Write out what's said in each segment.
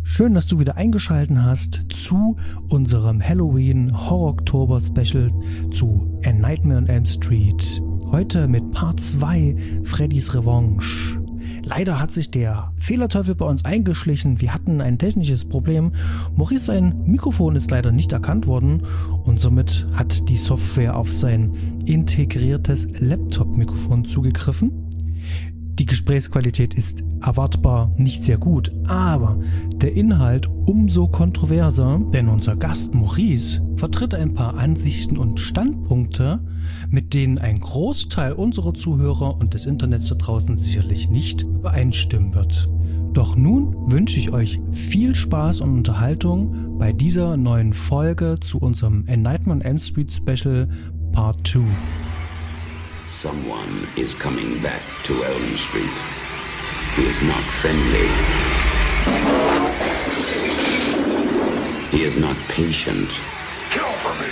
Schön, dass du wieder eingeschaltet hast zu unserem Halloween-Horror-Oktober-Special zu A Nightmare on Elm Street. Heute mit Part 2, Freddys Revanche. Leider hat sich der Fehlerteufel bei uns eingeschlichen. Wir hatten ein technisches Problem. Maurice, sein Mikrofon ist leider nicht erkannt worden und somit hat die Software auf sein integriertes Laptop-Mikrofon zugegriffen. Die Gesprächsqualität ist erwartbar nicht sehr gut, aber der Inhalt umso kontroverser, denn unser Gast Maurice vertritt ein paar Ansichten und Standpunkte, mit denen ein Großteil unserer Zuhörer und des Internets da draußen sicherlich nicht übereinstimmen wird. Doch nun wünsche ich euch viel Spaß und Unterhaltung bei dieser neuen Folge zu unserem A Nightmare on Elm Street Special Part 2. Someone is coming back to Elm Street. He is not friendly. He is not patient. Kill for me.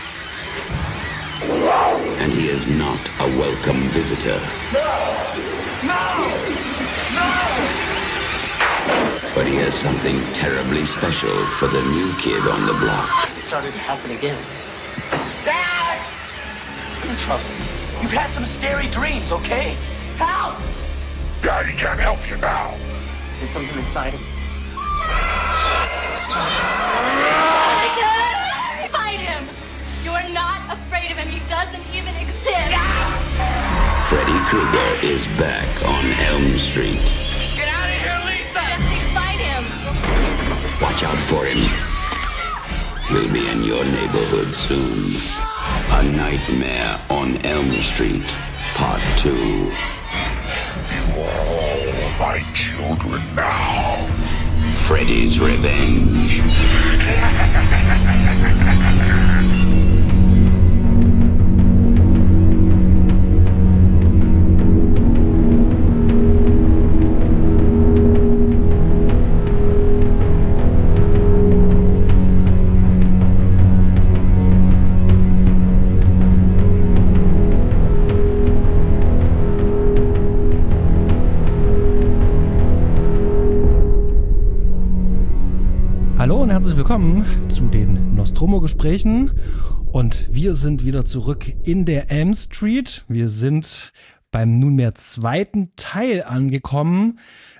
And he is not a welcome visitor. No! No! No! But he has something terribly special for the new kid on the block. It started to happen again. Dad! I'm in trouble. You've had some scary dreams, okay? Help! Daddy can't help you now. There's something inside him. Fight him! You're not afraid of him. He doesn't even exist. Freddy Krueger is back on Elm Street. Get out of here, Lisa! Jesse, fight him! Watch out for him. He'll be in your neighborhood soon. A Nightmare on Elm Street, Part 2. You are all my children now. Freddy's Revenge. Hallo und herzlich willkommen zu den Nostromo-Gesprächen und wir sind wieder zurück in der Elm Street. Wir sind beim nunmehr zweiten Teil angekommen.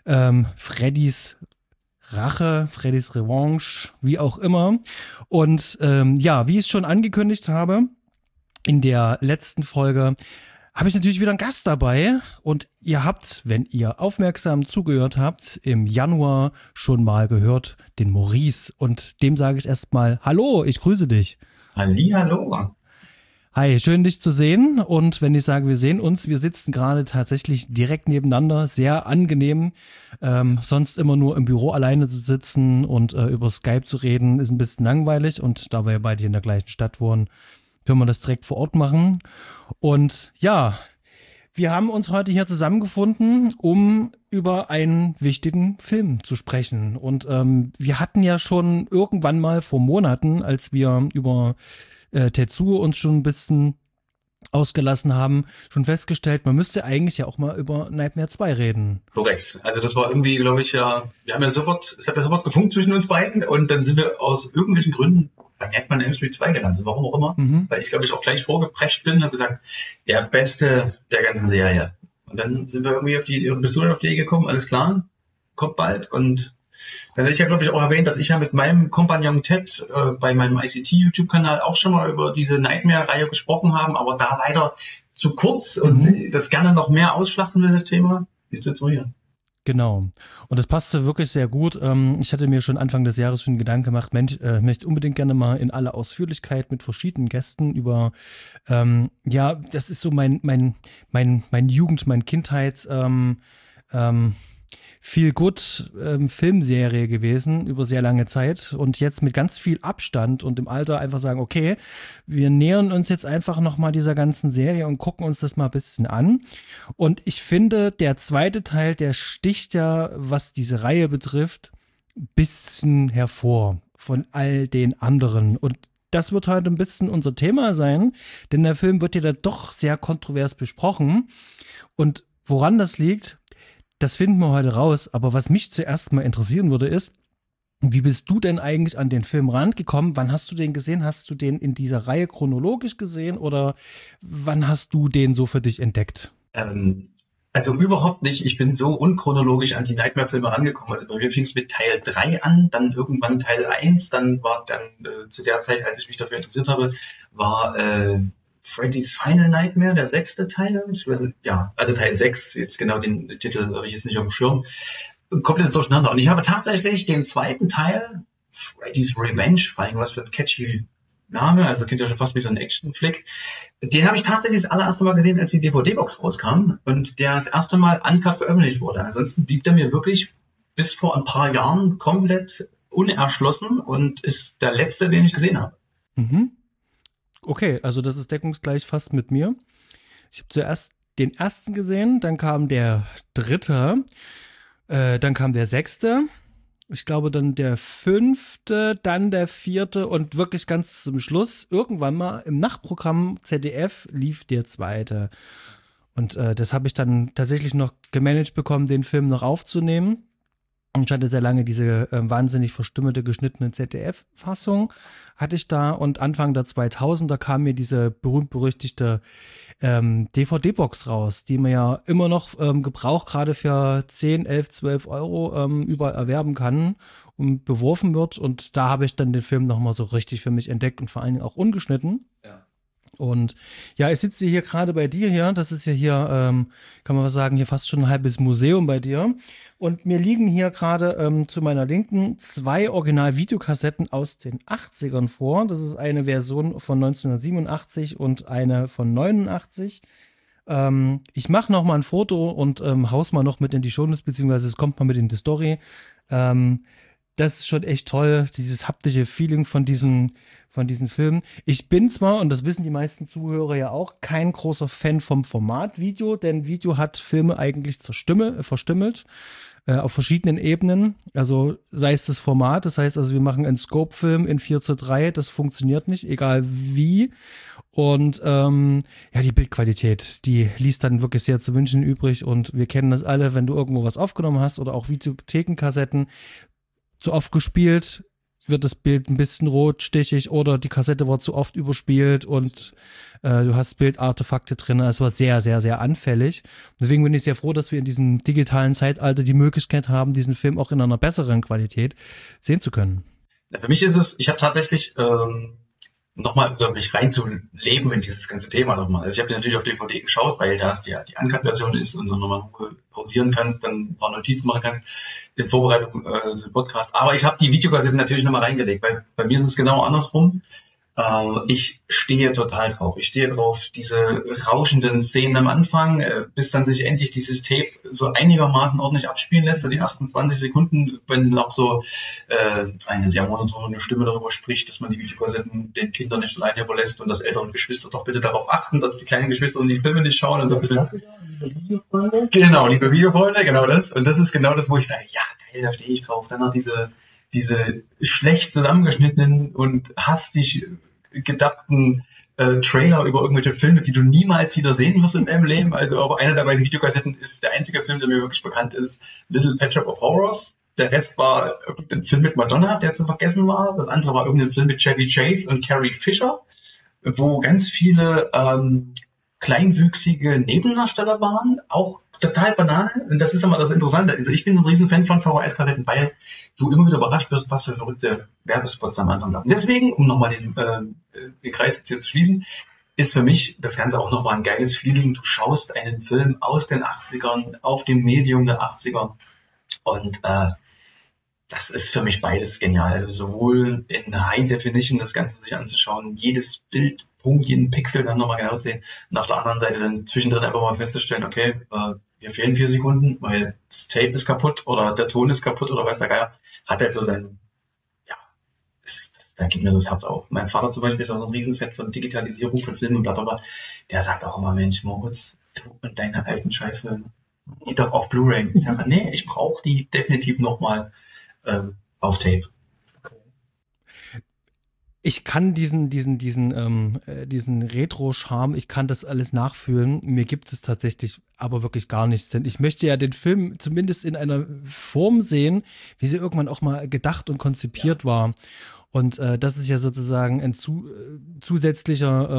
Freddys Rache, Freddys Revanche, wie auch immer. Und ja, wie ich es schon angekündigt habe, in der letzten Folge habe ich natürlich wieder einen Gast dabei und ihr habt, wenn ihr aufmerksam zugehört habt, im Januar schon mal gehört, den Maurice. Und dem sage ich erstmal Hallo, ich grüße dich. Hallihallo. Hi, schön dich zu sehen. Und wenn ich sage, wir sehen uns, wir sitzen gerade tatsächlich direkt nebeneinander, sehr angenehm. Sonst immer nur im Büro alleine zu sitzen und über Skype zu reden, ist ein bisschen langweilig. Und da wir ja beide hier in der gleichen Stadt wohnen, können wir das direkt vor Ort machen. Und ja, wir haben uns heute hier zusammengefunden, um über einen wichtigen Film zu sprechen. Und wir hatten ja schon irgendwann mal vor Monaten, als wir über Tetsuo uns schon ein bisschen ausgelassen haben, schon festgestellt, man müsste eigentlich ja auch mal über Nightmare 2 reden. Korrekt. Also das war irgendwie, glaube ich, ja, es hat ja sofort gefunkt zwischen uns beiden und dann sind wir aus irgendwelchen Gründen bei Nightmare on Elm Street 2 gelandet, warum auch immer, weil ich, glaube ich, auch gleich vorgeprescht bin und habe gesagt, der Beste der ganzen Serie. Und dann sind wir irgendwie bist du dann auf die Idee gekommen, alles klar, kommt bald. Und dann hätte ich ja, glaube ich, auch erwähnt, dass ich ja mit meinem Kompagnon Ted bei meinem ICT-YouTube-Kanal auch schon mal über diese Nightmare-Reihe gesprochen haben, aber da leider zu kurz und das gerne noch mehr ausschlachten will, das Thema. Jetzt sitzen wir hier. Genau. Und das passte wirklich sehr gut. Ich hatte mir schon Anfang des Jahres schon Gedanken gemacht, Mensch, möchte unbedingt gerne mal in aller Ausführlichkeit mit verschiedenen Gästen über, ja, das ist so mein Jugend, mein Kindheits, Feel-Good-Filmserie gewesen über sehr lange Zeit und jetzt mit ganz viel Abstand und im Alter einfach sagen, okay, wir nähern uns jetzt einfach nochmal dieser ganzen Serie und gucken uns das mal ein bisschen an. Und ich finde, der zweite Teil, der sticht ja, was diese Reihe betrifft, ein bisschen hervor von all den anderen. Und das wird heute ein bisschen unser Thema sein, denn der Film wird ja da doch sehr kontrovers besprochen. Und woran das liegt, das finden wir heute raus. Aber was mich zuerst mal interessieren würde, ist, Wie bist du denn eigentlich an den Film rangekommen? Wann hast du den gesehen? Hast du den in dieser Reihe chronologisch gesehen oder wann hast du den so für dich entdeckt? Also überhaupt nicht. Ich bin so unchronologisch an die Nightmare-Filme rangekommen. Also bei mir fing es mit Teil 3 an, dann irgendwann Teil 1, dann war zu der Zeit, als ich mich dafür interessiert habe, war Freddy's Final Nightmare, der 6. Teil. Ich weiß, ja, also Teil 6, jetzt genau den Titel habe ich jetzt nicht auf dem Schirm. Komplettes Durcheinander. Und ich habe tatsächlich den 2. Teil, Freddy's Revenge, vor allem was für ein catchy Name, also klingt ja schon fast wie so ein Action-Flick. Den habe ich tatsächlich das allererste Mal gesehen, als die DVD-Box rauskam und der das erste Mal uncut veröffentlicht wurde. Ansonsten blieb der mir wirklich bis vor ein paar Jahren komplett unerschlossen und ist der letzte, den ich gesehen habe. Mhm. Okay, also das ist deckungsgleich fast mit mir. Ich habe zuerst den ersten gesehen, dann kam der 3., dann kam der 6., ich glaube dann der 5., dann der 4. und wirklich ganz zum Schluss, irgendwann mal im Nachtprogramm ZDF lief der 2. Und das habe ich dann tatsächlich noch gemanagt bekommen, den Film noch aufzunehmen. Und ich hatte sehr lange diese wahnsinnig verstümmelte, geschnittene ZDF-Fassung hatte ich da. Und Anfang der 2000er kam mir diese berühmt-berüchtigte DVD-Box raus, die man ja immer noch gebraucht, gerade für 10, 11, 12 Euro überall erwerben kann und beworfen wird. Und da habe ich dann den Film nochmal so richtig für mich entdeckt und vor allen Dingen auch ungeschnitten. Ja. Und ja, ich sitze hier gerade bei dir hier. Das ist ja hier, kann man was sagen, hier fast schon ein halbes Museum bei dir. Und mir liegen hier gerade zu meiner Linken 2 Original-Videokassetten aus den 80ern vor. Das ist eine Version von 1987 und eine von 89. Ich mache noch mal ein Foto und haus mal noch mit in die Shownotes, beziehungsweise es kommt mal mit in die Story. Das ist schon echt toll, dieses haptische Feeling von diesen Filmen. Ich bin zwar, und das wissen die meisten Zuhörer ja auch, kein großer Fan vom Format Video, denn Video hat Filme eigentlich verstümmelt auf verschiedenen Ebenen. Also sei es das Format, das heißt also, wir machen einen Scope-Film in 4:3, das funktioniert nicht, egal wie. Und ja, die Bildqualität, die ließ dann wirklich sehr zu wünschen übrig. Und wir kennen das alle, wenn du irgendwo was aufgenommen hast oder auch Videothekenkassetten, zu oft gespielt, wird das Bild ein bisschen rot, stichig oder die Kassette war zu oft überspielt und du hast Bildartefakte drin. Es war sehr, sehr, sehr anfällig. Deswegen bin ich sehr froh, dass wir in diesem digitalen Zeitalter die Möglichkeit haben, diesen Film auch in einer besseren Qualität sehen zu können. Ja, für mich ist es, ich habe tatsächlich nochmal, mich reinzuleben in dieses ganze Thema nochmal. Also ich habe natürlich auf DVD geschaut, weil da es die Uncut-Version ist und du nochmal pausieren kannst, dann ein paar Notizen machen kannst in Vorbereitung zum Podcast. Aber ich habe die Videokassetten natürlich nochmal reingelegt, weil bei mir ist es genau andersrum. Ich stehe total drauf. Ich stehe drauf, diese rauschenden Szenen am Anfang, bis dann sich endlich dieses Tape so einigermaßen ordentlich abspielen lässt. So die ersten 20 Sekunden, wenn noch so eine sehr monotone Stimme darüber spricht, dass man die Videokassetten den Kindern nicht alleine überlässt und dass Eltern und Geschwister doch bitte darauf achten, dass die kleinen Geschwister die Filme nicht schauen. Und so ein bisschen. Genau, liebe Videofreunde, genau das. Und das ist genau das, wo ich sage, ja geil, da stehe ich drauf. Dann noch diese schlecht zusammengeschnittenen und hastig gedappten Trailer über irgendwelche Filme, die du niemals wieder sehen wirst in deinem Leben. Also aber einer der beiden Videokassetten ist der einzige Film, der mir wirklich bekannt ist, Little Pet Shop of Horrors. Der Rest war irgendein Film mit Madonna, der zu vergessen war. Das andere war irgendein Film mit Chevy Chase und Carrie Fisher, wo ganz viele kleinwüchsige Nebendarsteller waren, auch total Banane. Und das ist immer das Interessante. Also ich bin ein Riesenfan von VHS-Kassetten, weil du immer wieder überrascht wirst, was für verrückte Werbespots da am Anfang laufen. Deswegen, um nochmal den Kreis jetzt hier zu schließen, ist für mich das Ganze auch nochmal ein geiles Feeling. Du schaust einen Film aus den 80ern, auf dem Medium der 80er. Und das ist für mich beides genial. Also sowohl in High Definition das Ganze sich anzuschauen, jedes Bild, Punkt, jeden Pixel dann nochmal genau sehen und auf der anderen Seite dann zwischendrin einfach mal festzustellen, okay, mir fehlen 4 Sekunden, weil das Tape ist kaputt oder der Ton ist kaputt oder weiß der Geier, hat halt so sein, ja, da geht mir das Herz auf. Mein Vater zum Beispiel ist auch so ein Riesenfan von Digitalisierung von Filmen und blablabla, der sagt auch immer, Mensch, Moritz, du und deine alten Scheißfilme, die doch auf Blu-ray. Ich sage, nee, ich brauche die definitiv nochmal auf Tape. Ich kann diesen Retro-Charme, ich kann das alles nachfühlen. Mir gibt es tatsächlich aber wirklich gar nichts. Denn ich möchte ja den Film zumindest in einer Form sehen, wie sie irgendwann auch mal gedacht und konzipiert war. Und das ist ja sozusagen ein zusätzlicher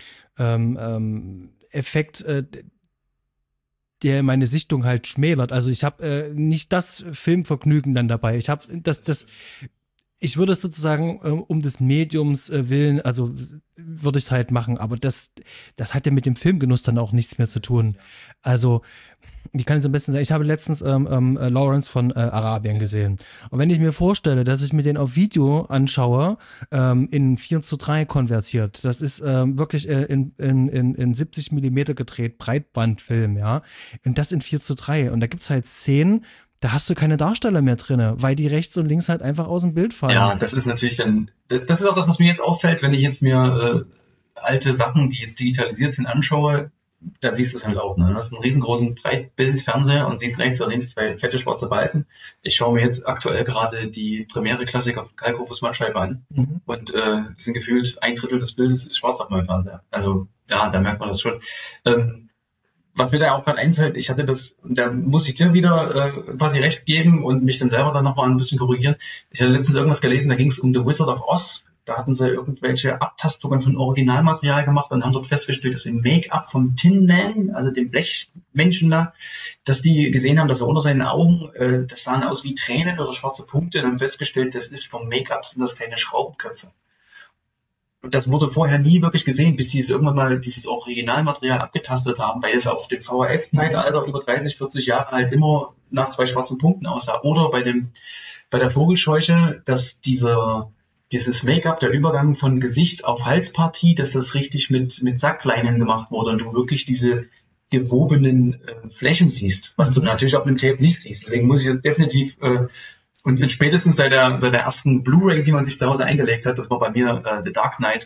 Effekt, der meine Sichtung halt schmälert. Also ich habe nicht das Filmvergnügen dann dabei. Ich würde es sozusagen um des Mediums willen, also würde ich es halt machen, aber das hat ja mit dem Filmgenuss dann auch nichts mehr zu tun. Also, ich kann es am besten sagen, ich habe letztens Lawrence von Arabien gesehen. Und wenn ich mir vorstelle, dass ich mir den auf Video anschaue, in 4:3 konvertiert, das ist wirklich in 70 Millimeter gedreht, Breitbandfilm, ja, und das in 4:3. Und da gibt's halt Szenen, da hast du keine Darsteller mehr drin, weil die rechts und links halt einfach aus dem Bild fallen. Ja, das ist natürlich dann, das ist auch das, was mir jetzt auffällt, wenn ich jetzt mir alte Sachen, die jetzt digitalisiert sind, anschaue, da siehst du es halt auch. Ne? Du hast einen riesengroßen Breitbildfernseher und siehst rechts und links 2 fette schwarze Balken. Ich schaue mir jetzt aktuell gerade die Premiere-Klassiker von Kalkofus Mannscheibe an und die sind gefühlt 1/3 des Bildes ist schwarz auf meinem Fernseher. Also ja, da merkt man das schon. Was mir da auch gerade einfällt, ich hatte das, da muss ich dir wieder quasi recht geben und mich dann selber dann nochmal ein bisschen korrigieren. Ich hatte letztens irgendwas gelesen, da ging es um The Wizard of Oz. Da hatten sie irgendwelche Abtastungen von Originalmaterial gemacht und haben dort festgestellt, dass im Make-up vom Tin Man, also dem Blechmenschen da, dass die gesehen haben, dass er unter seinen Augen, das sahen aus wie Tränen oder schwarze Punkte und haben festgestellt, das ist vom Make-up, sind das keine Schraubenköpfe. Und das wurde vorher nie wirklich gesehen, bis sie es irgendwann mal dieses Originalmaterial abgetastet haben, weil es auf dem VHS-Zeitalter über 30, 40 Jahre halt immer nach 2 schwarzen Punkten aussah. Oder bei der Vogelscheuche, dass dieses Make-up, der Übergang von Gesicht auf Halspartie, dass das richtig mit Sackleinen gemacht wurde und du wirklich diese gewobenen Flächen siehst, was du natürlich auf dem Tape nicht siehst. Deswegen muss ich jetzt definitiv und spätestens seit der ersten Blu-ray, die man sich zu Hause eingelegt hat, das war bei mir The Dark Knight,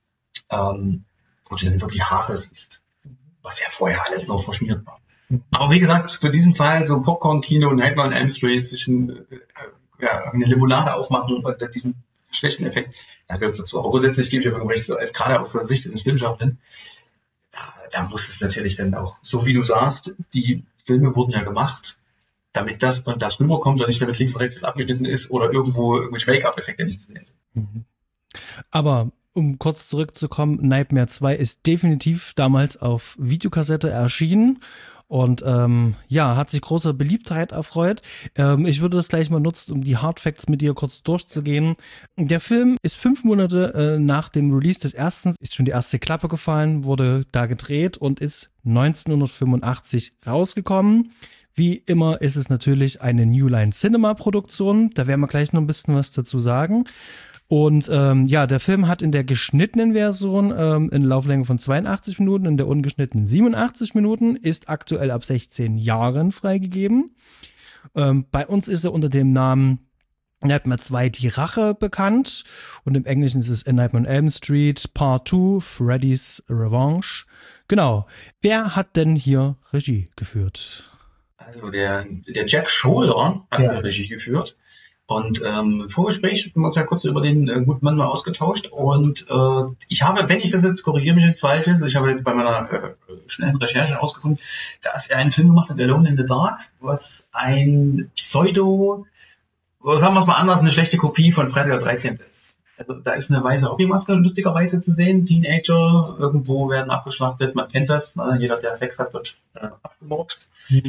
wo du dann wirklich Haare siehst, was ja vorher alles noch verschmiert war. Aber wie gesagt, für diesen Fall so Popcorn-Kino, Nightmare on Elm Street, sich eine Limonade aufmachen und diesen schlechten Effekt, da gehört es dazu. Aber grundsätzlich gebe ich ja recht, so als gerade aus der Sicht eines Filmschaffenden, da muss es natürlich dann auch, so wie du sagst, die Filme wurden ja gemacht, damit das und das rüberkommt und nicht damit links und rechts was abgeschnitten ist oder irgendwo irgendwelche Make-up-Effekte nicht zu sehen sind. Aber um kurz zurückzukommen, Nightmare 2 ist definitiv damals auf Videokassette erschienen und hat sich großer Beliebtheit erfreut. Ich würde das gleich mal nutzen, um die Hardfacts mit dir kurz durchzugehen. Der Film ist 5 Monate nach dem Release des ersten, ist schon die erste Klappe gefallen, wurde da gedreht und ist 1985 rausgekommen. Wie immer ist es natürlich eine New Line Cinema Produktion. Da werden wir gleich noch ein bisschen was dazu sagen. Und der Film hat in der geschnittenen Version eine Lauflänge von 82 Minuten, in der ungeschnittenen 87 Minuten, ist aktuell ab 16 Jahren freigegeben. Bei uns ist er unter dem Namen Nightmare 2 Die Rache bekannt und im Englischen ist es A Nightmare on Elm Street Part 2 Freddy's Revenge. Genau. Wer hat denn hier Regie geführt? Also der Jack Sholder hat Regie geführt und im Vorgespräch haben wir uns ja kurz über den guten Mann mal ausgetauscht und ich habe, wenn ich das jetzt korrigiere mich, jetzt falsch ist, ich habe jetzt bei meiner schnellen Recherche herausgefunden, dass er einen Film gemacht hat, Alone in the Dark, was ein sagen wir es mal anders, eine schlechte Kopie von Freitag der 13. ist. Also da ist eine weiße Hobbymaske lustigerweise zu sehen. Teenager irgendwo werden abgeschlachtet, man kennt das. Jeder, der Sex hat, wird abgemurkst.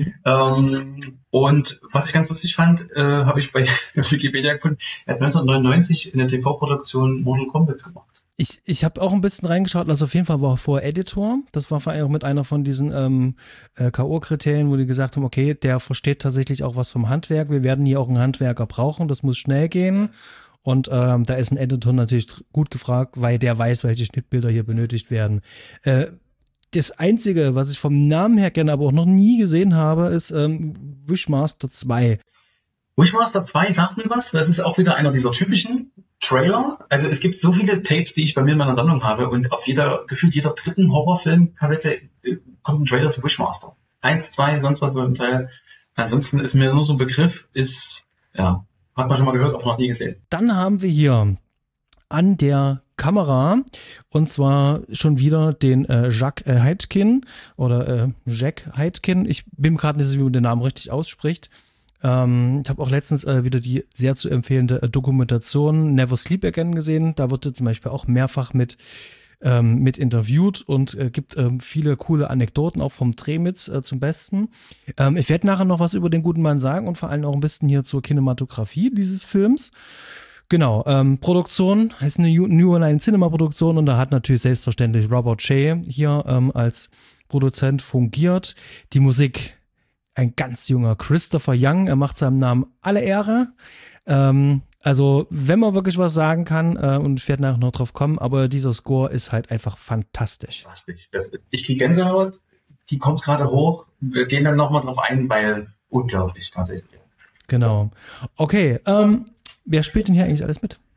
Und was ich ganz lustig fand, habe ich bei Wikipedia gefunden, er hat 1999 in der TV-Produktion Mortal Kombat gemacht. Ich habe auch ein bisschen reingeschaut, also auf jeden Fall war er vorher Editor. Das war vor allem auch mit einer von diesen K.O.-Kriterien, wo die gesagt haben, okay, der versteht tatsächlich auch was vom Handwerk. Wir werden hier auch einen Handwerker brauchen, das muss schnell gehen. Und da ist ein Editor natürlich gut gefragt, weil der weiß, welche Schnittbilder hier benötigt werden. Das Einzige, was ich vom Namen her kenne, aber auch noch nie gesehen habe, ist Wishmaster 2. Wishmaster 2 sagt mir was. Das ist auch wieder einer dieser typischen Trailer. Also es gibt so viele Tapes, die ich bei mir in meiner Sammlung habe und auf gefühlt jeder dritten Horrorfilm-Kassette kommt ein Trailer zu Wishmaster. 1, 2, sonst was beim Teil. Ansonsten ist mir nur so ein Begriff, hat man schon mal gehört, aber noch nie gesehen. Dann haben wir hier an der Kamera, und zwar schon wieder den Jack Heidkin oder Jack Heidkin. Ich bin mir gerade nicht sicher, wie man den Namen richtig ausspricht. Ich habe auch letztens wieder die sehr zu empfehlende Dokumentation Never Sleep Again gesehen. Da wird er zum Beispiel auch mehrfach mit interviewt und gibt viele coole Anekdoten auch vom Dreh mit zum Besten. Ich werde nachher noch was über den guten Mann sagen und vor allem auch ein bisschen hier zur Kinematografie dieses Films. Genau, Produktion heißt eine New Line Cinema Produktion, und da hat natürlich selbstverständlich Robert Shea hier als Produzent fungiert. Die Musik, ein ganz junger Christopher Young, er macht seinem Namen alle Ehre. Also, wenn man wirklich was sagen kann, und ich werde nachher noch drauf kommen, aber dieser Score ist halt einfach fantastisch. Ich kriege Gänsehaut, die kommt gerade hoch. Wir gehen dann nochmal drauf ein, weil unglaublich tatsächlich. Genau. Okay, wer spielt denn hier eigentlich alles mit?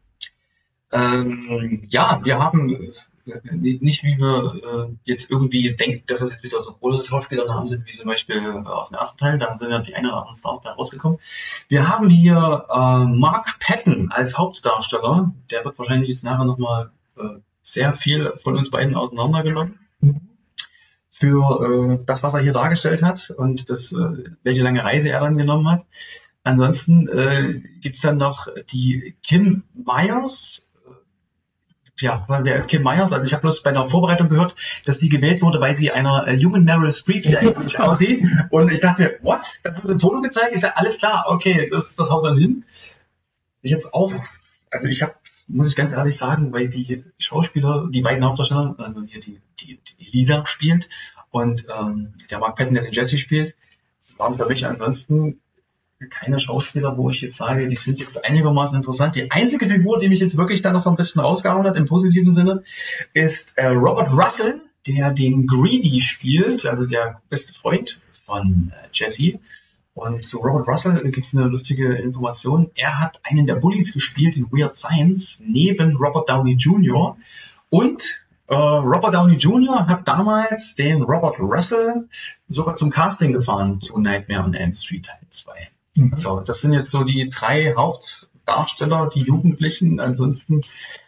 Ja, wir haben nicht, wie wir jetzt irgendwie denken, dass das jetzt wieder so große Schauspielernamen sind, wie zum Beispiel aus dem ersten Teil, da sind ja die ein oder anderen Stars bei rausgekommen. Wir haben hier Mark Patton als Hauptdarsteller, der wird wahrscheinlich jetzt nachher nochmal sehr viel von uns beiden auseinandergenommen. Für das, was er hier dargestellt hat und das, welche lange Reise er dann genommen hat. Ansonsten gibt's dann noch die Kim Myers. Ja, wer ist Kim Myers? Also ich habe bloß bei der Vorbereitung gehört, dass die gewählt wurde, weil sie einer jungen Meryl Streep sehr ähnlich aussieht. Und ich dachte mir, what? Da wurde ein Foto gezeigt? Ist ja alles klar, okay, das haut dann hin. Ich jetzt auch, also muss ich ganz ehrlich sagen, weil die Schauspieler, die beiden Hauptdarsteller, also hier die Lisa spielt und der Mark Patton, der den Jesse spielt, waren für mich ansonsten keine Schauspieler, wo ich jetzt sage, die sind jetzt einigermaßen interessant. Die einzige Figur, die mich jetzt wirklich dann noch so ein bisschen rausgehauen hat, im positiven Sinne, ist Robert Russell, der den Greedy spielt, also der beste Freund von Jesse. Und zu Robert Russell gibt es eine lustige Information. Er hat einen der Bullies gespielt in Weird Science, neben Robert Downey Jr. Und Robert Downey Jr. hat damals den Robert Russell sogar zum Casting gefahren zu Nightmare on Elm Street Teil 2. So, das sind jetzt so die 3 Hauptdarsteller, die Jugendlichen. Ansonsten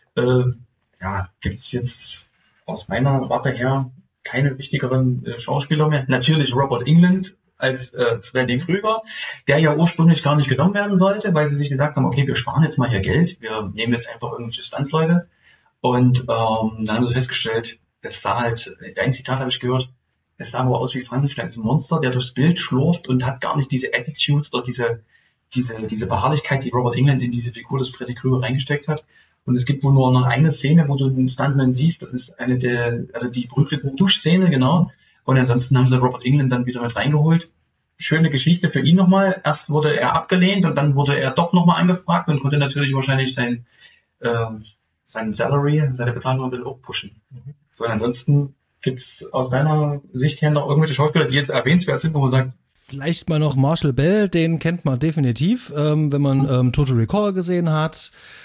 gibt es jetzt aus meiner Warte her keine wichtigeren Schauspieler mehr. Natürlich Robert Englund als Freddy Krüger, der ja ursprünglich gar nicht genommen werden sollte, weil sie sich gesagt haben, okay, wir sparen jetzt mal hier Geld, wir nehmen jetzt einfach irgendwelche Standleute. Und dann haben sie festgestellt, es sah halt, ein Zitat habe ich gehört, es sah aber aus wie Frankensteins Monster, der durchs Bild schlurft und hat gar nicht diese Attitude oder diese Beharrlichkeit, die Robert Englund in diese Figur des Freddy Krüger reingesteckt hat. Und es gibt wohl nur noch eine Szene, wo du den Stuntman siehst, das ist die berühmte Duschszene, genau. Und ansonsten haben sie Robert Englund dann wieder mit reingeholt. Schöne Geschichte für ihn nochmal. Erst wurde er abgelehnt und dann wurde er doch nochmal angefragt und konnte natürlich wahrscheinlich seinen Salary, seine Bezahlung ein bisschen hochpushen. So, und ansonsten gibt's aus deiner Sicht her noch irgendwelche Schauspieler, die jetzt erwähnenswert sind, wo man sagt, vielleicht mal noch Marshall Bell, den kennt man definitiv, wenn man Total Recall gesehen hat.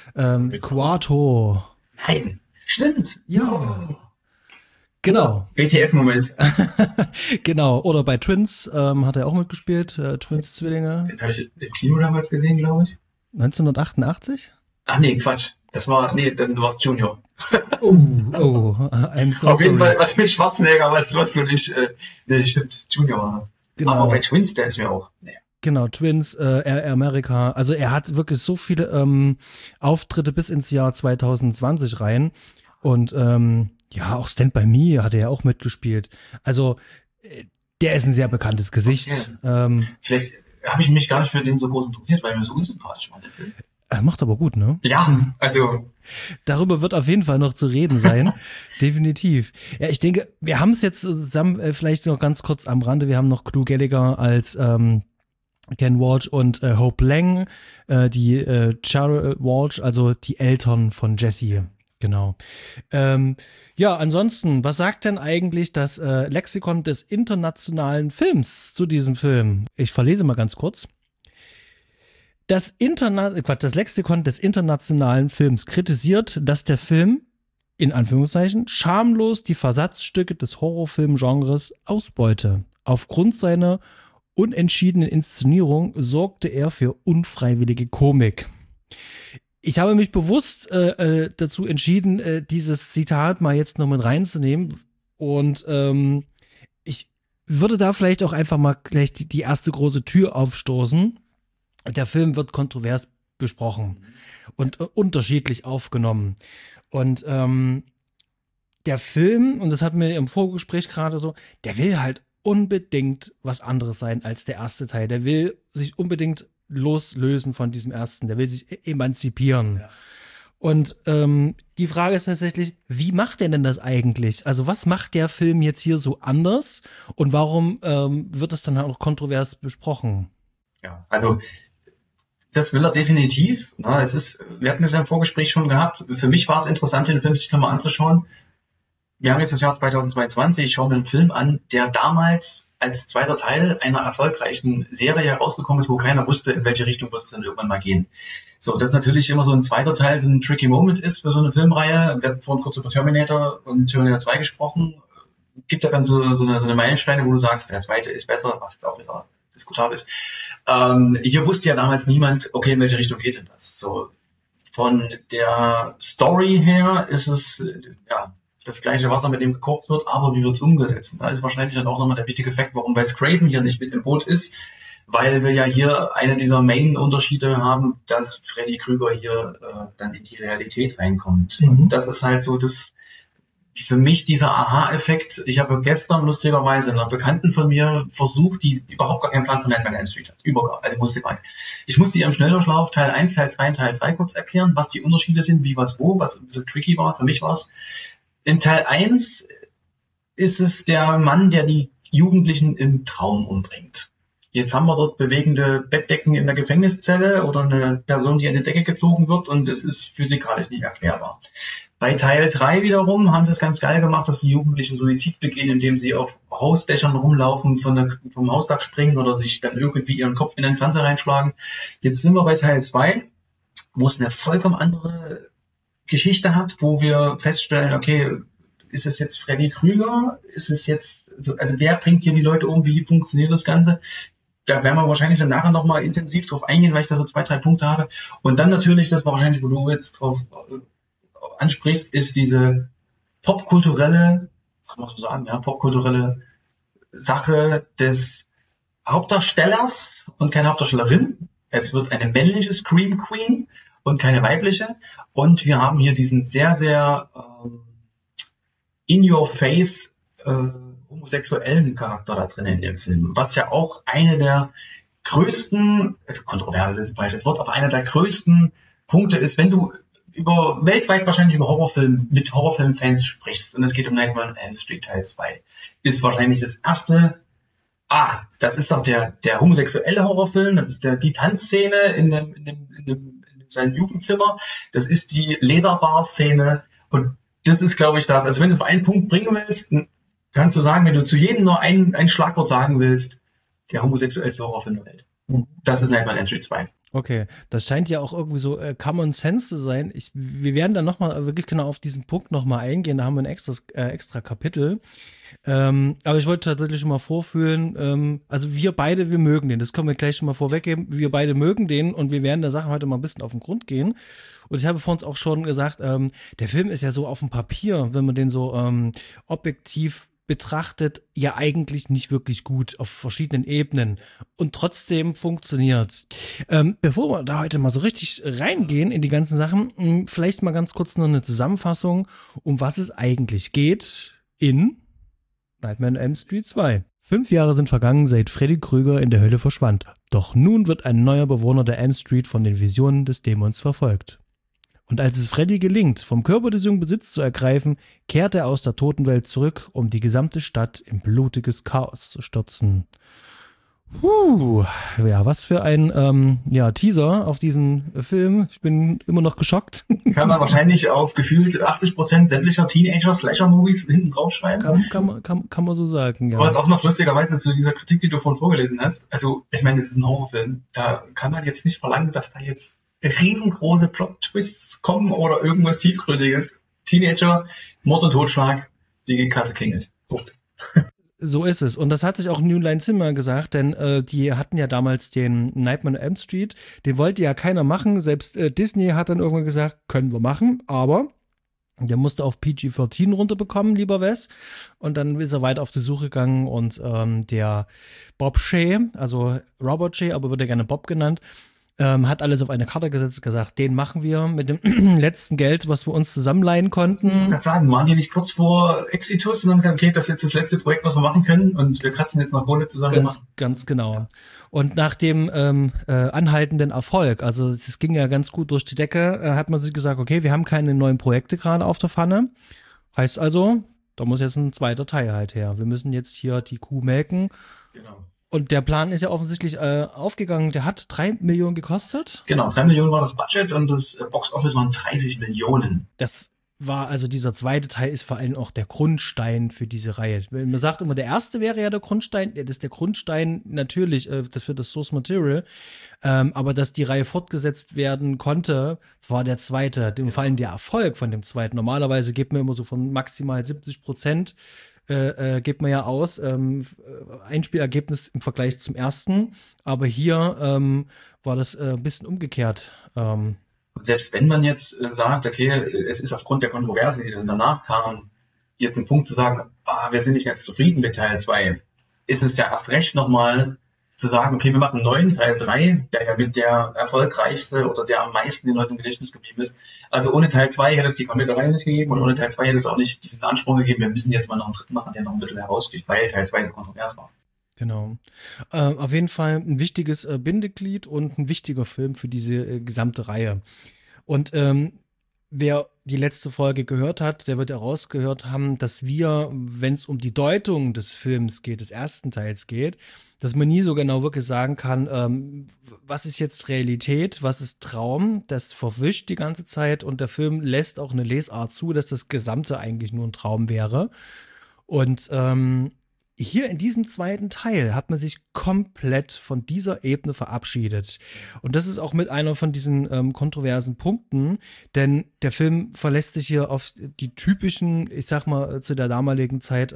Quarto. Nein, stimmt. Ja. Genau. WTF-Moment. Genau. Oder bei Twins hat er auch mitgespielt. Twins-Zwillinge. Den habe ich im Kino damals gesehen, glaube ich. 1988? Ach nee, Quatsch. Dann war's Junior. I'm so Auf jeden sorry. Fall, was mit Schwarzenegger, was du nicht, stimmt, Junior war. Genau. Aber bei Twins, der ist mir auch, Genau, Twins, Air America. Also er hat wirklich so viele Auftritte bis ins Jahr 2020 rein. Und auch Stand By Me hat er ja auch mitgespielt. Also der ist ein sehr bekanntes Gesicht. Okay. Vielleicht habe ich mich gar nicht für den so groß interessiert, weil er mir so unsympathisch war, der Film. Er macht aber gut, ne? Ja, also. Darüber wird auf jeden Fall noch zu reden sein. Definitiv. Ja, ich denke, wir haben es jetzt zusammen, vielleicht noch ganz kurz am Rande, wir haben noch Clu Gallagher als Ken Walsh und Hope Lang, die Cheryl Walsh, also die Eltern von Jesse. Genau. Ansonsten, was sagt denn eigentlich das Lexikon des internationalen Films zu diesem Film? Ich verlese mal ganz kurz. Das Lexikon des internationalen Films kritisiert, dass der Film, in Anführungszeichen, schamlos die Versatzstücke des Horrorfilmgenres ausbeute. Aufgrund seiner unentschiedenen Inszenierung sorgte er für unfreiwillige Komik. Ich habe mich bewusst dazu entschieden, dieses Zitat mal jetzt noch mit reinzunehmen. Und ich würde da vielleicht auch einfach mal gleich die erste große Tür aufstoßen. Der Film wird kontrovers besprochen und unterschiedlich aufgenommen. Und der Film, und das hatten wir im Vorgespräch gerade so, der will halt unbedingt was anderes sein als der erste Teil. Der will sich unbedingt loslösen von diesem ersten. Der will sich emanzipieren. Ja. Und die Frage ist tatsächlich, wie macht er denn das eigentlich? Also was macht der Film jetzt hier so anders und warum wird es dann auch kontrovers besprochen? Ja, also das will er definitiv. Na, wir hatten es ja im Vorgespräch schon gehabt. Für mich war es interessant, den Film sich nochmal anzuschauen. Wir haben jetzt das Jahr 2022, ich schaue mir einen Film an, der damals als zweiter Teil einer erfolgreichen Serie herausgekommen ist, wo keiner wusste, in welche Richtung wird es dann irgendwann mal gehen. So, dass natürlich immer so ein zweiter Teil so ein tricky Moment ist für so eine Filmreihe. Wir hatten vorhin kurz über Terminator und Terminator 2 gesprochen. Gibt ja dann so eine Meilensteine, wo du sagst, der zweite ist besser, was jetzt auch wieder diskutabel ist. Hier wusste ja damals niemand, okay, in welche Richtung geht denn das? So, von der Story her ist es, das gleiche Wasser, mit dem gekocht wird, aber wie wird es umgesetzt? Da ist wahrscheinlich dann auch nochmal der wichtige Fakt, warum Wes Craven hier nicht mit im Boot ist, weil wir ja hier eine dieser Main-Unterschiede haben, dass Freddy Krüger hier dann in die Realität reinkommt. Mhm. Und das ist halt so für mich dieser Aha-Effekt. Ich habe gestern lustigerweise einer Bekannten von mir versucht, die überhaupt gar keinen Plan von Nightmare on Elm Street hat. Ich musste ihr im Schnelldurchlauf Teil 1, Teil 2 und Teil 3 kurz erklären, was die Unterschiede sind, wie, was, wo, was so tricky war. Für mich war es. In Teil 1 ist es der Mann, der die Jugendlichen im Traum umbringt. Jetzt haben wir dort bewegende Bettdecken in der Gefängniszelle oder eine Person, die an die Decke gezogen wird und es ist physikalisch nicht erklärbar. Bei Teil 3 wiederum haben sie es ganz geil gemacht, dass die Jugendlichen Suizid begehen, indem sie auf Hausdächern rumlaufen, vom Hausdach springen oder sich dann irgendwie ihren Kopf in den Fernseher reinschlagen. Jetzt sind wir bei Teil 2, wo es eine vollkommen andere Geschichte hat, wo wir feststellen, okay, ist es jetzt Freddy Krüger? Ist es jetzt, also wer bringt hier die Leute um? Wie funktioniert das Ganze? Da werden wir wahrscheinlich dann nachher nochmal intensiv drauf eingehen, weil ich da so 2, 3 Punkte habe. Und dann natürlich, das war wahrscheinlich, wo du jetzt drauf ansprichst, ist diese popkulturelle, kann man so sagen, ja, popkulturelle Sache des Hauptdarstellers und keine Hauptdarstellerin. Es wird eine männliche Scream Queen und keine weibliche. Und wir haben hier diesen sehr, sehr in-your-face homosexuellen Charakter da drin in dem Film. Was ja auch eine der größten, also kontroverse ist ein falsches Wort, aber einer der größten Punkte ist, wenn du weltweit wahrscheinlich über mit Horrorfilmfans sprichst, und es geht um Nightmare on Elm Street Teil 2, ist wahrscheinlich das erste, das ist doch der homosexuelle Horrorfilm, das ist die Tanzszene in seinem Jugendzimmer, das ist die Lederbar-Szene, und das ist, glaube ich, das. Also wenn du einen Punkt bringen willst, kannst du sagen, wenn du zu jedem nur ein Schlagwort sagen willst, der homosexuellste Horrorfilm der Welt. Das ist Nightmare on Elm Street 2. Okay, das scheint ja auch irgendwie so Common Sense zu sein. Wir werden dann nochmal wirklich genau auf diesen Punkt nochmal eingehen. Da haben wir ein extra Kapitel. Aber ich wollte tatsächlich schon mal vorführen, also wir mögen den. Das können wir gleich schon mal vorweggeben. Wir beide mögen den und wir werden der Sache heute mal ein bisschen auf den Grund gehen. Und ich habe vorhin auch schon gesagt, der Film ist ja so auf dem Papier, wenn man den so objektiv betrachtet, ja eigentlich nicht wirklich gut auf verschiedenen Ebenen und trotzdem funktioniert. Bevor wir da heute mal so richtig reingehen in die ganzen Sachen, vielleicht mal ganz kurz noch eine Zusammenfassung, um was es eigentlich geht in Nightmare on Elm Street 2. 5 Jahre sind vergangen, seit Freddy Krüger in der Hölle verschwand. Doch nun wird ein neuer Bewohner der Elm Street von den Visionen des Dämons verfolgt. Und als es Freddy gelingt, vom Körper des Jungen Besitz zu ergreifen, kehrt er aus der Totenwelt zurück, um die gesamte Stadt in blutiges Chaos zu stürzen. Ja, was für ein Teaser auf diesen Film. Ich bin immer noch geschockt. Kann man wahrscheinlich auf gefühlt 80% sämtlicher Teenager-Slasher-Movies hinten draufschreiben. Kann man so sagen, ja. Aber es ist auch noch lustigerweise zu dieser Kritik, die du vorhin vorgelesen hast. Also, ich meine, es ist ein Horrorfilm. Da kann man jetzt nicht verlangen, dass da jetzt riesengroße Plot-Twists kommen oder irgendwas Tiefgründiges. Teenager, Mord und Totschlag, die Kasse klingelt. Punkt. So ist es. Und das hat sich auch New Line Cinema gesagt, denn die hatten ja damals den Nightmare on Elm Street. Den wollte ja keiner machen. Selbst Disney hat dann irgendwann gesagt, können wir machen, aber der musste auf PG-13 runterbekommen, lieber Wes. Und dann ist er weiter auf die Suche gegangen und der Bob Shaye, also Robert Shaye, aber wird er gerne Bob genannt, hat alles auf eine Karte gesetzt, gesagt, den machen wir mit dem letzten Geld, was wir uns zusammenleihen konnten. Ich kann sagen, waren die nicht kurz vor Exitus und haben gesagt, okay, das ist jetzt das letzte Projekt, was wir machen können und wir kratzen jetzt noch Kohle zusammen. Ganz genau. Ja. Und nach dem anhaltenden Erfolg, also es ging ja ganz gut durch die Decke, hat man sich gesagt, okay, wir haben keine neuen Projekte gerade auf der Pfanne. Heißt also, da muss jetzt ein zweiter Teil halt her. Wir müssen jetzt hier die Kuh melken. Genau. Und der Plan ist ja offensichtlich aufgegangen. Der hat 3 Millionen gekostet. Genau, 3 Millionen war das Budget und das Box-Office waren 30 Millionen. Das war, also dieser zweite Teil ist vor allem auch der Grundstein für diese Reihe. Man sagt immer, der erste wäre ja der Grundstein. Das ist der Grundstein natürlich das für das Source Material. Aber dass die Reihe fortgesetzt werden konnte, war der zweite. Vor allem der Erfolg von dem zweiten. Normalerweise gibt man immer so von maximal 70% gibt man ja aus, Einspielergebnis im Vergleich zum ersten, aber hier war das ein bisschen umgekehrt. Selbst wenn man jetzt sagt, okay, es ist aufgrund der Kontroverse, die dann danach kam, jetzt ein Punkt zu sagen, wir sind nicht ganz zufrieden mit Teil 2, ist es ja erst recht nochmal zu sagen, okay, wir machen einen neuen Teil 3, der ja mit der erfolgreichste oder der am meisten den Leuten im Gedächtnis geblieben ist. Also ohne Teil 2 hätte es die komplette Reihe nicht gegeben und ohne Teil 2 hätte es auch nicht diesen Anspruch gegeben, wir müssen jetzt mal noch einen dritten machen, der noch ein bisschen heraussticht, weil Teil 2 so kontrovers war. Genau. Auf jeden Fall ein wichtiges Bindeglied und ein wichtiger Film für diese gesamte Reihe. Und wer die letzte Folge gehört hat, der wird ja rausgehört haben, dass wir, wenn es um die Deutung des Films geht, des ersten Teils geht, dass man nie so genau wirklich sagen kann, was ist jetzt Realität, was ist Traum, das verwischt die ganze Zeit und der Film lässt auch eine Lesart zu, dass das Gesamte eigentlich nur ein Traum wäre. Und hier in diesem zweiten Teil hat man sich komplett von dieser Ebene verabschiedet. Und das ist auch mit einer von diesen kontroversen Punkten, denn der Film verlässt sich hier auf die typischen, ich sag mal, zu der damaligen Zeit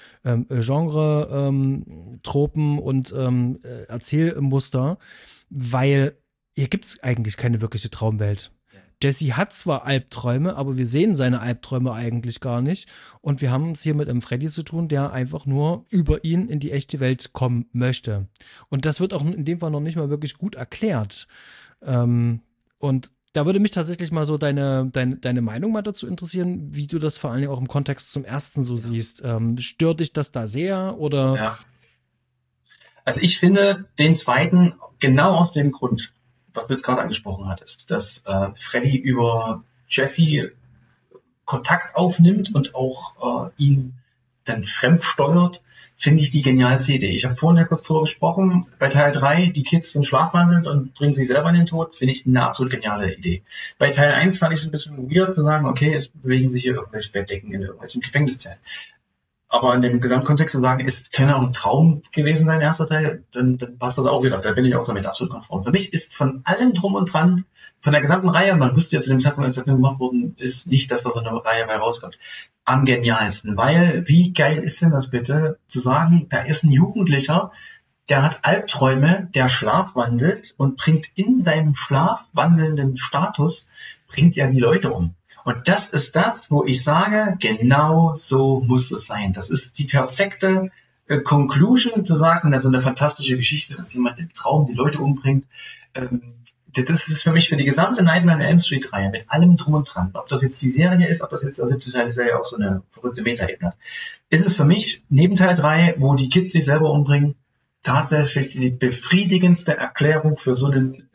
Genre-Tropen und Erzählmuster, weil hier gibt es eigentlich keine wirkliche Traumwelt. Jesse hat zwar Albträume, aber wir sehen seine Albträume eigentlich gar nicht. Und wir haben es hier mit einem Freddy zu tun, der einfach nur über ihn in die echte Welt kommen möchte. Und das wird auch in dem Fall noch nicht mal wirklich gut erklärt. Und da würde mich tatsächlich mal so deine Meinung mal dazu interessieren, wie du das vor allen Dingen auch im Kontext zum ersten so siehst. Stört dich das da sehr oder? Ja. Also ich finde den zweiten genau aus dem Grund, was du jetzt gerade angesprochen hattest, dass Freddy über Jesse Kontakt aufnimmt und auch ihn dann fremdsteuert, finde ich die genialste Idee. Ich habe vorhin ja kurz drüber gesprochen, bei Teil 3, die Kids sind schlafwandelnd und bringen sich selber in den Tod, finde ich eine absolut geniale Idee. Bei Teil 1 fand ich es ein bisschen weird zu sagen, okay, es bewegen sich hier irgendwelche Bettdecken in irgendwelchen Gefängniszellen. Aber in dem Gesamtkontext zu sagen, es kann auch ein Traum gewesen sein, erster Teil, dann passt das auch wieder. Da bin ich auch damit absolut konform. Für mich ist von allem drum und dran, von der gesamten Reihe, man wusste ja zu dem Zeitpunkt, als der Film gemacht worden ist, nicht, dass da so eine Reihe bei rauskommt, am genialsten. Weil, wie geil ist denn das bitte, zu sagen, da ist ein Jugendlicher, der hat Albträume, der schlafwandelt und bringt in seinem schlafwandelnden Status, bringt er die Leute um. Und das ist das, wo ich sage, genau so muss es sein. Das ist die perfekte Conclusion zu sagen, also eine fantastische Geschichte, dass jemand im Traum die Leute umbringt. Das ist für mich für die gesamte Nightmare on Elm Street Reihe mit allem drum und dran. Ob das jetzt die Serie ist, ob das jetzt der 7. Teil ist, der ja auch so eine verrückte Meta-Ebene hat. Ist es für mich neben Teil 3, wo die Kids sich selber umbringen, tatsächlich die befriedigendste Erklärung für so einen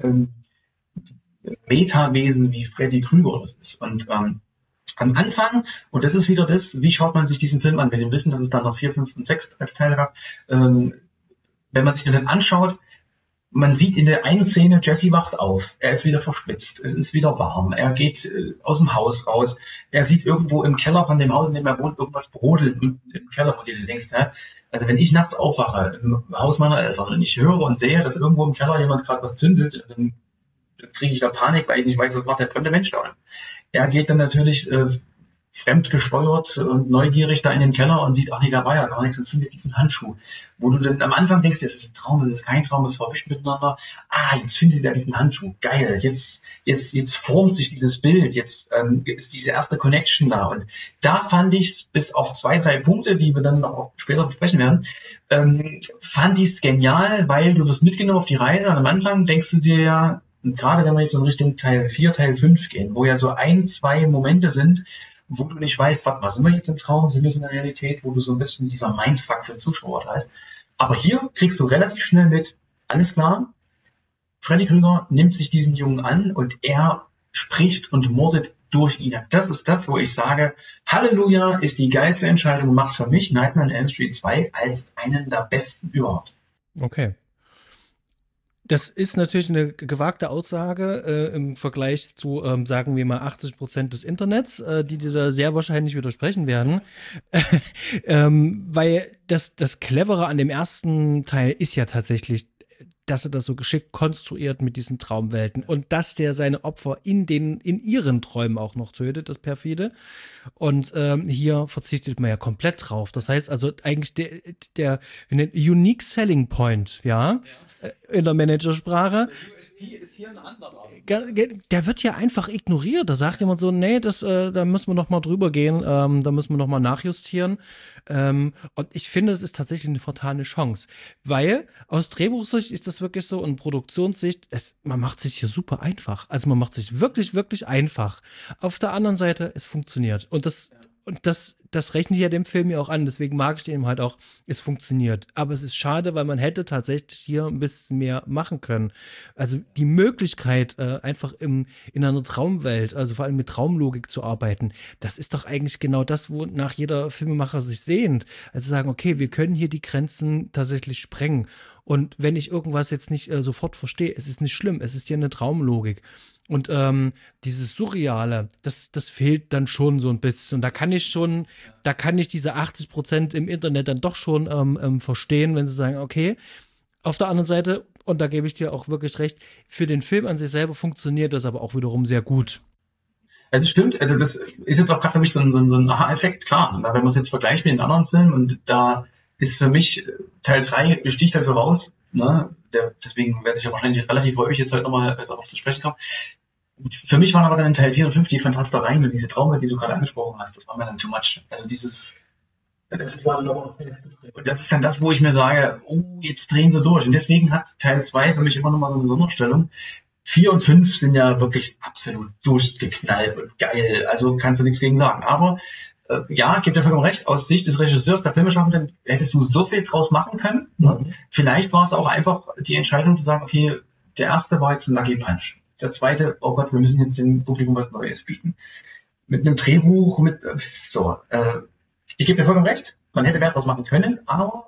Metawesen wie Freddy Krüger das ist. Und am Anfang, und das ist wieder das, wie schaut man sich diesen Film an, wenn wir wissen, dass es dann noch 4, 5 und 6 als Teile gab, wenn man sich den anschaut, man sieht in der einen Szene, Jesse wacht auf, er ist wieder verschwitzt, es ist wieder warm, er geht aus dem Haus raus, er sieht irgendwo im Keller von dem Haus, in dem er wohnt, irgendwas brodeln im Keller, wo du dir denkst, also wenn ich nachts aufwache im Haus meiner Eltern und ich höre und sehe, dass irgendwo im Keller jemand gerade was zündet, dann kriege ich da Panik, weil ich nicht weiß, was macht der fremde Mensch da. Er geht dann natürlich fremdgesteuert und neugierig da in den Keller und sieht, ach nee, da war ja gar nichts und findet diesen Handschuh. Wo du dann am Anfang denkst, das ist ein Traum, das ist kein Traum, das verwischt miteinander. Jetzt findet er diesen Handschuh. Geil, jetzt formt sich dieses Bild, jetzt ist diese erste Connection da. Und da fand ich es, bis auf 2, 3 Punkte, die wir dann noch auch später besprechen werden, fand ich es genial, weil du wirst mitgenommen auf die Reise und am Anfang denkst du dir ja, und gerade wenn wir jetzt in Richtung Teil 4, Teil 5 gehen, wo ja so 1, 2 Momente sind, wo du nicht weißt, was sind wir jetzt im Traum, sind wir in der Realität, wo du so ein bisschen dieser Mindfuck für den Zuschauer hast. Aber hier kriegst du relativ schnell mit, alles klar, Freddy Krueger nimmt sich diesen Jungen an und er spricht und mordet durch ihn. Das ist das, wo ich sage, Halleluja ist die geilste Entscheidung, macht für mich Nightmare on Elm Street 2 als einen der besten überhaupt. Okay. Das ist natürlich eine gewagte Aussage im Vergleich zu, sagen wir mal, 80% des Internets, die dir da sehr wahrscheinlich widersprechen werden. Weil das Clevere an dem ersten Teil ist ja tatsächlich, dass er das so geschickt konstruiert mit diesen Traumwelten und dass der seine Opfer in ihren Träumen auch noch tötet, das perfide. Und hier verzichtet man ja komplett drauf. Das heißt also eigentlich der Unique Selling Point, ja, in der Managersprache. Der USP ist hier ein anderer. Der wird ja einfach ignoriert. Da sagt jemand so, nee, da müssen wir noch mal drüber gehen, da müssen wir noch mal nachjustieren. Und ich finde, es ist tatsächlich eine vertane Chance, weil aus Drehbuchsicht ist das wirklich so und Produktionssicht, man macht sich hier super einfach. Also man macht sich wirklich, wirklich einfach. Auf der anderen Seite, es funktioniert. Und das rechne ich ja dem Film ja auch an, deswegen mag ich den eben halt auch, es funktioniert. Aber es ist schade, weil man hätte tatsächlich hier ein bisschen mehr machen können. Also die Möglichkeit, einfach in einer Traumwelt, also vor allem mit Traumlogik zu arbeiten, das ist doch eigentlich genau das, wonach jeder Filmemacher sich sehnt. Also sagen, okay, wir können hier die Grenzen tatsächlich sprengen. Und wenn ich irgendwas jetzt nicht sofort verstehe, es ist nicht schlimm, es ist ja eine Traumlogik. Und dieses Surreale, das fehlt dann schon so ein bisschen. Und da kann ich diese 80% im Internet dann doch schon verstehen, wenn sie sagen, okay, auf der anderen Seite, und da gebe ich dir auch wirklich recht, für den Film an sich selber funktioniert das aber auch wiederum sehr gut. Also stimmt, also das ist jetzt auch gerade für mich so ein Aha-Effekt, klar. Wenn man es jetzt vergleicht mit den anderen Filmen und da ist für mich Teil 3 sticht halt so raus, ne? Deswegen werde ich ja wahrscheinlich relativ häufig jetzt heute nochmal darauf zu sprechen kommen. Für mich waren aber dann in Teil 4 und 5 die Fantastereien und diese Traume, die du gerade angesprochen hast, das war mir dann too much. Also das ist dann das, wo ich mir sage, jetzt drehen sie durch. Und deswegen hat Teil 2 für mich immer nochmal so eine Sonderstellung. 4 und 5 sind ja wirklich absolut durchgeknallt und geil. Also kannst du nichts gegen sagen. Aber ja, ich gebe dir vollkommen recht, aus Sicht des Regisseurs, der Filmeschaffenden, hättest du so viel draus machen können. Ne? Vielleicht war es auch einfach die Entscheidung zu sagen, okay, der erste war jetzt ein Lucky Punch. Der zweite, oh Gott, wir müssen jetzt dem Publikum was Neues bieten. Mit einem Drehbuch, ich gebe dir vollkommen recht, man hätte mehr draus machen können, aber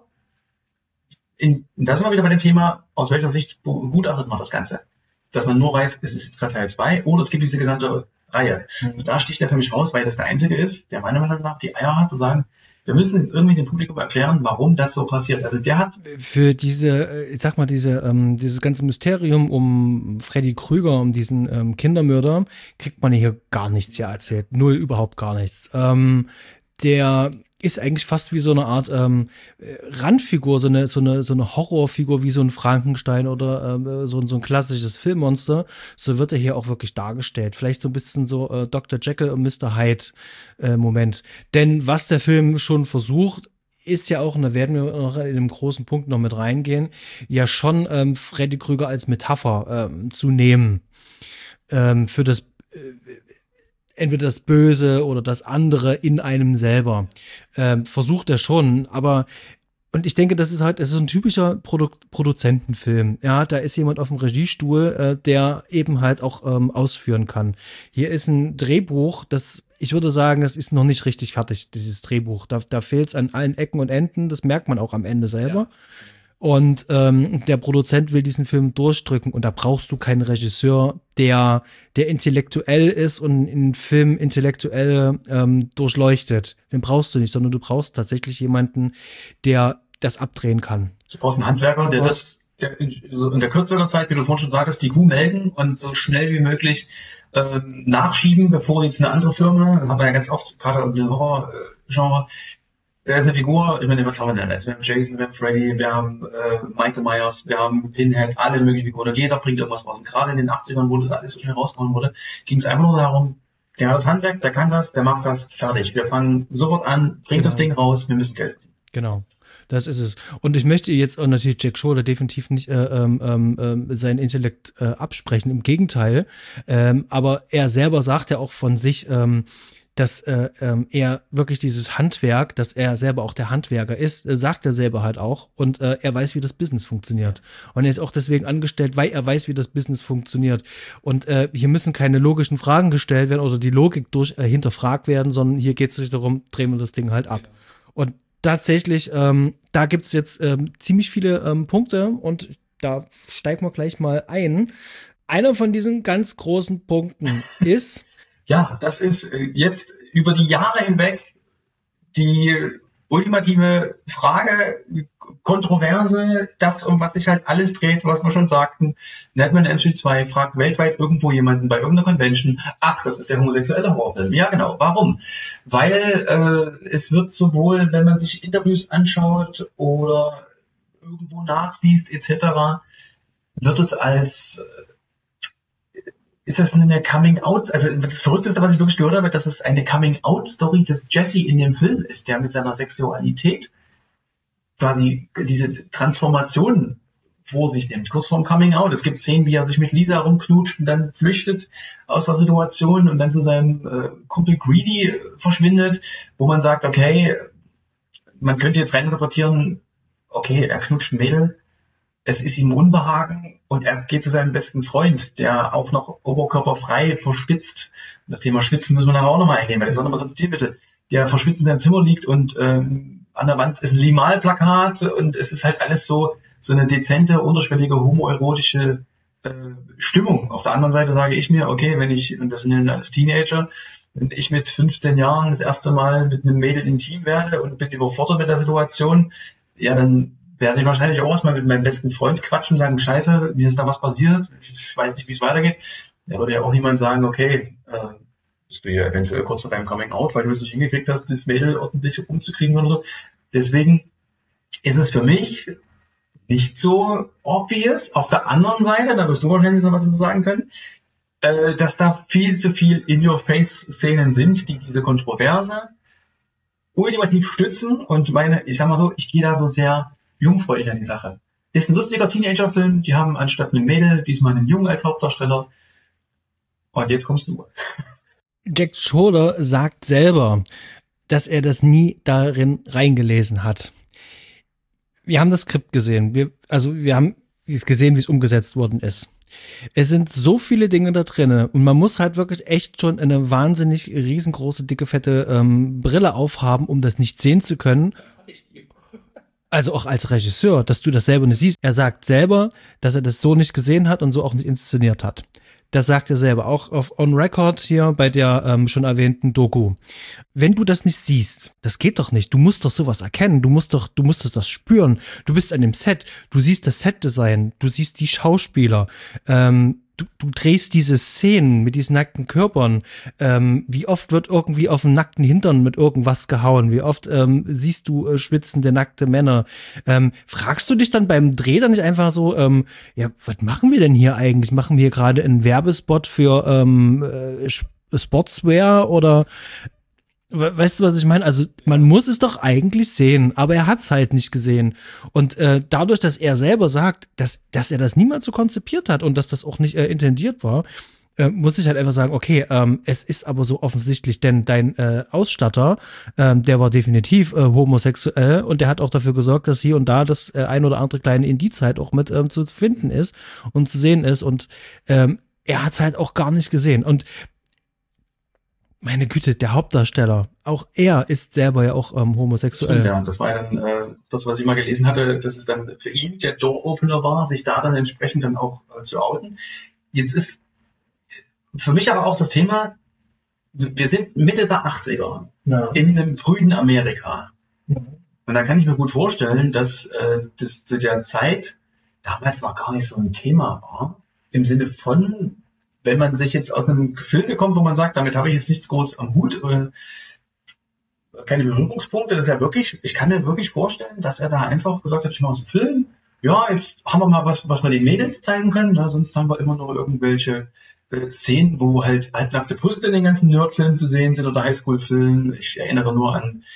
da sind wir wieder bei dem Thema, aus welcher Sicht begutachtet man das Ganze. Dass man nur weiß, es ist jetzt gerade Teil 2 oder es gibt diese gesamte Reihe. Und da sticht er für mich raus, weil das der Einzige ist, der meiner Meinung nach die Eier hat, zu sagen, wir müssen jetzt irgendwie dem Publikum erklären, warum das so passiert. Also der hat für dieses ganze Mysterium um Freddy Krueger, um diesen Kindermörder, kriegt man hier gar nichts hier erzählt. Null, überhaupt gar nichts. Der ist eigentlich fast wie so eine Art Randfigur, so eine Horrorfigur wie so ein Frankenstein oder so ein klassisches Filmmonster. So wird er hier auch wirklich dargestellt. Vielleicht so ein bisschen so Dr. Jekyll und Mr. Hyde Moment. Denn was der Film schon versucht, ist ja auch, und da werden wir noch in einem großen Punkt noch mit reingehen, ja schon Freddy Krueger als Metapher zu nehmen für das entweder das Böse oder das andere in einem selber. Versucht er schon, aber und ich denke, das ist so ein typischer Produzentenfilm. Ja, da ist jemand auf dem Regiestuhl, der eben halt auch ausführen kann. Hier ist ein Drehbuch, ich würde sagen, das ist noch nicht richtig fertig, dieses Drehbuch. Da fehlt es an allen Ecken und Enden, das merkt man auch am Ende selber. Ja. Und der Produzent will diesen Film durchdrücken und da brauchst du keinen Regisseur, der intellektuell ist und einen Film intellektuell durchleuchtet. Den brauchst du nicht, sondern du brauchst tatsächlich jemanden, der das abdrehen kann. Du brauchst einen Handwerker, der so in der kürzeren Zeit, wie du vorhin schon sagtest, die Kuh melken und so schnell wie möglich nachschieben, bevor jetzt eine andere Firma, das haben wir ja ganz oft, gerade im Horror-Genre, da ist eine Figur, ich meine, was haben wir denn jetzt? Wir haben Jason, wir haben Freddy, wir haben Michael Myers, wir haben Pinhead, alle möglichen Figuren. Jeder bringt irgendwas raus. Und gerade in den 80ern, wo das alles so schnell rausgehauen wurde, ging es einfach nur darum, der hat das Handwerk, der kann das, der macht das, fertig. Wir fangen sofort an, bringt das Ding raus, wir müssen Geld verdienen. Genau. Das ist es. Und ich möchte jetzt auch natürlich Jack Schroeder definitiv nicht seinen Intellekt absprechen. Im Gegenteil. Aber er selber sagt ja auch von sich, dass er wirklich dieses Handwerk, dass er selber auch der Handwerker ist, sagt er selber halt auch. Und er weiß, wie das Business funktioniert. Und er ist auch deswegen angestellt, weil er weiß, wie das Business funktioniert. Und hier müssen keine logischen Fragen gestellt werden oder die Logik hinterfragt werden, sondern hier geht es sich darum, drehen wir das Ding halt ab. Und tatsächlich, da gibt's jetzt ziemlich viele Punkte und da steigen wir gleich mal ein. Einer von diesen ganz großen Punkten ist... Ja, das ist jetzt über die Jahre hinweg die ultimative Frage, Kontroverse, das, um was sich halt alles dreht, was wir schon sagten. Nightmare on Elm Street 2 fragt weltweit irgendwo jemanden bei irgendeiner Convention, ach, das ist der homosexuelle Horrorfilm. Ja, genau. Warum? Weil es wird sowohl, wenn man sich Interviews anschaut oder irgendwo nachliest etc., wird es als... Ist das eine Coming-out? Also das Verrückteste, was ich wirklich gehört habe, dass es eine Coming-out-Story des Jesse in dem Film ist, der mit seiner Sexualität quasi diese Transformation vor sich nimmt, kurz vorm Coming-out. Es gibt Szenen, wie er sich mit Lisa rumknutscht und dann flüchtet aus der Situation und dann zu seinem Kumpel Greedy verschwindet, wo man sagt, okay, man könnte jetzt reininterpretieren, okay, er knutscht ein Mädel, es ist ihm Unbehagen und er geht zu seinem besten Freund, der auch noch oberkörperfrei verschwitzt. Und das Thema Schwitzen müssen wir nachher auch nochmal eingehen, weil das ist auch nochmal so ein Stilmittel, der verschwitzt in seinem Zimmer liegt und an der Wand ist ein Limal-Plakat und es ist halt alles so eine dezente, unterschwellige, homoerotische Stimmung. Auf der anderen Seite sage ich mir, okay, wenn ich, und das sind als Teenager, wenn ich mit 15 Jahren das erste Mal mit einem Mädel intim werde und bin überfordert mit der Situation, ja, dann werde ich wahrscheinlich auch erstmal mit meinem besten Freund quatschen und sagen, scheiße, mir ist da was passiert, ich weiß nicht, wie es weitergeht. Da würde ja auch niemand sagen, okay, bist du hier eventuell kurz vor deinem Coming Out, weil du es nicht hingekriegt hast, das Mädel ordentlich umzukriegen oder so. Deswegen ist es für mich nicht so obvious. Auf der anderen Seite, da wirst du wahrscheinlich noch was dazu sagen können, dass da viel zu viel In-Your-Face-Szenen sind, die diese Kontroverse ultimativ stützen und ich sag mal so, ich gehe da so sehr jungfräulich an die Sache. Ist ein lustiger Teenager-Film, die haben anstatt einem Mädel diesmal einen Jungen als Hauptdarsteller. Und jetzt kommst du. Jack Schroeder sagt selber, dass er das nie darin reingelesen hat. Wir haben das Skript gesehen. Wir haben gesehen, wie es umgesetzt worden ist. Es sind so viele Dinge da drin und man muss halt wirklich echt schon eine wahnsinnig riesengroße, dicke, fette Brille aufhaben, um das nicht sehen zu können. Also auch als Regisseur, dass du das selber nicht siehst. Er sagt selber, dass er das so nicht gesehen hat und so auch nicht inszeniert hat. Das sagt er selber, auch auf On Record hier bei der schon erwähnten Doku. Wenn du das nicht siehst, das geht doch nicht. Du musst doch sowas erkennen. Du musst das spüren. Du bist an dem Set. Du siehst das Setdesign. Du siehst die Schauspieler. Du drehst diese Szenen mit diesen nackten Körpern. Wie oft wird irgendwie auf dem nackten Hintern mit irgendwas gehauen? Wie oft siehst du schwitzende, nackte Männer? Fragst du dich dann beim Dreh dann nicht einfach so, ja, was machen wir denn hier eigentlich? Machen wir hier gerade einen Werbespot für Sportswear oder weißt du, was ich meine? Also man muss es doch eigentlich sehen, aber er hat es halt nicht gesehen. Und dadurch, dass er selber sagt, dass er das niemals so konzipiert hat und dass das auch nicht intendiert war, muss ich halt einfach sagen, okay, es ist aber so offensichtlich, denn dein Ausstatter, der war definitiv homosexuell und der hat auch dafür gesorgt, dass hier und da das ein oder andere kleine Indiz halt auch mit zu finden ist und zu sehen ist und er hat es halt auch gar nicht gesehen. Und meine Güte, der Hauptdarsteller, auch er ist selber ja auch homosexuell. Stimmt, ja, das war ja dann das, was ich mal gelesen hatte, dass es dann für ihn der Door-Opener war, sich da dann entsprechend dann auch zu outen. Jetzt ist für mich aber auch das Thema, wir sind Mitte der 80er in einem frühen Amerika. Und da kann ich mir gut vorstellen, dass das zu der Zeit damals noch gar nicht so ein Thema war. Im Sinne von, wenn man sich jetzt aus einem Gefilde kommt, wo man sagt, damit habe ich jetzt nichts groß am Hut, keine Berührungspunkte, das ist ja wirklich, ich kann mir wirklich vorstellen, dass er da einfach gesagt hat, ich mache so einen Film, ja, jetzt haben wir mal was wir den Mädels zeigen können, ne? Sonst haben wir immer nur irgendwelche Szenen, wo halt halbnackte Brüste in den ganzen Nerdfilmen zu sehen sind oder Highschool-Filmen. Ich erinnere nur an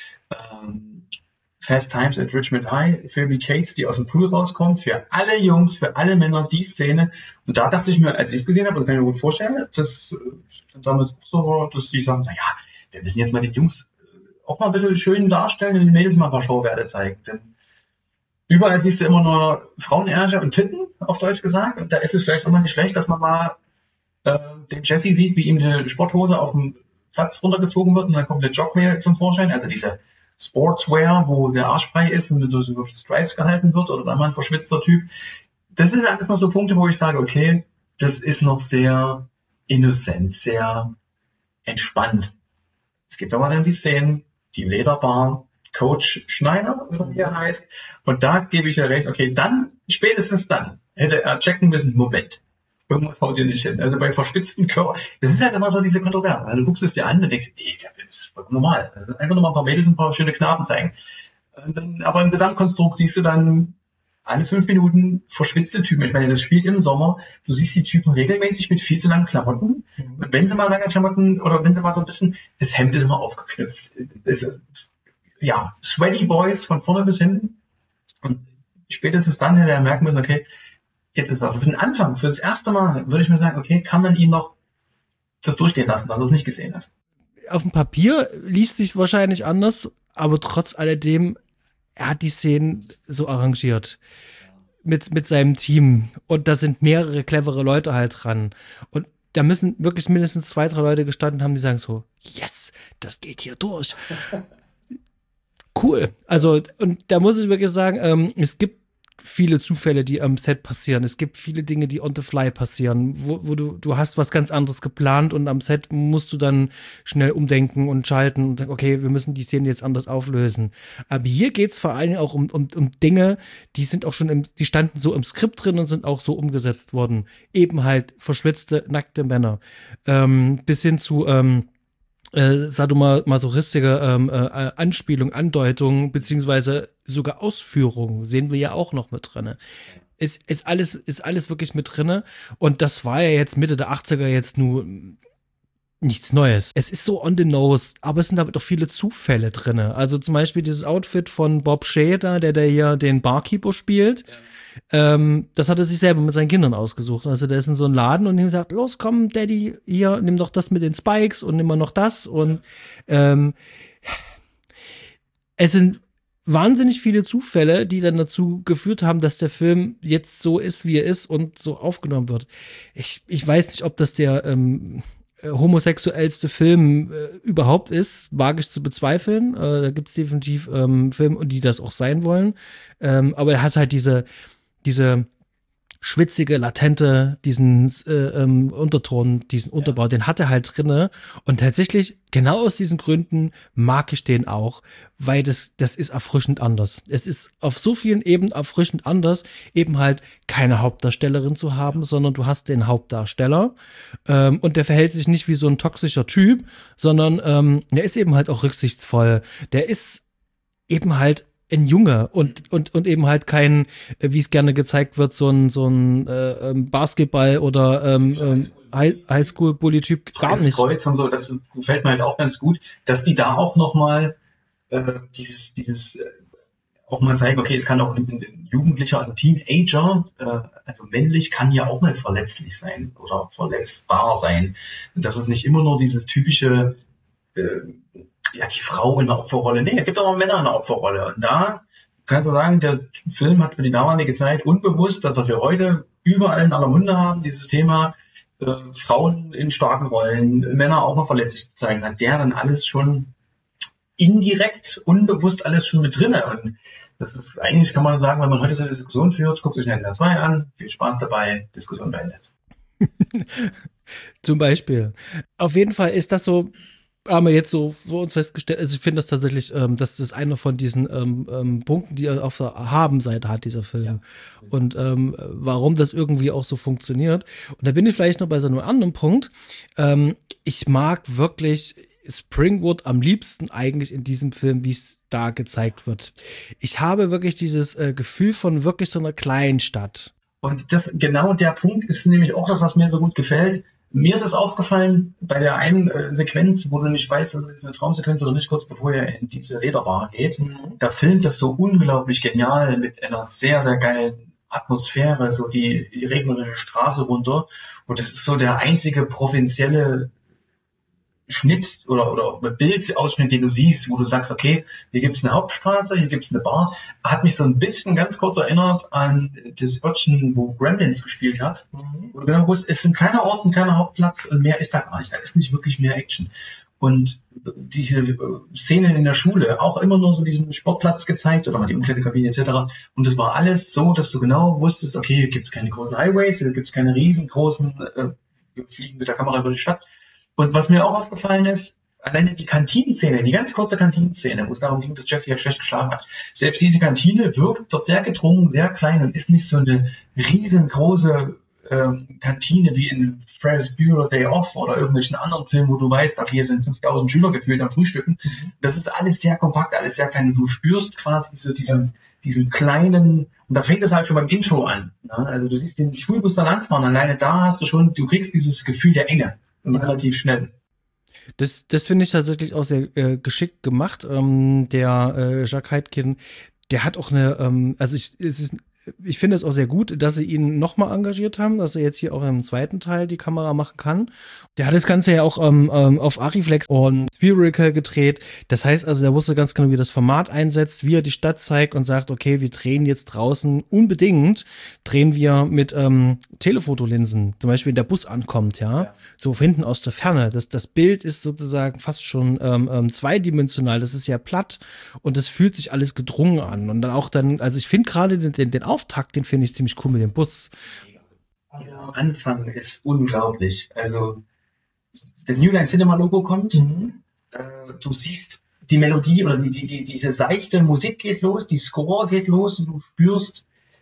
Fast Times at Richmond High, Phoebe Cates, die aus dem Pool rauskommt, für alle Jungs, für alle Männer die Szene. Und da dachte ich mir, als ich es gesehen habe, und kann ich mir gut vorstellen, dass damals so war, dass die sagen, naja, wir müssen jetzt mal den Jungs auch mal ein bisschen schön darstellen und den Mädels mal ein paar Schauwerte zeigen. Denn überall siehst du immer nur Frauenärsche und Titten, auf Deutsch gesagt. Und da ist es vielleicht auch mal nicht schlecht, dass man mal den Jesse sieht, wie ihm die Sporthose auf dem Platz runtergezogen wird und dann kommt der Jogwear zum Vorschein. Also diese Sportswear, wo der Arsch frei ist und durch so Stripes gehalten wird oder dann mal ein verschwitzter Typ. Das sind alles noch so Punkte, wo ich sage, okay, das ist noch sehr innocent, sehr entspannt. Es gibt aber dann die Szenen, die Lederbar, Coach Schneider, wie er heißt. Und da gebe ich ja recht, okay, dann, spätestens dann, hätte er checken müssen, Moment, irgendwas haut dir nicht hin. Also bei verschwitzten Körper, das ist halt immer so diese Kontroverse. Du guckst es dir an und denkst, der Film ist voll normal. Einfach nur mal ein paar Mädels und ein paar schöne Knaben zeigen. Dann, aber im Gesamtkonstrukt siehst du dann alle 5 Minuten verschwitzte Typen. Ich meine, das spielt im Sommer. Du siehst die Typen regelmäßig mit viel zu langen Klamotten. Und wenn sie mal lange Klamotten oder wenn sie mal so ein bisschen, das Hemd ist immer aufgeknüpft. Ja, sweaty Boys von vorne bis hinten. Und spätestens dann hätte er merken müssen, okay, jetzt ist was. Für den Anfang, für das erste Mal würde ich mir sagen, okay, kann man ihn noch das durchgehen lassen, dass er es nicht gesehen hat. Auf dem Papier liest sich wahrscheinlich anders, aber trotz alledem, er hat die Szenen so arrangiert. Mit seinem Team. Und da sind mehrere clevere Leute halt dran. Und da müssen wirklich mindestens 2, 3 Leute gestanden haben, die sagen so, yes, das geht hier durch. Cool. Also, und da muss ich wirklich sagen, es gibt viele Zufälle, die am Set passieren. Es gibt viele Dinge, die on the fly passieren, wo du hast was ganz anderes geplant und am Set musst du dann schnell umdenken und schalten und sagen, okay, wir müssen die Szene jetzt anders auflösen. Aber hier geht's vor allen Dingen auch um Dinge, die sind auch schon die standen so im Skript drin und sind auch so umgesetzt worden. Eben halt verschwitzte, nackte Männer. Bis hin zu sadomasochistische Anspielung, Andeutung, beziehungsweise sogar Ausführung sehen wir ja auch noch mit drinne. Ist alles wirklich mit drinne. Und das war ja jetzt Mitte der 80er jetzt nur nichts Neues. Es ist so on the nose, aber es sind damit auch viele Zufälle drinne. Also zum Beispiel dieses Outfit von Bob Shea da, der hier den Barkeeper spielt. Ja. Das hat er sich selber mit seinen Kindern ausgesucht. Also der ist in so einem Laden und ihm sagt, los, komm, Daddy, hier, nimm doch das mit den Spikes und nimm mal noch das. Und es sind wahnsinnig viele Zufälle, die dann dazu geführt haben, dass der Film jetzt so ist, wie er ist und so aufgenommen wird. Ich weiß nicht, ob das der homosexuellste Film überhaupt ist, wage ich zu bezweifeln. Da gibt es definitiv Filme, die das auch sein wollen. Aber er hat halt diese schwitzige, latente, diesen Unterton, diesen Unterbau, den hat er halt drinne. Und tatsächlich, genau aus diesen Gründen mag ich den auch, weil das ist erfrischend anders. Es ist auf so vielen Ebenen erfrischend anders, eben halt keine Hauptdarstellerin zu haben, sondern du hast den Hauptdarsteller und der verhält sich nicht wie so ein toxischer Typ, sondern der ist eben halt auch rücksichtsvoll. Der ist eben halt ein Junge und eben halt kein, wie es gerne gezeigt wird, so ein Basketball- oder Highschool-Bully-Typ gar nicht. Kreuz und so, das gefällt mir halt auch ganz gut, dass die da auch nochmal dieses auch mal zeigen, okay, es kann auch ein Jugendlicher, ein Teenager, also männlich, kann ja auch mal verletzlich sein oder verletzbar sein. Und das ist nicht immer nur dieses typische die Frau in der Opferrolle. Nee, es gibt auch Männer in der Opferrolle. Und da kannst du sagen, der Film hat für die damalige Zeit unbewusst, das, was wir heute überall in aller Munde haben, dieses Thema Frauen in starken Rollen, Männer auch mal verletzlich zu zeigen, hat der dann alles schon indirekt, unbewusst alles schon mit drinne. Und das ist eigentlich, kann man sagen, wenn man heute so eine Diskussion führt, guckt euch Nintendo 2 an, viel Spaß dabei, Diskussion beendet. Zum Beispiel. Auf jeden Fall ist das so haben wir jetzt so vor uns festgestellt, also ich finde das tatsächlich, das ist einer von diesen Punkten, die er auf der Habenseite hat, dieser Film. Ja. Und warum das irgendwie auch so funktioniert. Und da bin ich vielleicht noch bei so einem anderen Punkt. Ich mag wirklich Springwood am liebsten eigentlich in diesem Film, wie es da gezeigt wird. Ich habe wirklich dieses Gefühl von wirklich so einer kleinen Stadt. Und das genau der Punkt ist nämlich auch das, was mir so gut gefällt. Mir ist es aufgefallen, bei der einen Sequenz, wo du nicht weißt, dass es eine Traumsequenz oder nicht, kurz bevor er in diese Räderbar geht, da filmt das so unglaublich genial mit einer sehr, sehr geilen Atmosphäre, so die regnerische Straße runter. Und das ist so der einzige provinzielle Schnitt oder Bildausschnitt, den du siehst, wo du sagst, okay, hier gibt's eine Hauptstraße, hier gibt's eine Bar. Hat mich so ein bisschen ganz kurz erinnert an das Örtchen, wo Gremlins gespielt hat. Wo du genau wusstest, es ist ein kleiner Ort, ein kleiner Hauptplatz und mehr ist da gar nicht. Da ist nicht wirklich mehr Action. Und diese Szenen in der Schule, auch immer nur so diesen Sportplatz gezeigt oder mal die Umkleidekabine etc. Und das war alles so, dass du genau wusstest, okay, hier gibt's keine großen Highways, hier gibt's keine riesengroßen Fliegen mit der Kamera über die Stadt. Und was mir auch aufgefallen ist, alleine die Kantinenszene, die ganz kurze Kantinenszene, wo es darum ging, dass Jesse ja schlecht geschlagen hat. Selbst diese Kantine wirkt dort sehr gedrungen, sehr klein und ist nicht so eine riesengroße Kantine wie in Ferris Bueller Day Off oder irgendwelchen anderen Filmen, wo du weißt, okay, hier sind 5000 Schüler gefühlt am Frühstücken. Das ist alles sehr kompakt, alles sehr klein. Du spürst quasi so diesen kleinen, und da fängt es halt schon beim Intro an. Ne? Also du siehst den Schulbus da langfahren, alleine da hast du kriegst dieses Gefühl der Enge. Relativ schnell. Das finde ich tatsächlich auch sehr geschickt gemacht. Der Jacques Heidkin, der hat auch eine, ich finde es auch sehr gut, dass sie ihn nochmal engagiert haben, dass er jetzt hier auch im zweiten Teil die Kamera machen kann. Der hat das Ganze ja auch auf Arriflex und Spherical gedreht. Das heißt also, der wusste ganz genau, wie er das Format einsetzt, wie er die Stadt zeigt und sagt, okay, wir drehen jetzt draußen drehen wir mit Telefotolinsen, zum Beispiel wenn der Bus ankommt, ja, so hinten aus der Ferne. Das Bild ist sozusagen fast schon zweidimensional, das ist ja platt und das fühlt sich alles gedrungen an. Und dann auch also ich finde gerade den Auftakt, den finde ich ziemlich cool mit dem Bus. Der Anfang ist unglaublich. Also das New Line Cinema Logo kommt, du siehst die Melodie oder diese seichte Musik geht los, die Score geht los und du spürst,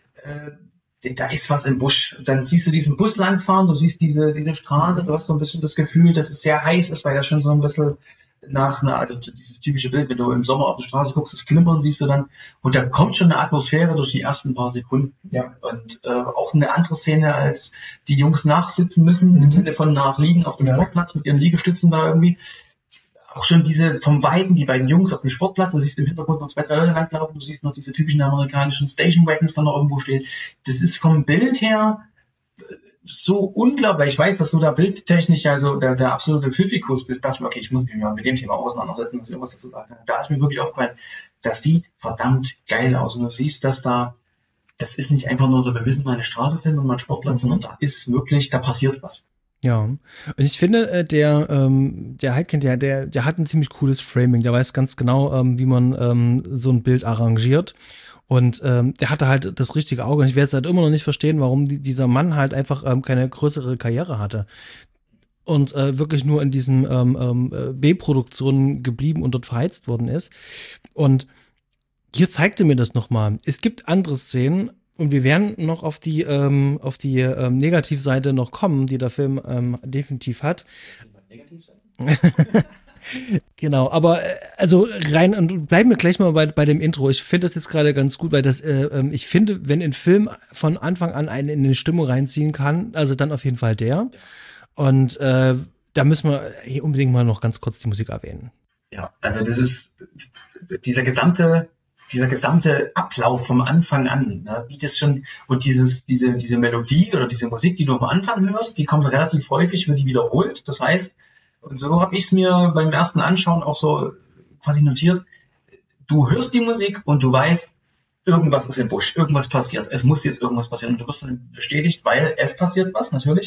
da ist was im Busch. Dann siehst du diesen Bus langfahren, du siehst diese Straße, du hast so ein bisschen das Gefühl, dass es sehr heiß ist, weil da schon so ein bisschen also dieses typische Bild, wenn du im Sommer auf die Straße guckst, das Flimmern siehst du dann, und da kommt schon eine Atmosphäre durch die ersten paar Sekunden. Ja. Und auch eine andere Szene, als die Jungs nachsitzen müssen, im Sinne von nachliegen auf dem Sportplatz mit ihren Liegestützen da irgendwie. Auch schon vom Weiten, die beiden Jungs auf dem Sportplatz, du siehst im Hintergrund noch 2, 3 Leute langlaufen, du siehst noch diese typischen amerikanischen Station Wagons dann noch irgendwo stehen. Das ist vom Bild her so unglaublich. Ich weiß, dass du da bildtechnisch also der absolute Pfiffikus bist. Dachte ich mir, okay, ich muss mich mal mit dem Thema auseinandersetzen, dass ich irgendwas dazu sagen kann. Da ist mir wirklich aufgefallen, das sieht verdammt geil aus. Und du siehst, dass das ist nicht einfach nur so, wir müssen mal eine Straße filmen und mal einen Sportplatz, sondern da passiert was. Ja, und ich finde, der Heidkin, der hat ein ziemlich cooles Framing. Der weiß ganz genau, wie man so ein Bild arrangiert. Und der hatte halt das richtige Auge. Und ich werde es halt immer noch nicht verstehen, warum dieser Mann halt einfach keine größere Karriere hatte. Und wirklich nur in diesen B-Produktionen geblieben und dort verheizt worden ist. Und hier zeigte mir das nochmal. Es gibt andere Szenen, und wir werden noch auf die Negativseite noch kommen, die der Film definitiv hat. Genau, aber also rein, und bleiben wir gleich mal bei dem Intro. Ich finde das jetzt gerade ganz gut, weil ich finde, wenn ein Film von Anfang an einen in eine Stimmung reinziehen kann, also dann auf jeden Fall der. Und da müssen wir hier unbedingt mal noch ganz kurz die Musik erwähnen. Ja, also das ist dieser gesamte Ablauf vom Anfang an, ne, wie das schon, und diese Melodie oder diese Musik, die du am Anfang hörst, die kommt relativ häufig, wird die wiederholt. Das heißt, und so habe ich es mir beim ersten Anschauen auch so quasi notiert, du hörst die Musik und du weißt, irgendwas ist im Busch, irgendwas passiert, es muss jetzt irgendwas passieren. Und du wirst dann bestätigt, weil es passiert was, natürlich.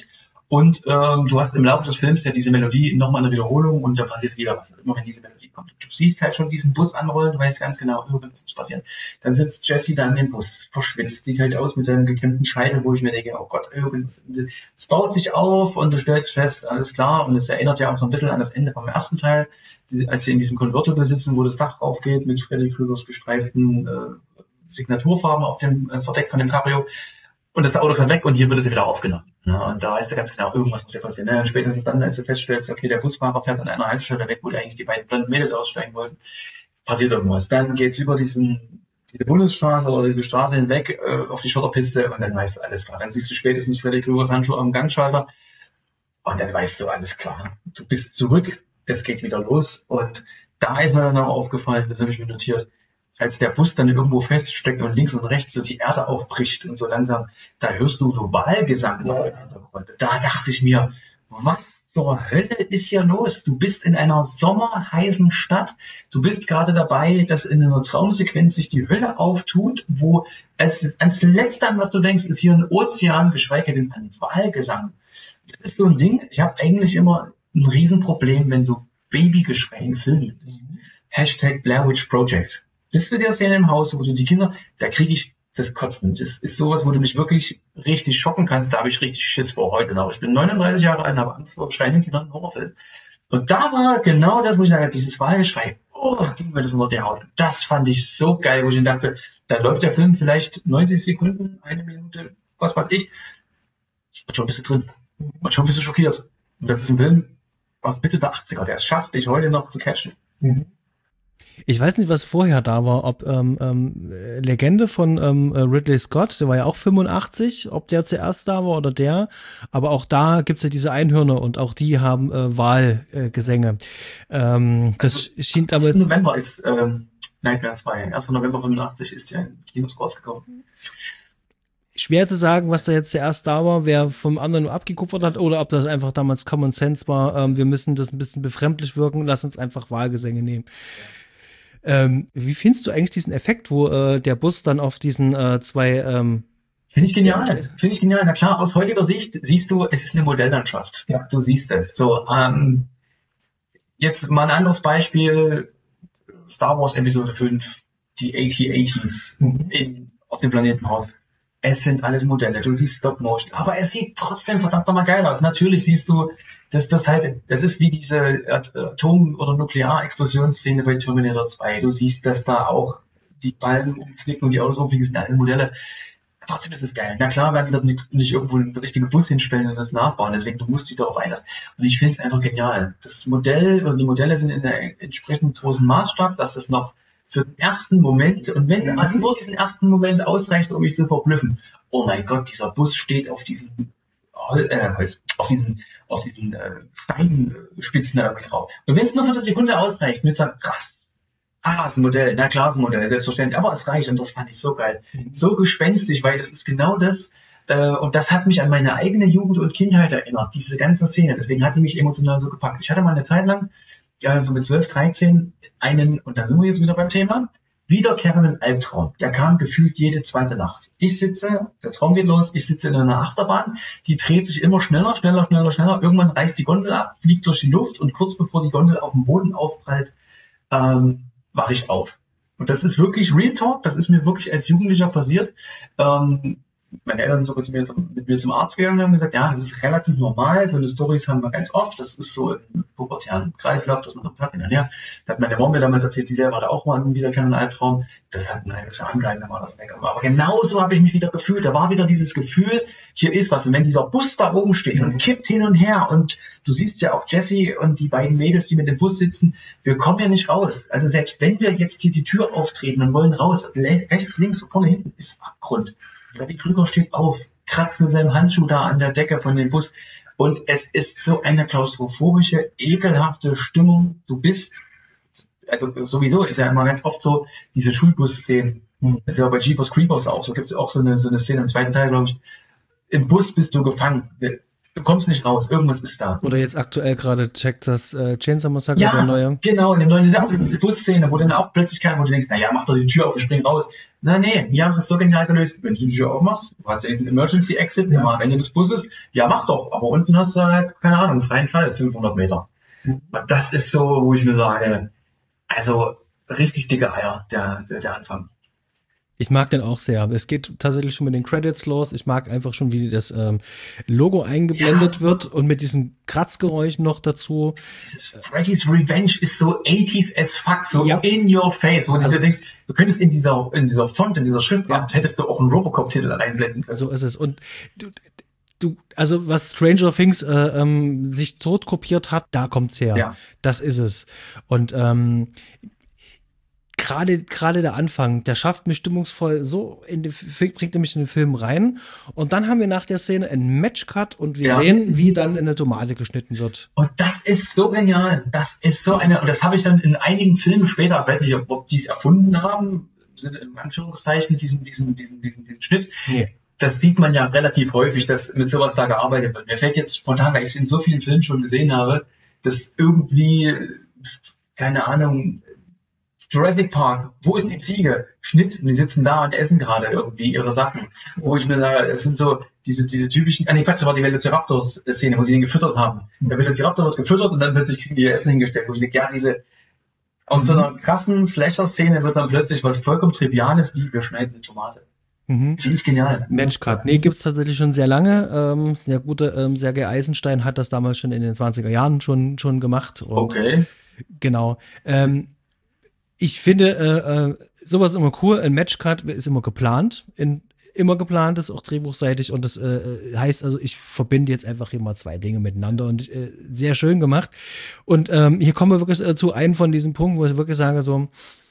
Und du hast im Laufe des Films ja diese Melodie nochmal eine Wiederholung und da passiert wieder was. Immer wenn diese Melodie kommt. Du siehst halt schon diesen Bus anrollen, du weißt ganz genau, irgendwas muss passieren. Dann sitzt Jesse da in dem Bus, verschwitzt, sieht halt aus mit seinem gekrümmten Scheitel, wo ich mir denke, oh Gott, irgendwas. Es baut sich auf und du stellst fest, alles klar. Und es erinnert ja auch so ein bisschen an das Ende vom ersten Teil, als sie in diesem Convertible sitzen, wo das Dach aufgeht mit Freddy Krügers gestreiften Signaturfarben auf dem Verdeck von dem Cabrio. Und das Auto fährt weg und hier wird es wieder aufgenommen. Ja, und da weißt du ganz genau, irgendwas muss ja passieren. Ja, spätestens dann, als du feststellst, okay, der Busfahrer fährt an einer Haltestelle weg, wo eigentlich die beiden blonden Mädels aussteigen wollten, passiert irgendwas. Dann geht's über diese Bundesstraße oder diese Straße hinweg auf die Schotterpiste und dann weißt du, alles klar. Dann siehst du spätestens Freddy Krügers Handschuh am Gangschalter und dann weißt du, alles klar. Du bist zurück, es geht wieder los und da ist mir dann auch aufgefallen, das habe ich mir notiert, als der Bus dann irgendwo feststeckt und links und rechts so die Erde aufbricht und so langsam, da hörst du so Wahlgesang im Hintergrund. Da dachte ich mir, was zur Hölle ist hier los? Du bist in einer sommerheißen Stadt. Du bist gerade dabei, dass in einer Traumsequenz sich die Hölle auftut, wo als Letzte, an was du denkst, ist hier ein Ozean, geschweige denn ein Wahlgesang. Das ist so ein Ding, ich habe eigentlich immer ein Riesenproblem, wenn so Babygeschrei in Filmen ist. Hashtag Blair Witch Project. Bist du der Szene im Haus, wo du die Kinder, da kriege ich das Kotzen. Das ist sowas, wo du mich wirklich richtig schocken kannst. Da habe ich richtig Schiss vor heute noch. Ich bin 39 Jahre alt und habe Angst vor schreienden Kindern im Horrorfilm. Und da war genau das, wo ich sage, dieses Wahlgeschrei, ging mir das unter die Haut. Das fand ich so geil, wo ich dachte, da läuft der Film vielleicht 90 Sekunden, 1 Minute, was weiß ich. Ich bin schon ein bisschen drin. Und schon ein bisschen schockiert. Und das ist ein Film aus Mitte der 80er, der es schafft, dich heute noch zu catchen. Ich weiß nicht, was vorher da war, ob Legende von Ridley Scott, der war ja auch 85, ob der zuerst da war oder der, aber auch da gibt's ja diese Einhörner und auch die haben Wahlgesänge. Das schien aber 1. November ist Nightmare 2. 1. November 85 ist ja in Kinos rausgekommen. Schwer zu sagen, was da jetzt zuerst da war, wer vom anderen nur abgekupfert hat oder ob das einfach damals Common Sense war. Wir müssen das ein bisschen befremdlich wirken, lass uns einfach Wahlgesänge nehmen. Wie findest du eigentlich diesen Effekt, wo der Bus dann auf diesen zwei Finde ich genial. Na klar, aus heutiger Sicht siehst du, es ist eine Modelllandschaft. Ja. Du siehst es. So, jetzt mal ein anderes Beispiel. Star Wars Episode 5, die AT-ATs auf dem Planeten Hoth. Es sind alles Modelle, du siehst Stop-Motion, aber es sieht trotzdem verdammt nochmal geil aus. Natürlich siehst du, das ist wie diese Atom- oder Nuklearexplosionsszene bei Terminator 2. Du siehst, dass da auch die Balken umknicken und die Autos umfliegen, sind alles Modelle. Trotzdem ist es geil. Na klar, werden die dort nicht irgendwo einen richtigen Bus hinstellen und das nachbauen, deswegen du musst dich darauf einlassen. Und ich finde es einfach genial. Das Modell, oder die Modelle sind in einem entsprechend großen Maßstab, dass das noch für den ersten Moment, und wenn es nur diesen ersten Moment ausreicht, um mich zu verblüffen, oh mein Gott, dieser Bus steht auf diesen Steinspitzen da irgendwie drauf. Und wenn es nur für eine Sekunde ausreicht, mir zu sagen, krass, ist ein Modell, na klar ist ein Modell, selbstverständlich, aber es reicht und das fand ich so geil. So gespenstig, weil das ist genau das, und das hat mich an meine eigene Jugend und Kindheit erinnert, diese ganze Szene, deswegen hat sie mich emotional so gepackt. Ich hatte mal eine Zeit lang, so mit 12, 13, und da sind wir jetzt wieder beim Thema, wiederkehrenden Albtraum. Der kam gefühlt jede zweite Nacht. Der Traum geht los, ich sitze in einer Achterbahn, die dreht sich immer schneller. Irgendwann reißt die Gondel ab, fliegt durch die Luft und kurz bevor die Gondel auf dem Boden aufprallt, wache ich auf. Und das ist wirklich Real Talk, das ist mir wirklich als Jugendlicher passiert. Meine Eltern sind sogar mit mir zum Arzt gegangen und haben gesagt, ja, das ist relativ normal, so eine Storys haben wir ganz oft, das ist so im pubertären Kreislauf, dass man das hat. Da hat meine Mama mir damals erzählt, sie selber hatte auch mal einen wiederkehrenden Albtraum, das hat ein halbes Jahr angehalten, dann war das weg. Aber genauso habe ich mich wieder gefühlt, da war wieder dieses Gefühl, hier ist was. Und wenn dieser Bus da oben steht und kippt hin und her und du siehst ja auch Jesse und die beiden Mädels, die mit dem Bus sitzen, wir kommen ja nicht raus. Also selbst wenn wir jetzt hier die Tür auftreten und wollen raus, rechts, links, vorne, hinten, ist Abgrund. Freddy Krüger steht auf, kratzt mit seinem Handschuh da an der Decke von dem Bus und es ist so eine klaustrophobische, ekelhafte Stimmung. Du bist, also sowieso ist ja immer ganz oft so, diese Schulbus-Szenen, das ist ja bei Jeepers Creepers auch so, gibt es auch so eine Szene im zweiten Teil, glaube ich, im Bus bist du gefangen. Du kommst nicht raus, irgendwas ist da. Oder jetzt aktuell gerade checkt das Chainsaw Massacre, der neue. Genau, in der neuen, diese Busszene, wo dann auch plötzlich keiner, wo du denkst, naja, mach doch die Tür auf und spring raus. Nee, wir haben es so genial gelöst. Wenn du die Tür aufmachst, du hast ja jetzt einen Emergency Exit, am Ende des Busses, ja, mach doch, aber unten hast du halt, keine Ahnung, einen freien Fall, 500 Meter. Das ist so, wo ich mir sage, also, richtig dicke Eier, der Anfang. Ich mag den auch sehr. Es geht tatsächlich schon mit den Credits los. Ich mag einfach schon, wie das Logo eingeblendet wird und mit diesen Kratzgeräuschen noch dazu. Dieses Freddy's Revenge ist so 80s as fuck, so in your face, wo du dir denkst, du könntest in dieser Font, in dieser Schriftart, hättest du auch einen Robocop-Titel einblenden können. So ist es. Und also was Stranger Things sich totkopiert hat, da kommt's her. Ja. Das ist es. Und gerade der Anfang, der schafft mich stimmungsvoll so, bringt er mich in den Film rein. Und dann haben wir nach der Szene einen Matchcut und wir sehen, wie dann eine Tomate geschnitten wird. Und das ist so genial. Das ist so und das habe ich dann in einigen Filmen später, weiß nicht, ob die es erfunden haben, in Anführungszeichen, diesen Schnitt. Nee. Das sieht man ja relativ häufig, dass mit sowas da gearbeitet wird. Mir fällt jetzt spontan, weil ich es in so vielen Filmen schon gesehen habe, dass irgendwie, keine Ahnung, Jurassic Park, wo ist die Ziege? Schnitt, und die sitzen da und essen gerade irgendwie ihre Sachen. Wo ich mir sage, es sind so diese typischen, Quatsch, das war die Velociraptor-Szene, wo die den gefüttert haben. Der Velociraptor wird gefüttert und dann plötzlich kriegen die ihr Essen hingestellt. Wo ich denke, aus so einer krassen Slasher-Szene wird dann plötzlich was vollkommen Triviales wie, wir schneiden eine Tomate. Finde ich genial. Matchcut. Nee, gibt's tatsächlich schon sehr lange. Der gute Sergei Eisenstein hat das damals schon in den 20er Jahren schon gemacht. Und okay. Genau. Ich finde sowas immer cool. Ein Matchcut ist immer geplant. Ist auch drehbuchseitig. Und das heißt also, ich verbinde jetzt einfach immer zwei Dinge miteinander. Und sehr schön gemacht. Und hier kommen wir wirklich zu einem von diesen Punkten, wo ich wirklich sage, so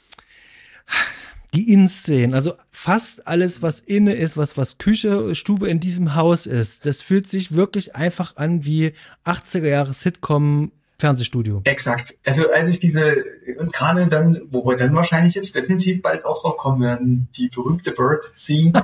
die Innenszenen, also fast alles, was inne ist, was Küche, Stube in diesem Haus ist, das fühlt sich wirklich einfach an wie 80er Jahre Sitcom Fernsehstudio. Exakt. Also als ich und gerade dann, wo wir dann wahrscheinlich jetzt definitiv bald auch noch kommen werden, die berühmte Bird-Scene,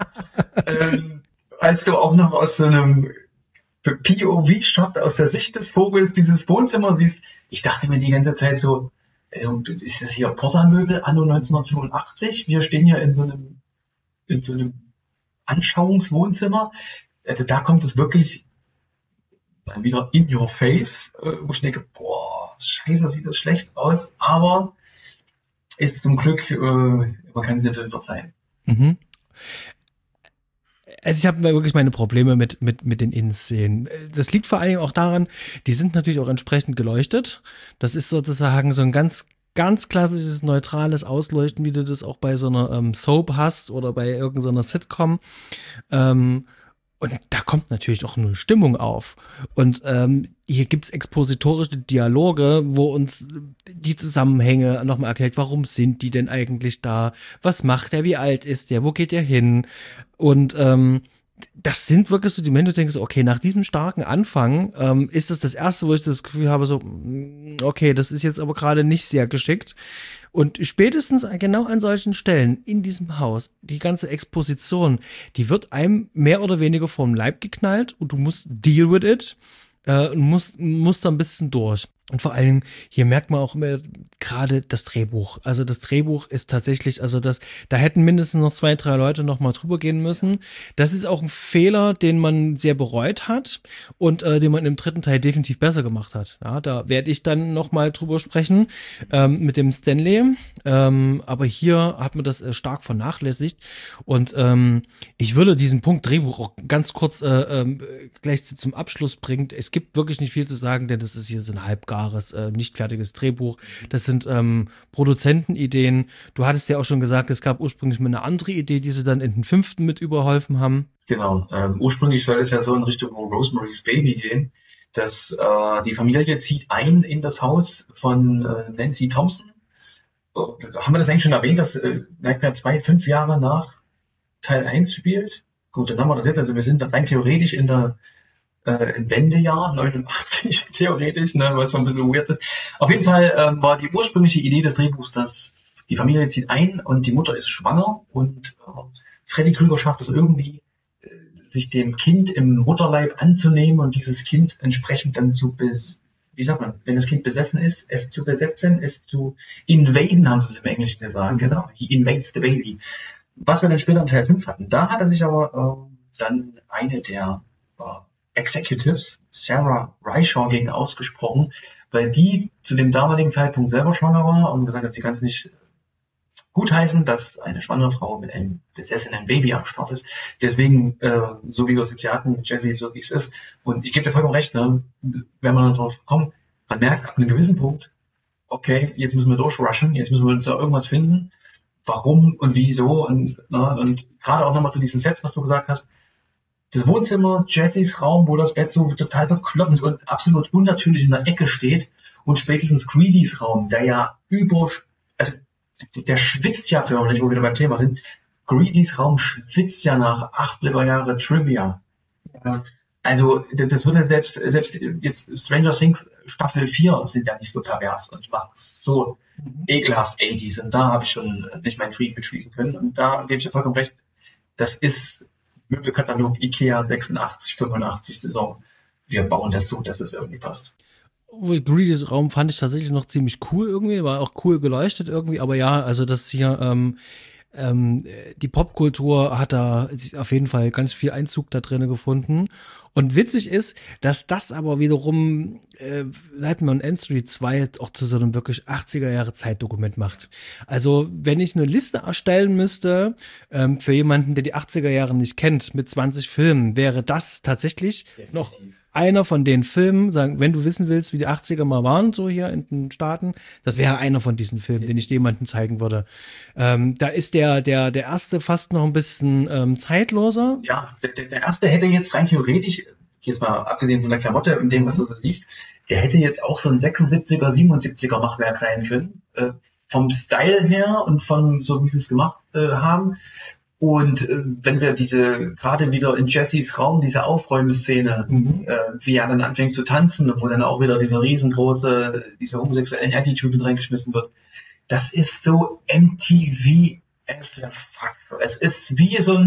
als du auch noch aus so einem POV-Shot aus der Sicht des Vogels dieses Wohnzimmer siehst, ich dachte mir die ganze Zeit so, ist das hier Porta-Möbel anno 1985? Wir stehen ja in so einem Anschauungswohnzimmer. Da kommt es wirklich mal wieder in your face, wo ich denke, boah, scheiße, sieht das schlecht aus, aber ist zum Glück, man kann es dem Film verzeihen. Mhm. Also ich habe wirklich meine Probleme mit den Innenszenen. Das liegt vor allen Dingen auch daran, die sind natürlich auch entsprechend geleuchtet. Das ist sozusagen so ein ganz klassisches, neutrales Ausleuchten, wie du das auch bei so einer Soap hast oder bei irgendeiner Sitcom. Und da kommt natürlich auch eine Stimmung auf. Und hier gibt's expositorische Dialoge, wo uns die Zusammenhänge nochmal erklärt, warum sind die denn eigentlich da? Was macht der? Wie alt ist der? Wo geht der hin? Und das sind wirklich so die Momente, du denkst, okay, nach diesem starken Anfang ist das erste, wo ich das Gefühl habe, so, okay, das ist jetzt aber gerade nicht sehr geschickt. Und spätestens genau an solchen Stellen in diesem Haus, die ganze Exposition, die wird einem mehr oder weniger vom Leib geknallt und du musst deal with it, musst da ein bisschen durch. Und vor allen Dingen, hier merkt man auch immer gerade das Drehbuch. Also das Drehbuch ist tatsächlich, da hätten mindestens noch 2, 3 Leute noch mal drüber gehen müssen. Das ist auch ein Fehler, den man sehr bereut hat und den man im 3. Teil definitiv besser gemacht hat. Ja, da werde ich dann noch mal drüber sprechen mit dem Stanley. Aber hier hat man das stark vernachlässigt. Und ich würde diesen Punkt Drehbuch auch ganz kurz gleich zum Abschluss bringen. Es gibt wirklich nicht viel zu sagen, denn das ist hier so ein halbgares, nicht fertiges Drehbuch. Das sind Produzentenideen. Du hattest ja auch schon gesagt, es gab ursprünglich mal eine andere Idee, die sie dann in den 5. mit überholfen haben. Genau. Ursprünglich soll es ja so in Richtung Rosemary's Baby gehen, dass die Familie zieht ein in das Haus von Nancy Thompson. Haben wir das eigentlich schon erwähnt, dass Nightmare 2 5 Jahre nach Teil 1 spielt? Gut, dann haben wir das jetzt. Also wir sind rein theoretisch im Wendejahr 89 theoretisch, ne, was so ein bisschen weird ist. Auf jeden Fall war die ursprüngliche Idee des Drehbuchs, dass die Familie zieht ein und die Mutter ist schwanger und Freddy Krüger schafft es irgendwie, sich dem Kind im Mutterleib anzunehmen und dieses Kind entsprechend dann wie sagt man, wenn das Kind besessen ist, es zu besetzen, es zu invaden, haben sie es im Englischen gesagt, genau. He invades the baby. Was wir dann später in Teil 5 hatten, da hat er sich aber dann eine der Executives, Sarah Ryshaw, gegen ausgesprochen, weil die zu dem damaligen Zeitpunkt selber schwanger war und gesagt hat, sie kann es nicht gutheißen, dass eine schwangere Frau mit einem besessenen Baby am Start ist. Deswegen, so wie wir es jetzt hier hatten, Jesse, so wie es ist. Und ich gebe dir vollkommen recht, ne? Wenn man dann drauf kommt, man merkt ab einem gewissen Punkt, okay, jetzt müssen wir durchrushen, jetzt müssen wir uns da irgendwas finden, warum und wieso. Und gerade auch nochmal zu diesen Sets, was du gesagt hast, das Wohnzimmer, Jessys Raum, wo das Bett so total bekloppt und absolut unnatürlich in der Ecke steht, und spätestens Greedys Raum, der ja der schwitzt ja förmlich, wo wir beim Thema sind. Greedys Raum schwitzt ja nach 80er Jahre Trivia. Also das wird ja selbst jetzt Stranger Things Staffel 4 sind ja nicht so pervers und machen so ekelhaft 80s. Und da habe ich schon nicht meinen Frieden mitschließen können. Und da gebe ich dir vollkommen recht, das ist Möbelkatalog Ikea 86, 85 Saison. Wir bauen das so, dass das irgendwie passt. Greedys Raum fand ich tatsächlich noch ziemlich cool irgendwie, war auch cool geleuchtet irgendwie, aber ja, also das hier, die Popkultur hat da auf jeden Fall ganz viel Einzug da drin gefunden. Und witzig ist, dass das aber wiederum Nightmare on Elm Street 2 auch zu so einem wirklich 80er-Jahre-Zeitdokument macht. Also wenn ich eine Liste erstellen müsste für jemanden, der die 80er Jahre nicht kennt, mit 20 Filmen, wäre das tatsächlich noch einer von den Filmen, sagen, wenn du wissen willst, wie die 80er mal waren, so hier in den Staaten, das wäre einer von diesen Filmen, den ich jemandem zeigen würde. Da ist der erste fast noch ein bisschen zeitloser. Ja, der erste hätte jetzt rein theoretisch, jetzt mal abgesehen von der Klamotte und dem, was du das siehst, der hätte jetzt auch so ein 76er, 77er Machwerk sein können. Vom Style her und von so, wie sie es gemacht haben. Und wenn wir gerade wieder in Jessys Raum, diese Aufräumszene, wie er dann anfängt zu tanzen, wo dann auch wieder diese homosexuellen Attitude reingeschmissen wird, das ist so MTV as fuck. Es ist wie so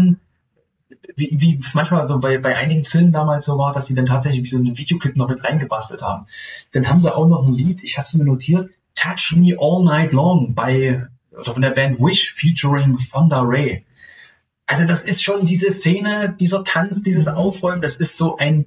wie es manchmal so bei einigen Filmen damals so war, dass sie dann tatsächlich so einen Videoclip noch mit reingebastelt haben. Dann haben sie auch noch ein Lied, ich habe es mir notiert, Touch Me All Night Long von der Band Wish featuring Fonda Ray. Also das ist schon diese Szene, dieser Tanz, dieses Aufräumen, das ist so ein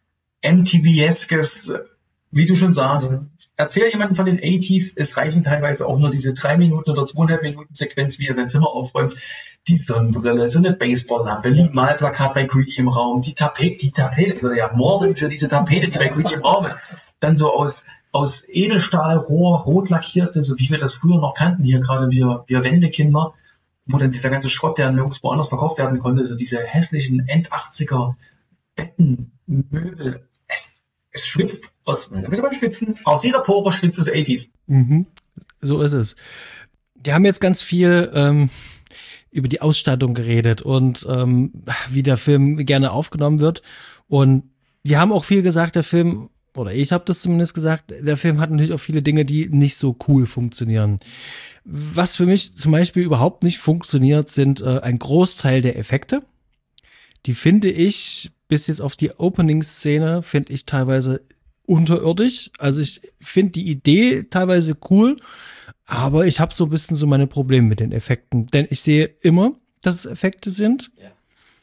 MTV-eskes, wie du schon sagst. Erzähl jemanden von den 80s, es reichen teilweise auch nur diese 3 Minuten oder 2,5 Minuten Sequenz, wie er sein Zimmer aufräumt. Die Sonnenbrille, so eine Baseballlampe, ein Malplakat bei Greedy im Raum, die Tapete, ich würde ja morden für diese Tapete, die bei Greedy im Raum ist. Dann so aus Edelstahlrohr, rot lackierte, so wie wir das früher noch kannten, hier gerade wir Wendekinder, wo dann dieser ganze Schrott, der nirgendwo anders verkauft werden konnte, so diese hässlichen End-80er Betten, Möbel, es schwitzt aus jeder Pore schwitzt es 80s. So ist es. Die haben jetzt ganz viel über die Ausstattung geredet und wie der Film gerne aufgenommen wird. Und die haben auch viel gesagt, der Film, oder ich habe das zumindest gesagt, der Film hat natürlich auch viele Dinge, die nicht so cool funktionieren. Was für mich zum Beispiel überhaupt nicht funktioniert, sind ein Großteil der Effekte. Die finde ich, bis jetzt auf die Opening-Szene, finde ich teilweise unterirdisch. Also ich finde die Idee teilweise cool, aber ich habe so ein bisschen so meine Probleme mit den Effekten. Denn ich sehe immer, dass es Effekte sind. Ja.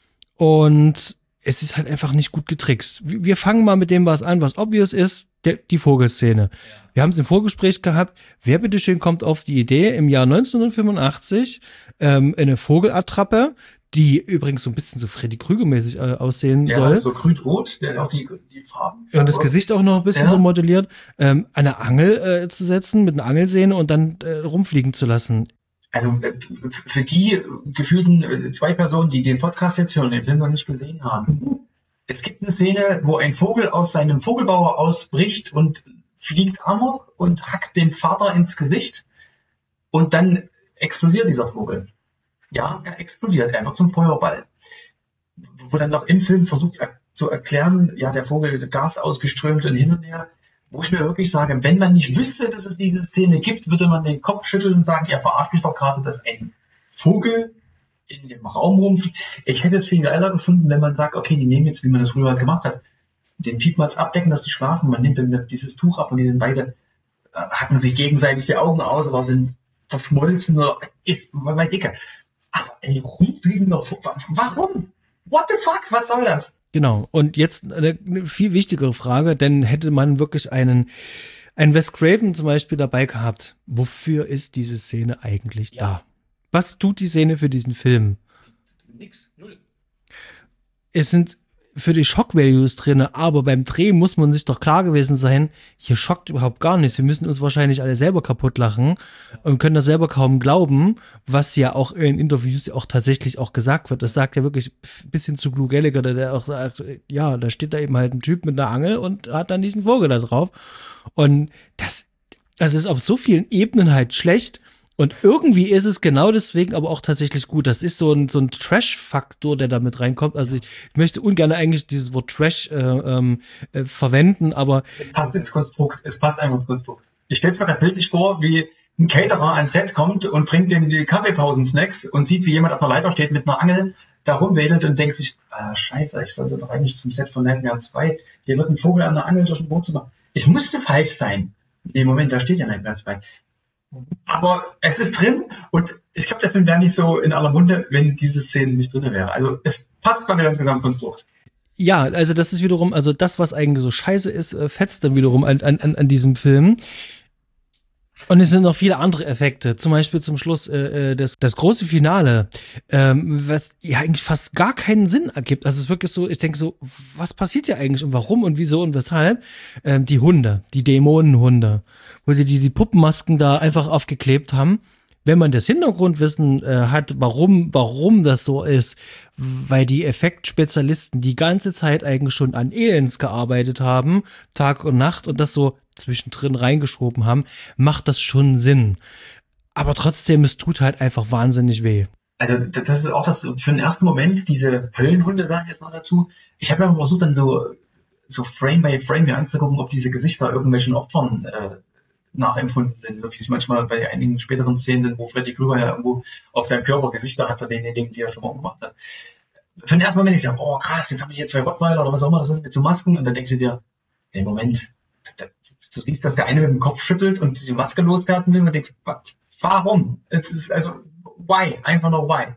Und es ist halt einfach nicht gut getrickst. Wir fangen mal mit dem was an, was obvious ist, die Vogelszene. Ja. Wir haben es im Vorgespräch gehabt, wer bitteschön kommt auf die Idee, im Jahr 1985 eine Vogelattrappe, die übrigens so ein bisschen so Freddy Krüger-mäßig aussehen soll. Ja, so grün-rot, der auch die Farben. Und das Gesicht auch noch ein bisschen so modelliert. Eine Angel zu setzen mit einer Angelsehne und dann rumfliegen zu lassen. Also für die gefühlten 2 Personen, die den Podcast jetzt hören, den Film noch nicht gesehen haben. Es gibt eine Szene, wo ein Vogel aus seinem Vogelbauer ausbricht und fliegt amok und hackt den Vater ins Gesicht und dann explodiert dieser Vogel. Ja, er explodiert, er wird zum Feuerball. Wo dann noch im Film versucht zu erklären, ja, der Vogel Gas ausgeströmt und hin und her. Wo ich mir wirklich sage, wenn man nicht wüsste, dass es diese Szene gibt, würde man den Kopf schütteln und sagen, ja, verarscht mich doch gerade, dass ein Vogel in dem Raum rumfliegt. Ich hätte es viel geiler gefunden, wenn man sagt, okay, die nehmen jetzt, wie man das früher halt gemacht hat, den Piepmatz abdecken, dass die schlafen, man nimmt dann dieses Tuch ab und die sind beide, hacken sich gegenseitig die Augen aus oder sind verschmolzen oder ist, man weiß ich gar nicht. Aber ein rumfliegender warum? What the fuck, was soll das? Genau, und jetzt eine viel wichtigere Frage, denn hätte man wirklich einen Wes Craven zum Beispiel dabei gehabt, wofür ist diese Szene eigentlich da? Was tut die Szene für diesen Film? Nix, null. Es sind für die Shock-Values drin, aber beim Dreh muss man sich doch klar gewesen sein, hier schockt überhaupt gar nichts. Wir müssen uns wahrscheinlich alle selber kaputt lachen und können das selber kaum glauben, was ja auch in Interviews auch tatsächlich auch gesagt wird. Das sagt ja wirklich ein bisschen zu Lou Gallagher, der auch sagt, ja, da steht da eben halt ein Typ mit einer Angel und hat dann diesen Vogel da drauf. Und das ist auf so vielen Ebenen halt schlecht. Und irgendwie ist es genau deswegen aber auch tatsächlich gut. Das ist so ein Trash-Faktor, der da mit reinkommt. Also ich möchte ungern eigentlich dieses Wort Trash verwenden, aber es passt ins Konstrukt. Es passt einfach ins Konstrukt. Ich stelle es mir gerade bildlich vor, wie ein Caterer ans Set kommt und bringt dem die Kaffeepausen-Snacks und sieht, wie jemand auf einer Leiter steht mit einer Angel, da rumwedelt und denkt sich, scheiße, ich soll doch eigentlich zum Set von Nightmare 2. Hier wird ein Vogel an der Angel durch ein Wohnzimmer. Ich musste falsch sein. Nee, Moment, da steht ja Nightmare 2. Aber es ist drin und ich glaube, der Film wäre nicht so in aller Munde, wenn diese Szene nicht drin wäre. Also es passt bei mir das Gesamtkonstrukt. Ja, also das ist wiederum, also das, was eigentlich so scheiße ist, fetzt dann wiederum an diesem Film. Und es sind noch viele andere Effekte, zum Beispiel zum Schluss das große Finale, was ja eigentlich fast gar keinen Sinn ergibt. Also es ist wirklich so, ich denke so, was passiert hier eigentlich und warum und wieso und weshalb? Die Hunde, die Dämonenhunde, wo die Puppenmasken da einfach aufgeklebt haben. Wenn man das Hintergrundwissen hat, warum das so ist, weil die Effektspezialisten die ganze Zeit eigentlich schon an Aliens gearbeitet haben, Tag und Nacht und das so zwischendrin reingeschoben haben, macht das schon Sinn. Aber trotzdem, es tut halt einfach wahnsinnig weh. Also das ist auch das für den ersten Moment, diese Höllenhunde sagen jetzt noch dazu. Ich habe ja versucht, dann so Frame by Frame mir anzugucken, ob diese Gesichter irgendwelchen Opfern nachempfunden sind, so wie es manchmal bei einigen späteren Szenen sind, wo Freddy Krueger ja irgendwo auf seinem Körper Gesichter hat von denjenigen, die er schon mal umgemacht hat. Für den ersten Moment ich sage, oh krass, jetzt haben wir hier 2 Rottweiler oder was auch immer das sind mit so Masken und dann denkst du dir, hey Moment, du siehst, dass der eine mit dem Kopf schüttelt und diese Maske loswerden will und denkst, warum? Es ist also why? Einfach nur why?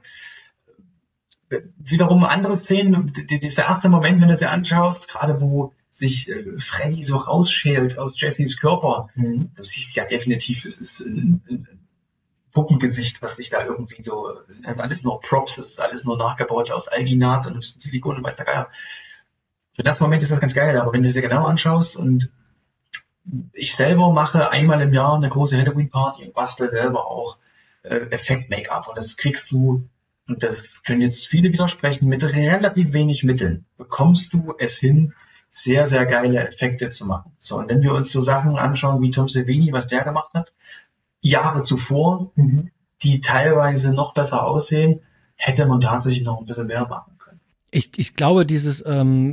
Wiederum andere Szenen, dieser erste Moment, wenn du sie anschaust, gerade wo sich Freddy so rausschält aus Jessys Körper, du siehst ja definitiv, es ist ein Puppengesicht, was sich da irgendwie so, das ist alles nur Props, das ist alles nur nachgebaut aus Alginat und Silikon und weiß der Geier. Für das Moment ist das ganz geil, aber wenn du sie genau anschaust und ich selber mache einmal im Jahr eine große Halloween-Party und bastel selber auch Effekt-Make-up und das kriegst du, und das können jetzt viele widersprechen, mit relativ wenig Mitteln bekommst du es hin, sehr, sehr geile Effekte zu machen. So, und wenn wir uns so Sachen anschauen wie Tom Savini, was der gemacht hat, Jahre zuvor, die teilweise noch besser aussehen, hätte man tatsächlich noch ein bisschen mehr machen können. Ich glaube, dieses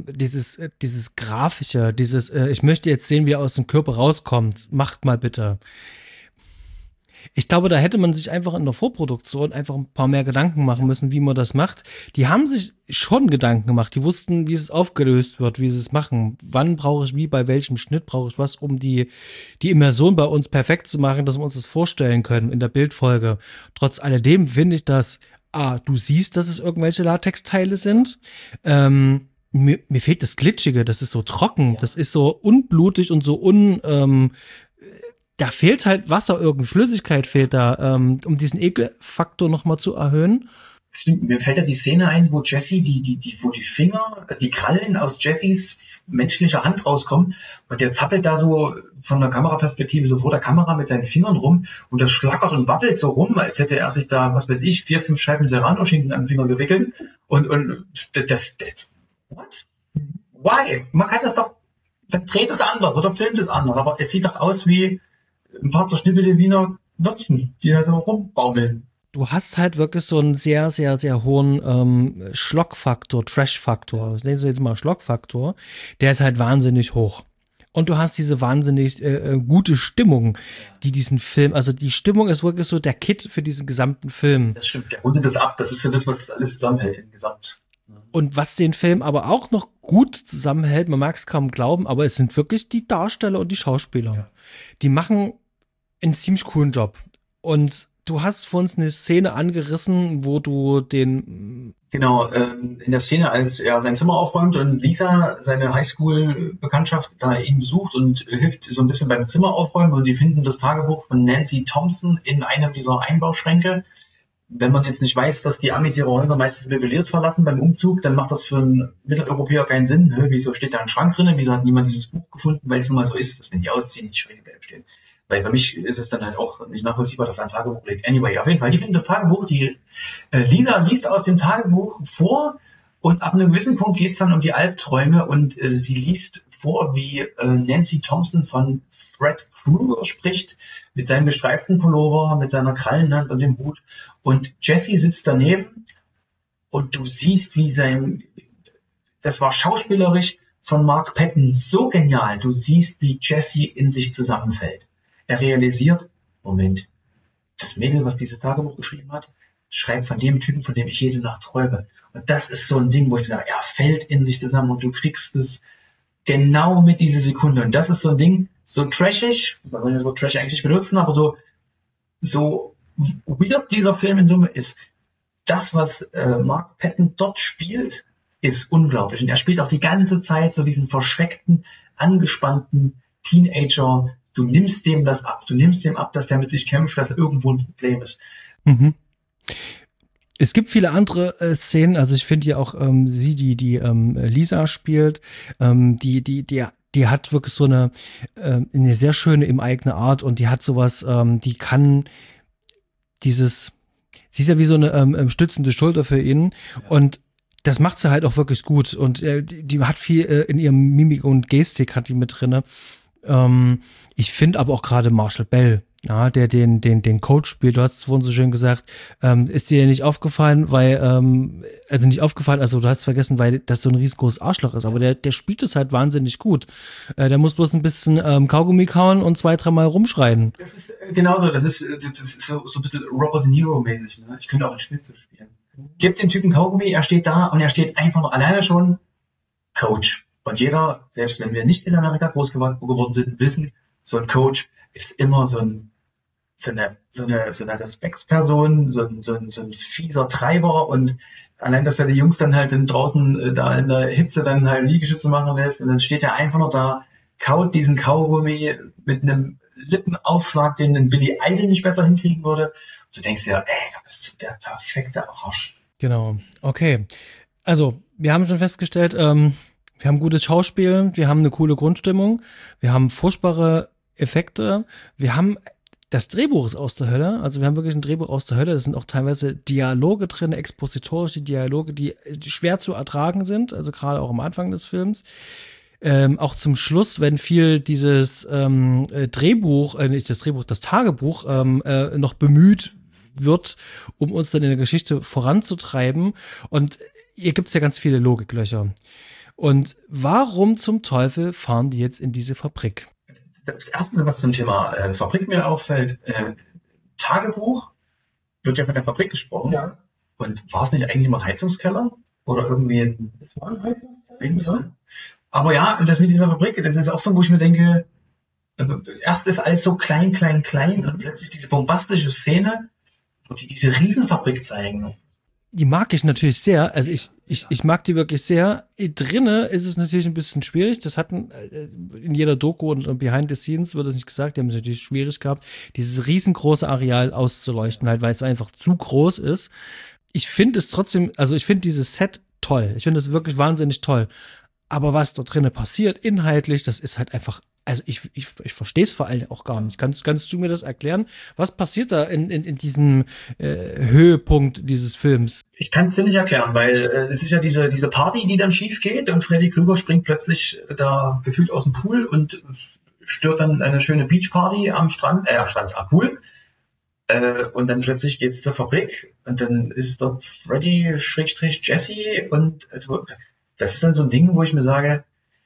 Grafische, ich möchte jetzt sehen, wie er aus dem Körper rauskommt, macht mal bitte. Ich glaube, da hätte man sich einfach in der Vorproduktion einfach ein paar mehr Gedanken machen müssen, wie man das macht. Die haben sich schon Gedanken gemacht. Die wussten, wie es aufgelöst wird, wie sie es machen. Wann brauche ich wie, bei welchem Schnitt brauche ich was, um die Immersion bei uns perfekt zu machen, dass wir uns das vorstellen können in der Bildfolge. Trotz alledem finde ich das, du siehst, dass es irgendwelche Latexteile sind. Mir fehlt das Glitschige, das ist so trocken, das ist so unblutig und so da fehlt halt Wasser, irgendeine Flüssigkeit fehlt da, um diesen Ekelfaktor nochmal zu erhöhen. Mir fällt ja die Szene ein, wo Jessie, wo die Finger, die Krallen aus Jessies menschlicher Hand rauskommen und der zappelt da so von der Kameraperspektive so vor der Kamera mit seinen Fingern rum und das schlackert und wabbelt so rum, als hätte er sich da, was weiß ich, 4, 5 Scheiben Serrano-Schinken an den Finger gewickelt und what? Why? Man kann das doch, dann dreht es anders oder filmt es anders, aber es sieht doch aus wie ein paar zerschnittelte Wiener Würstchen, die da so rumbaumeln. Du hast halt wirklich so einen sehr, sehr, sehr hohen Schlockfaktor, Trash-Faktor. Das nennen Sie jetzt mal Schlockfaktor. Der ist halt wahnsinnig hoch. und du hast diese wahnsinnig gute Stimmung, die diesen Film, also die Stimmung ist wirklich so der Kit für diesen gesamten Film. Das stimmt, der rundet das ab, das ist ja das, was alles zusammenhält im Gesamt. Und was den Film aber auch noch gut zusammenhält, man mag es kaum glauben, aber es sind wirklich die Darsteller und die Schauspieler. Ja. Die machen einen ziemlich coolen Job. Und du hast vor uns eine Szene angerissen, wo du den... Genau, in der Szene, als er sein Zimmer aufräumt und Lisa, seine Highschool-Bekanntschaft, da ihn besucht und hilft so ein bisschen beim Zimmer aufräumen, und die finden das Tagebuch von Nancy Thompson in einem dieser Einbauschränke. Wenn man jetzt nicht weiß, dass die Amis ihre Häuser meistens möbliert verlassen beim Umzug, dann macht das für einen Mitteleuropäer keinen Sinn. Wieso steht da ein Schrank drin? Wieso hat niemand dieses Buch gefunden? Weil es nun mal so ist, dass wenn die ausziehen, die Schränke bleiben stehen. Weil für mich ist es dann halt auch nicht nachvollziehbar, dass da ein Tagebuch liegt. Anyway, auf jeden Fall, die finden das Tagebuch, die Lisa liest aus dem Tagebuch vor, und ab einem gewissen Punkt geht es dann um die Albträume, und sie liest vor, wie Nancy Thompson von Fred Krueger spricht, mit seinem gestreiften Pullover, mit seiner Krallenhand und dem Hut, und Jesse sitzt daneben, und du siehst, das war schauspielerisch von Mark Patton so genial, du siehst, wie Jesse in sich zusammenfällt. Er realisiert, Moment, das Mädel, was dieses Tagebuch geschrieben hat, schreibt von dem Typen, von dem ich jede Nacht träume. Und das ist so ein Ding, wo ich sage, er fällt in sich zusammen, und du kriegst es genau mit dieser Sekunde. Und das ist so ein Ding, so trashig, man will das Wort trash eigentlich benutzen, aber so weird dieser Film in Summe ist. Das, was Mark Patton dort spielt, ist unglaublich. Und er spielt auch die ganze Zeit so diesen verschreckten, angespannten Teenager. Du nimmst dem das ab. Du nimmst dem ab, dass der mit sich kämpft, dass irgendwo ein Problem ist. Mhm. Es gibt viele andere Szenen, also ich finde ja auch sie, die Lisa spielt, die hat wirklich so eine sehr schöne im eigene Art, und die hat sowas, die kann sie ist ja wie so eine stützende Schulter für ihn, ja. Und das macht sie halt auch wirklich gut, und die hat viel in ihrem Mimik und Gestik hat die mit drinne. Ich finde aber auch gerade Marshall Bell, ja, der den Coach spielt, du hast es vorhin so schön gesagt, ist dir nicht aufgefallen, also du hast vergessen, weil das so ein riesengroßes Arschloch ist, aber der spielt es halt wahnsinnig gut. Der muss bloß ein bisschen Kaugummi kauen und 2-3 Mal rumschreien. Das ist genauso, das ist so ein bisschen Robert De Niro-mäßig, ne? Ich könnte auch einen Schnitzel spielen. Gebt dem Typen Kaugummi, er steht da, und er steht einfach nur alleine schon Coach. Und jeder, selbst wenn wir nicht in Amerika groß geworden sind, wissen, so ein Coach ist immer so eine Respektsperson, so ein fieser Treiber, und allein, dass er die Jungs dann halt draußen da in der Hitze dann halt Liegestütze machen lässt, und dann steht er einfach nur da, kaut diesen Kaugummi mit einem Lippenaufschlag, den ein Billy Idol nicht besser hinkriegen würde. Und du denkst dir, da bist du der perfekte Arsch. Genau, okay. Also, wir haben schon festgestellt, wir haben gutes Schauspiel, wir haben eine coole Grundstimmung, wir haben furchtbare Effekte, wir haben, das Drehbuch ist aus der Hölle, also wir haben wirklich ein Drehbuch aus der Hölle, da sind auch teilweise Dialoge drin, expositorische Dialoge, die schwer zu ertragen sind, also gerade auch am Anfang des Films. Auch zum Schluss, wenn viel dieses das Tagebuch noch bemüht wird, um uns dann in der Geschichte voranzutreiben, und hier gibt's ja ganz viele Logiklöcher. Und warum zum Teufel fahren die jetzt in diese Fabrik? Das Erste, was zum Thema Fabrik mir auffällt, Tagebuch wird ja von der Fabrik gesprochen. Ja. Und war es nicht eigentlich mal ein Heizungskeller? Oder irgendwie ein Heizungskeller? Aber ja, das mit dieser Fabrik, das ist auch so, wo ich mir denke, erst ist alles so klein, und plötzlich diese bombastische Szene, wo die diese Riesenfabrik zeigen. Die mag ich natürlich sehr, also ich mag die wirklich sehr. Drinne ist es natürlich ein bisschen schwierig, das hatten in jeder Doku und Behind the Scenes wird das nicht gesagt, die haben es natürlich schwierig gehabt, dieses riesengroße Areal auszuleuchten, halt, weil es einfach zu groß ist. Ich finde es trotzdem, also ich finde dieses Set toll, ich finde es wirklich wahnsinnig toll, aber was dort drinnen passiert, inhaltlich, das ist halt einfach, also ich verstehe es vor allem auch gar nicht. Kannst du mir das erklären? Was passiert da in diesem Höhepunkt dieses Films? Ich kann es dir nicht erklären, weil es ist ja diese Party, die dann schief geht, und Freddy Krueger springt plötzlich da gefühlt aus dem Pool und stört dann eine schöne Beachparty am Pool. Und dann plötzlich geht's zur Fabrik, und dann ist dort Freddy / Jesse, und also, das ist dann so ein Ding, wo ich mir sage,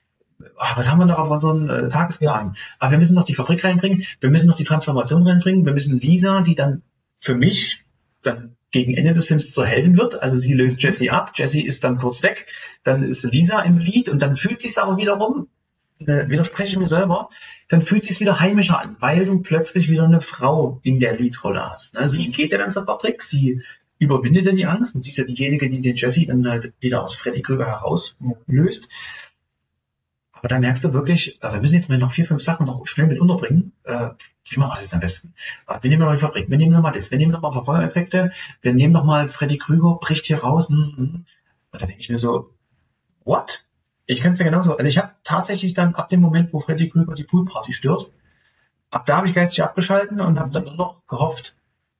was haben wir noch auf unseren Tagesplan? Wir müssen noch die Fabrik reinbringen, wir müssen noch die Transformation reinbringen, wir müssen Lisa, die dann für mich dann gegen Ende des Films zur Heldin wird, also sie löst Jesse ab, Jesse ist dann kurz weg, dann ist Lisa im Lied und dann fühlt sich's aber wiederum, widerspreche ich mir selber, dann fühlt sich's wieder heimischer an, weil du plötzlich wieder eine Frau in der Liedrolle hast. Sie geht ja dann zur Fabrik, sie überwindet dann die Angst und sie ist ja diejenige, die den Jesse dann halt wieder aus Freddy Krüger herauslöst. Aber da merkst du wirklich, wir müssen jetzt mal noch 4, 5 Sachen noch schnell mit unterbringen. Wie machen wir das jetzt am besten? Wir nehmen nochmal die Fabrik, wir nehmen nochmal das, wir nehmen nochmal Verfeuereffekte, wir nehmen nochmal Freddy Krüger, bricht hier raus. Und da denke ich mir so, what? Ich kann es ja genauso. Also ich habe tatsächlich dann ab dem Moment, wo Freddy Krüger die Poolparty stört, ab da habe ich geistig abgeschalten und habe dann nur noch gehofft,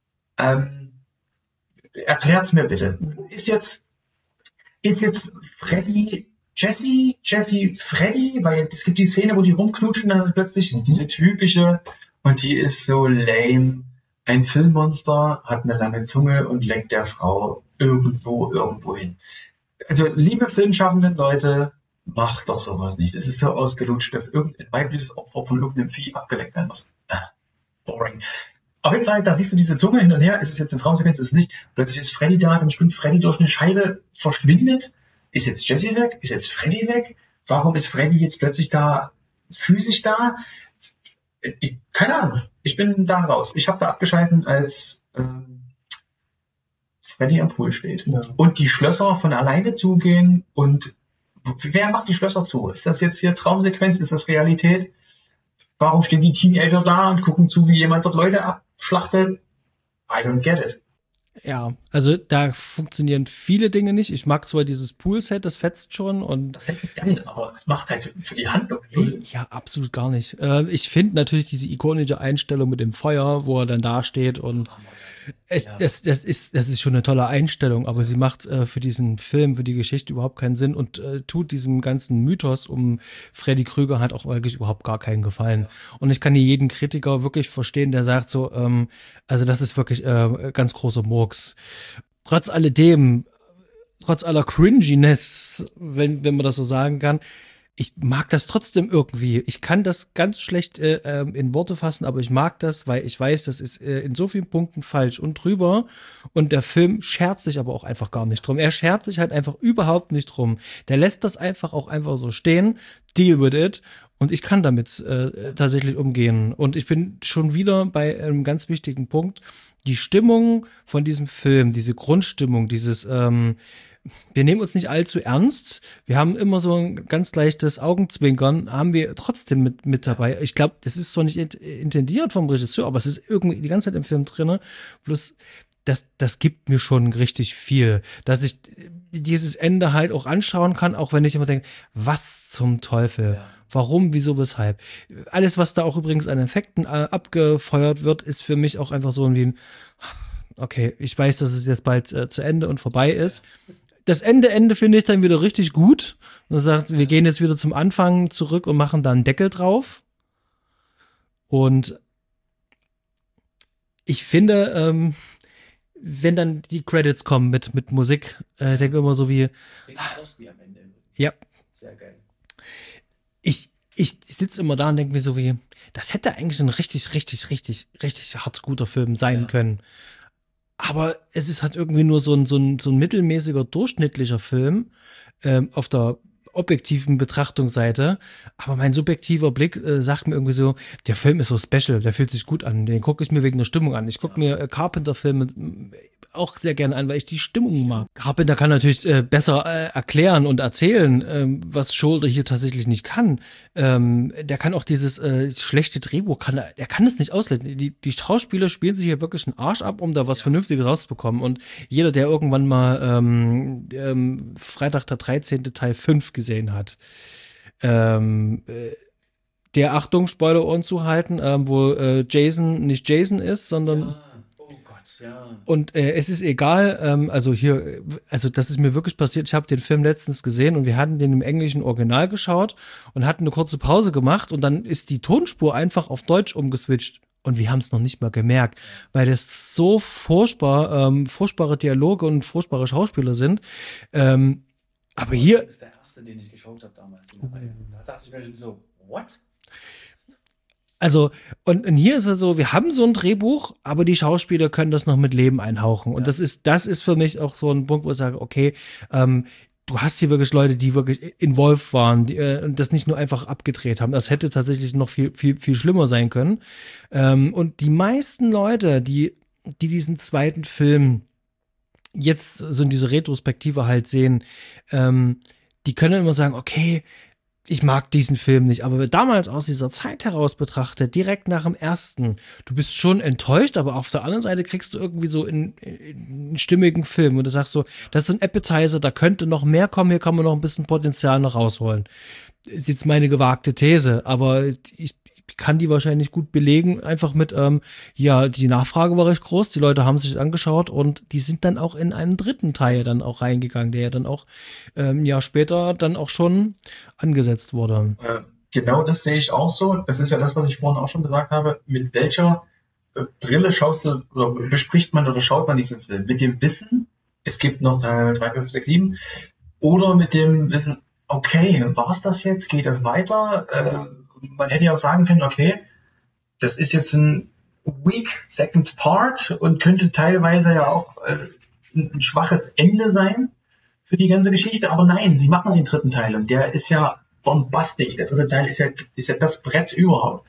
erklärt's mir bitte. Ist jetzt Freddy Jesse, Freddy, weil es gibt die Szene, wo die rumknutschen, dann plötzlich diese typische, und die ist so lame. Ein Filmmonster hat eine lange Zunge und lenkt der Frau irgendwo hin. Also, liebe filmschaffenden Leute, macht doch sowas nicht. Es ist so ausgelutscht, dass irgendein weibliches Opfer von irgendeinem Vieh abgelenkt werden muss. Boring. Auf jeden Fall, da siehst du diese Zunge hin und her. Ist es jetzt eine Traumsequenz? Ist es nicht? Plötzlich ist Freddy da, dann springt Freddy durch eine Scheibe, verschwindet. Ist jetzt Jesse weg? Ist jetzt Freddy weg? Warum ist Freddy jetzt plötzlich da, physisch da? Keine Ahnung. Ich bin da raus. Ich habe da abgeschalten, als Freddy am Pool steht. Ja. Und die Schlösser von alleine zugehen. Und wer macht die Schlösser zu? Ist das jetzt hier Traumsequenz? Ist das Realität? Warum stehen die Teenager da und gucken zu, wie jemand dort Leute abschlachtet? I don't get it. Ja, also da funktionieren viele Dinge nicht. Ich mag zwar dieses Poolset, das fetzt schon und das Set ist geil, aber es macht halt für die Handlung. Ja, absolut gar nicht. Ich finde natürlich diese ikonische Einstellung mit dem Feuer, wo er dann da steht und das ist schon eine tolle Einstellung, aber sie macht für diesen Film, für die Geschichte überhaupt keinen Sinn und tut diesem ganzen Mythos um Freddy Krüger halt auch wirklich überhaupt gar keinen Gefallen. Und ich kann hier jeden Kritiker wirklich verstehen, der sagt so, also das ist wirklich ganz großer Murks. Trotz alledem, trotz aller Cringiness, wenn man das so sagen kann, ich mag das trotzdem irgendwie. Ich kann das ganz schlecht in Worte fassen, aber ich mag das, weil ich weiß, das ist in so vielen Punkten falsch und drüber. Und der Film schert sich aber auch einfach gar nicht drum. Er schert sich halt einfach überhaupt nicht drum. Der lässt das einfach auch einfach so stehen, deal with it. Und ich kann damit tatsächlich umgehen. Und ich bin schon wieder bei einem ganz wichtigen Punkt. Die Stimmung von diesem Film, diese Grundstimmung, dieses wir nehmen uns nicht allzu ernst. Wir haben immer so ein ganz leichtes Augenzwinkern, haben wir trotzdem mit dabei. Ich glaube, das ist zwar nicht intendiert vom Regisseur, aber es ist irgendwie die ganze Zeit im Film drin. Bloß, das gibt mir schon richtig viel, dass ich dieses Ende halt auch anschauen kann, auch wenn ich immer denke, was zum Teufel? Ja. Warum, wieso, weshalb? Alles, was da auch übrigens an Effekten abgefeuert wird, ist für mich auch einfach so wie ein, okay, ich weiß, dass es jetzt bald zu Ende und vorbei ist. Das Ende finde ich dann wieder richtig gut. Und sagt, wir gehen jetzt wieder zum Anfang zurück und machen da einen Deckel drauf. Und ich finde, wenn dann die Credits kommen mit Musik, denke immer so wie am Ende. Ja. Sehr geil. Ich sitze immer da und denke mir so wie, das hätte eigentlich ein richtig hart guter Film sein können. Aber es ist halt irgendwie nur so ein mittelmäßiger, durchschnittlicher Film auf der objektiven Betrachtungsseite. Aber mein subjektiver Blick sagt mir irgendwie so, der Film ist so special, der fühlt sich gut an. Den gucke ich mir wegen der Stimmung an. Ich gucke mir Carpenter-Filme auch sehr gerne an, weil ich die Stimmung mag. Carpenter kann natürlich besser erklären und erzählen, was Shoulder hier tatsächlich nicht kann. Der kann auch dieses schlechte Drehbuch, der kann es nicht auslesen. Die Schauspieler spielen sich hier wirklich einen Arsch ab, um da was Vernünftiges rauszubekommen. Und jeder, der irgendwann mal Freitag der 13. Teil 5 gesehen hat, der, Achtung, Spoiler-Ohren zuhalten, wo Jason nicht Jason ist, sondern Ja. und es ist egal, also das ist mir wirklich passiert, ich habe den Film letztens gesehen und wir hatten den im englischen Original geschaut und hatten eine kurze Pause gemacht und dann ist die Tonspur einfach auf Deutsch umgeswitcht und wir haben es noch nicht mal gemerkt, weil das so furchtbare Dialoge und furchtbare Schauspieler sind. Aber hier, Das ist der erste, den ich geschaut habe damals in der Reihe. Da dachte ich mir schon so, what? also, und hier ist es so, wir haben so ein Drehbuch, aber die Schauspieler können das noch mit Leben einhauchen. Und das ist für mich auch so ein Punkt, wo ich sage, okay, du hast hier wirklich Leute, die wirklich involviert waren, die, und das nicht nur einfach abgedreht haben. Das hätte tatsächlich noch viel, viel, viel schlimmer sein können. Und die meisten Leute, die diesen zweiten Film jetzt so in diese Retrospektive halt sehen, die können immer sagen, okay, ich mag diesen Film nicht, aber damals aus dieser Zeit heraus betrachtet, direkt nach dem ersten, du bist schon enttäuscht, aber auf der anderen Seite kriegst du irgendwie so einen stimmigen Film und du sagst so, das ist ein Appetizer, da könnte noch mehr kommen, hier kann man noch ein bisschen Potenzial noch rausholen. Ist jetzt meine gewagte These, aber ich kann die wahrscheinlich gut belegen, einfach mit, die Nachfrage war recht groß, die Leute haben sich das angeschaut und die sind dann auch in einen dritten Teil dann auch reingegangen, der ja dann auch ein Jahr später dann auch schon angesetzt wurde. Genau das sehe ich auch so. Das ist ja das, was ich vorhin auch schon gesagt habe. Mit welcher Brille schaust du oder bespricht man oder schaut man diesen Film? Mit dem Wissen, es gibt noch 3, 5, 6, 7 oder mit dem Wissen, okay, war's das jetzt? Geht das weiter? Man hätte ja auch sagen können, okay, das ist jetzt ein weak second part und könnte teilweise ja auch ein schwaches Ende sein für die ganze Geschichte. Aber nein, sie machen den dritten Teil und der ist ja bombastisch. Der dritte Teil ist ja das Brett überhaupt.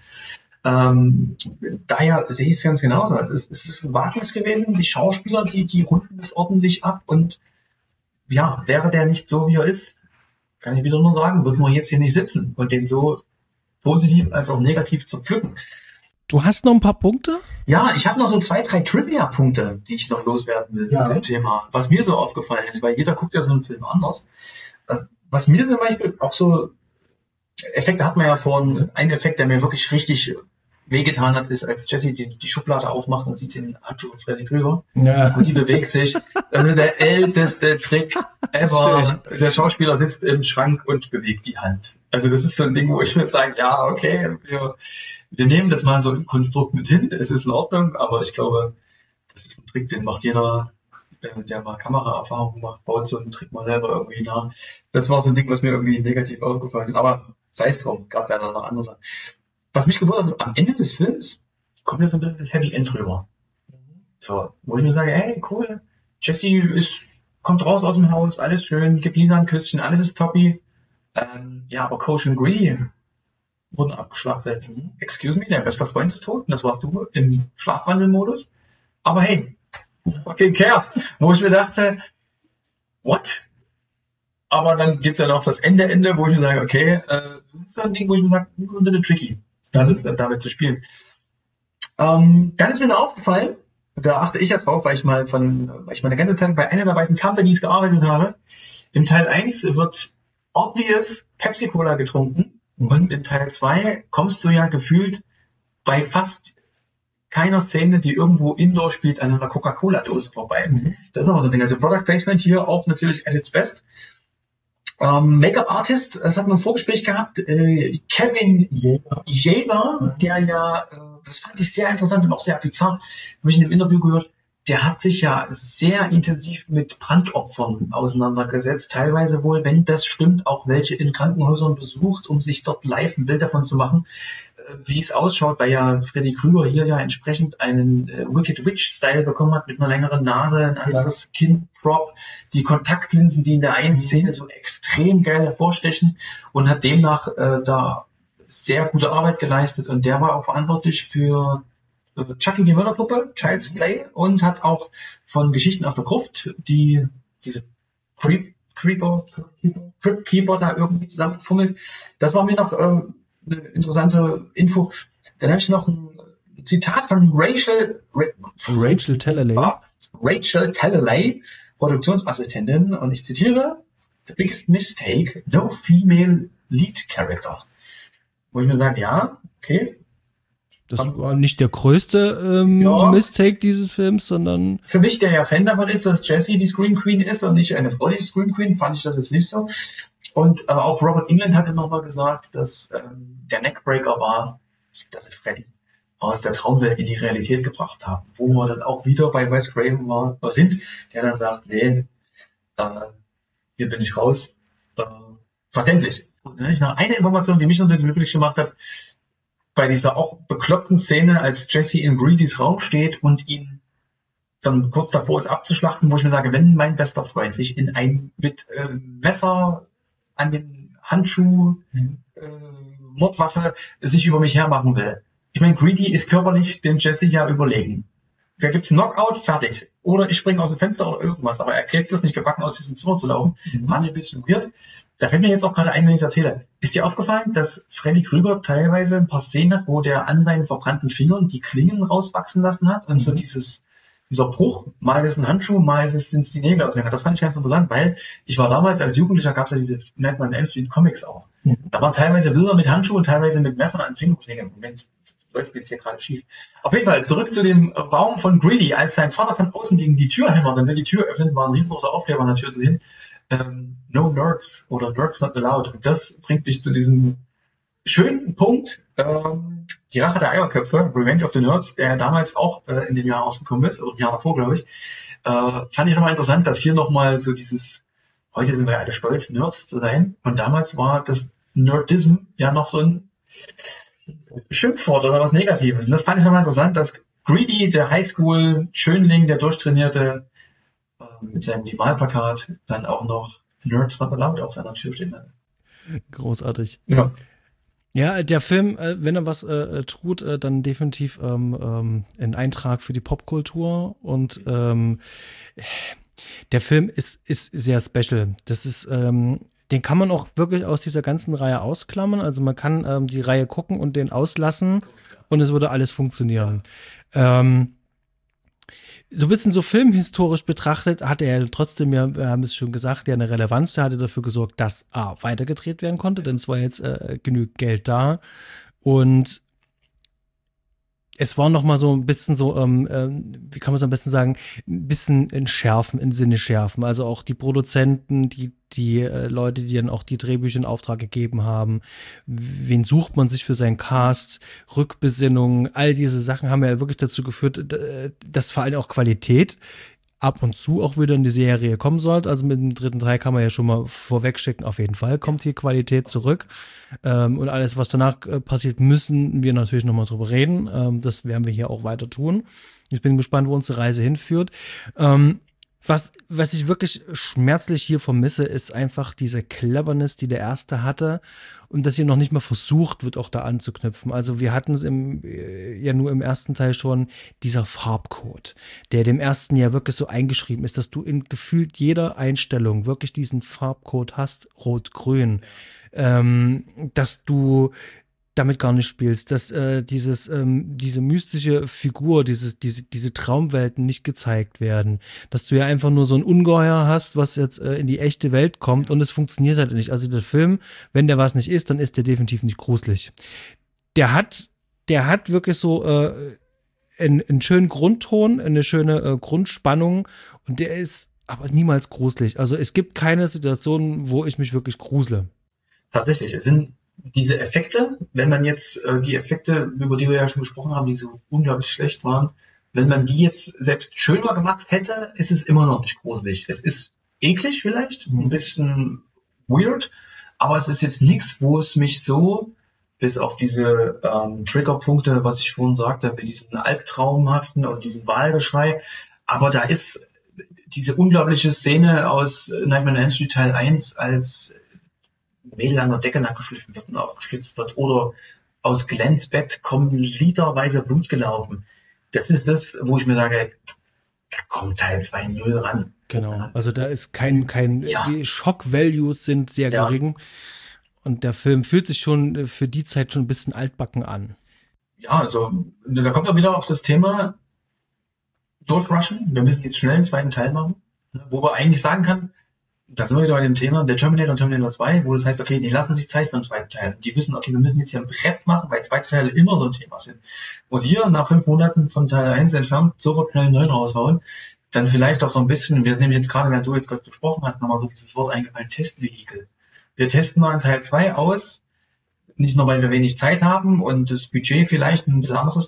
Daher sehe ich es ganz genauso. Es ist ein Wagnis gewesen. Die Schauspieler, die runden das ordentlich ab und ja, wäre der nicht so, wie er ist, kann ich wieder nur sagen, würden wir jetzt hier nicht sitzen und den so positiv als auch negativ zu pflücken. Du hast noch ein paar Punkte? Ja, ich habe noch so 2, 3 Trivia-Punkte, die ich noch loswerden will zu dem Thema. Was mir so aufgefallen ist, weil jeder guckt ja so einen Film anders. Was mir zum Beispiel auch so, Effekte hat man ja vorhin, ein Effekt, der mir wirklich richtig wehgetan hat, ist, als Jesse die Schublade aufmacht und sieht den Handschuh von Freddy Krüger. Ja. Und die bewegt sich. Also der älteste Trick ever. Der Schauspieler sitzt im Schrank und bewegt die Hand. Also das ist so ein Ding, wo ich mir sage, ja, okay, wir nehmen das mal so im Konstrukt mit hin. Es ist in Ordnung, aber ich glaube, das ist ein Trick, den macht jeder, der mal Kameraerfahrung macht, baut so einen Trick mal selber irgendwie nach. Das war so ein Ding, was mir irgendwie negativ aufgefallen ist. Aber sei es drum, gab ja noch andere Sachen. Was mich gewundert hat, am Ende des Films kommt ja so ein bisschen das Happy End rüber. So, wo ich mir sage, hey, cool, Jesse kommt raus aus dem Haus, alles schön, gibt Lisa ein Küsschen, alles ist toppi. Ja, aber Coach und Greedy wurden abgeschlachtet. Excuse me, dein bester Freund ist tot und das warst du im Schlafwandelmodus. Aber hey, fucking cares. Wo ich mir dachte, what? Aber dann gibt's ja noch das Ende, wo ich mir sage, okay, das ist so ein Ding, wo ich mir sage, das ist ein bisschen tricky, damit zu spielen. Dann ist mir noch aufgefallen, da achte ich ja drauf, weil ich meine ganze Zeit bei einer der beiden Companies gearbeitet habe. Im Teil 1 wird obvious Pepsi-Cola getrunken und in Teil 2 kommst du ja gefühlt bei fast keiner Szene, die irgendwo indoor spielt, an einer Coca-Cola-Dose vorbei. Das ist noch so ein Ding. Also Product Placement hier auch natürlich at its best. Make-up-Artist, das hatten wir im Vorgespräch gehabt, Kevin Jäger, der ja, das fand ich sehr interessant und auch sehr bizarr, habe ich in einem Interview gehört, der hat sich ja sehr intensiv mit Brandopfern auseinandergesetzt, teilweise wohl, wenn das stimmt, auch welche in Krankenhäusern besucht, um sich dort live ein Bild davon zu machen, wie es ausschaut, weil ja Freddy Krüger hier ja entsprechend einen Wicked Witch-Style bekommen hat, mit einer längeren Nase, ein anderes Kinn-Prop, die Kontaktlinsen, die in der einen Szene so extrem geil hervorstechen und hat demnach da sehr gute Arbeit geleistet und der war auch verantwortlich für Chucky die Mörderpuppe, Child's Play und hat auch von Geschichten aus der Gruft, diese Crypt Keeper da irgendwie zusammengefummelt. Das war mir noch eine interessante Info. Dann habe ich noch ein Zitat von Rachel Talalay, Produktionsassistentin, und ich zitiere: "The biggest mistake, no female lead character." Wo ich mir sage, ja, okay. Das war nicht der größte Mistake dieses Films, sondern... Für mich, der ja Fan davon ist, dass Jessie die Scream Queen ist und nicht eine Frau die Scream Queen, fand ich das jetzt nicht so. Und auch Robert Englund hatte nochmal gesagt, dass der Neckbreaker war, dass er Freddy aus der Traumwelt in die Realität gebracht haben. Wo wir dann auch wieder bei Wes Craven sind, der dann sagt, nee, hier bin ich raus. Verständlich. Und dann noch eine Information, die mich natürlich glücklich gemacht hat, bei dieser auch bekloppten Szene, als Jesse in Greedys Raum steht und ihn dann kurz davor ist abzuschlachten, wo ich mir sage, wenn mein bester Freund sich in ein mit Messer an den Handschuh, Mordwaffe sich über mich hermachen will. Ich meine, Greedy ist körperlich dem Jesse ja überlegen. Da gibt's einen Knockout, fertig. Oder ich springe aus dem Fenster oder irgendwas, aber er kriegt es nicht gebacken, aus diesem Zimmer zu laufen. Fand ich ein bisschen weird. Da fällt mir jetzt auch gerade ein, wenn ich es erzähle. Ist dir aufgefallen, dass Freddy Krueger teilweise ein paar Szenen hat, wo der an seinen verbrannten Fingern die Klingen rauswachsen lassen hat und so dieser Bruch, mal ist es ein Handschuh, mal sind es die Nägel auseinander. Das fand ich ganz interessant, weil ich war damals als Jugendlicher, gab es ja diese Nightmare on Elm Street Comics auch. Da waren teilweise Bilder mit Handschuhen und teilweise mit Messern an Fingerklingeln. Moment, läuft jetzt hier gerade schief. Auf jeden Fall, zurück zu dem Raum von Greedy, als sein Vater von außen gegen die Tür hämmert und wenn die Tür öffnet, war ein riesengroßer Aufkleber an der Tür zu sehen. No Nerds oder Nerds not allowed. Und das bringt mich zu diesem schönen Punkt, die Rache der Eierköpfe, Revenge of the Nerds, der damals auch in dem Jahr rausgekommen ist, oder ein Jahr davor, glaube ich. Fand ich nochmal interessant, dass hier nochmal so dieses, heute sind wir ja alle stolz, Nerds zu sein. Und damals war das Nerdism ja noch so ein Schimpfwort oder was Negatives. Und das fand ich nochmal interessant, dass Greedy, der Highschool-Schönling, der Durchtrainierte, mit seinem Wahlplakat dann auch noch Nerds not allowed auf seiner Tür stehen hat. Großartig. Ja. Ja, der Film, wenn er was tut, dann definitiv ein Eintrag für die Popkultur und der Film ist sehr special. Das ist, den kann man auch wirklich aus dieser ganzen Reihe ausklammern. Also man kann die Reihe gucken und den auslassen und es würde alles funktionieren. So ein bisschen so filmhistorisch betrachtet hat er trotzdem, ja, wir haben es schon gesagt, ja eine Relevanz. Der hatte dafür gesorgt, dass weitergedreht werden konnte, denn es war jetzt genügend Geld da. Und es war noch mal so ein bisschen so, wie kann man es am besten sagen, ein bisschen in Sinne schärfen. Also auch die Produzenten, die Leute, die dann auch die Drehbücher in Auftrag gegeben haben. Wen sucht man sich für seinen Cast? Rückbesinnung, all diese Sachen haben ja wirklich dazu geführt, dass vor allem auch Qualität ab und zu auch wieder in die Serie kommen sollte. Also mit dem dritten Teil kann man ja schon mal vorwegschicken, auf jeden Fall kommt hier Qualität zurück. Und alles, was danach passiert, müssen wir natürlich nochmal drüber reden. Das werden wir hier auch weiter tun. Ich bin gespannt, wo unsere Reise hinführt. Was ich wirklich schmerzlich hier vermisse, ist einfach diese Cleverness, die der erste hatte und dass hier noch nicht mal versucht wird, auch da anzuknüpfen. Also wir hatten es ja nur im ersten Teil schon, dieser Farbcode, der dem ersten ja wirklich so eingeschrieben ist, dass du in gefühlt jeder Einstellung wirklich diesen Farbcode hast, rot-grün, dass du damit gar nicht spielst, dass diese mystische Figur, diese Traumwelten nicht gezeigt werden, dass du ja einfach nur so ein Ungeheuer hast, was jetzt in die echte Welt kommt und es funktioniert halt nicht. Also der Film, wenn der was nicht ist, dann ist der definitiv nicht gruselig. Der hat wirklich so einen schönen Grundton, eine schöne Grundspannung und der ist aber niemals gruselig. Also es gibt keine Situation, wo ich mich wirklich grusle. Tatsächlich, es sind diese Effekte, wenn man jetzt die Effekte, über die wir ja schon gesprochen haben, die so unglaublich schlecht waren, wenn man die jetzt selbst schöner gemacht hätte, ist es immer noch nicht gruselig. Es ist eklig vielleicht, ein bisschen weird, aber es ist jetzt nichts, wo es mich so, bis auf diese Triggerpunkte, was ich vorhin sagte, mit diesen Albtraumhaften und diesem Wahlgeschrei, aber da ist diese unglaubliche Szene aus Nightmare on Elm Street Teil 1, als Mädel an der Decke nachgeschliffen wird und aufgeschlitzt wird oder aus Glens Bett kommen literweise Blut gelaufen. Das ist das, wo ich mir sage, da kommt Teil 2.0 ran. Genau, also da ist kein die Shock-Values sind sehr gering und der Film fühlt sich schon für die Zeit schon ein bisschen altbacken an. Ja, also da kommt man wieder auf das Thema durchrushen. Wir müssen jetzt schnell einen zweiten Teil machen, wo man eigentlich sagen kann, da sind wir wieder bei dem Thema der Terminator und Terminator 2, wo das heißt, okay, die lassen sich Zeit für einen zweiten Teil. Die wissen, okay, wir müssen jetzt hier ein Brett machen, weil zweite Teile immer so ein Thema sind. Und hier, nach 5 Monaten von Teil 1 entfernt, sofort schnell einen neuen raushauen, dann vielleicht auch so ein bisschen, wir nehmen jetzt gerade, wenn du jetzt gerade gesprochen hast, nochmal so dieses Wort eingefallen, Testvehikel. Wir testen mal einen Teil 2 aus, nicht nur, weil wir wenig Zeit haben und das Budget vielleicht ein bisschen anders ist.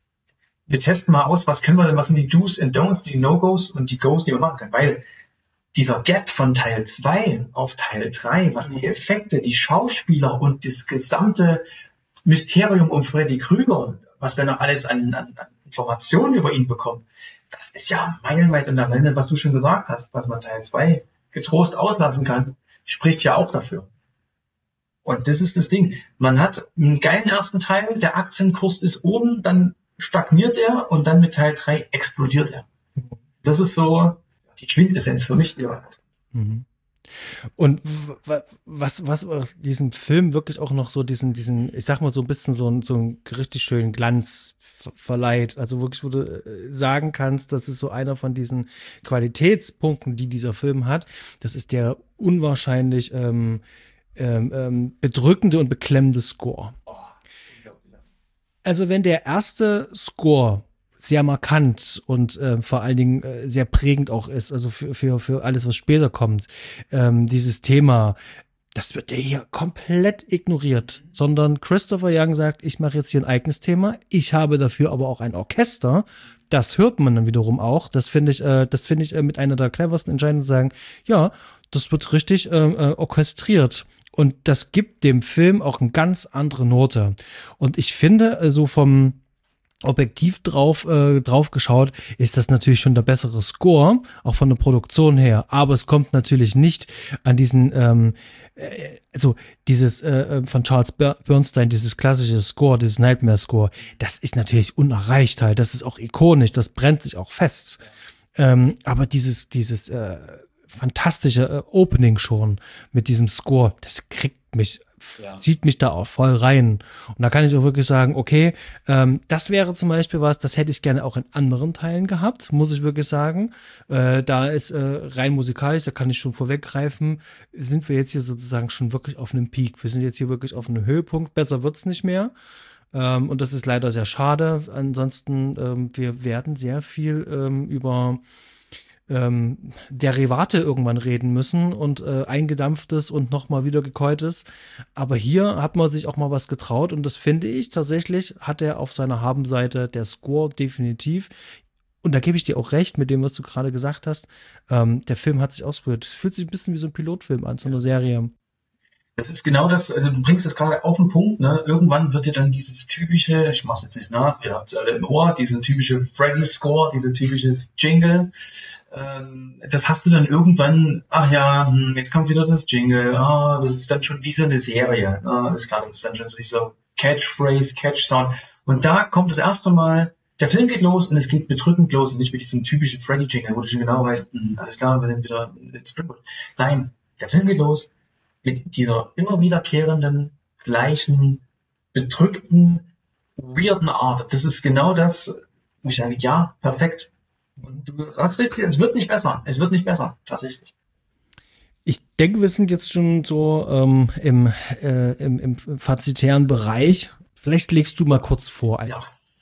Wir testen mal aus, was sind die Do's and Don'ts, die No-Gos und die Go's, die wir machen können, weil dieser Gap von Teil 2 auf Teil 3, was die Effekte, die Schauspieler und das gesamte Mysterium um Freddy Krüger, was wir noch alles an Informationen über ihn bekommen, das ist ja meilenweit in der Welt, was du schon gesagt hast, was man Teil 2 getrost auslassen kann, spricht ja auch dafür. Und das ist das Ding. Man hat einen geilen ersten Teil, der Aktienkurs ist oben, dann stagniert er und dann mit Teil 3 explodiert er. Das ist so die Quintessenz für mich. Mhm. Und was diesem Film wirklich auch noch so diesen, ich sag mal so ein bisschen so einen richtig schönen Glanz verleiht, also wirklich, wo du sagen kannst, das ist so einer von diesen Qualitätspunkten, die dieser Film hat, das ist der unwahrscheinlich bedrückende und beklemmende Score. Also wenn der erste Score sehr markant und vor allen Dingen sehr prägend auch ist, also für alles, was später kommt, dieses Thema, das wird ja hier komplett ignoriert, sondern Christopher Young sagt, ich mache jetzt hier ein eigenes Thema, ich habe dafür aber auch ein Orchester, das hört man dann wiederum auch, das finde ich mit einer der cleversten Entscheidungen zu sagen, ja, das wird richtig orchestriert. Und das gibt dem Film auch eine ganz andere Note. Und ich finde, so vom Objektiv drauf geschaut, ist das natürlich schon der bessere Score, auch von der Produktion her. Aber es kommt natürlich nicht an diesen, dieses von Charles Bernstein, dieses klassische Score, dieses Nightmare-Score, das ist natürlich unerreicht halt. Das ist auch ikonisch, das brennt sich auch fest. Aber dieses fantastische Opening schon mit diesem Score, das kriegt mich, zieht mich da auch voll rein. Und da kann ich auch wirklich sagen, okay, das wäre zum Beispiel was, das hätte ich gerne auch in anderen Teilen gehabt, muss ich wirklich sagen. Da ist rein musikalisch, da kann ich schon vorweggreifen, sind wir jetzt hier sozusagen schon wirklich auf einem Peak. Wir sind jetzt hier wirklich auf einem Höhepunkt, besser wird's nicht mehr. Und das ist leider sehr schade. Ansonsten, wir werden sehr viel über Derivate irgendwann reden müssen und eingedampftes und nochmal wieder gekäutes. Aber hier hat man sich auch mal was getraut und das finde ich tatsächlich, hat er auf seiner Habenseite der Score definitiv. Und da gebe ich dir auch recht mit dem, was du gerade gesagt hast. Der Film hat sich ausprobiert. Es fühlt sich ein bisschen wie so ein Pilotfilm an, so eine Serie. Das ist genau das, also du bringst das gerade auf den Punkt, ne? Irgendwann wird dir dann dieses typische, ich mach's jetzt nicht nach, ihr habt es alle im Ohr, diese typische Freddy-Score, diese typisches Jingle, das hast du dann irgendwann, ach ja, jetzt kommt wieder das Jingle, das ist dann schon wie so eine Serie, das ist dann schon so dieser Catchphrase, Catch-Sound. Und da kommt das erste Mal, der Film geht los und es geht bedrückend los und nicht mit diesem typischen Freddy-Jingle, wo du schon genau weißt, alles klar, wir sind wieder in Springwood. Nein, der Film geht los mit dieser immer wiederkehrenden, gleichen, bedrückten, weirden Art. Das ist genau das, wo ich sage, ja, perfekt. Und du hast richtig, es wird nicht besser, tatsächlich. Ich denke, wir sind jetzt schon so im fazitären Bereich. Vielleicht legst du mal kurz vor. Ja.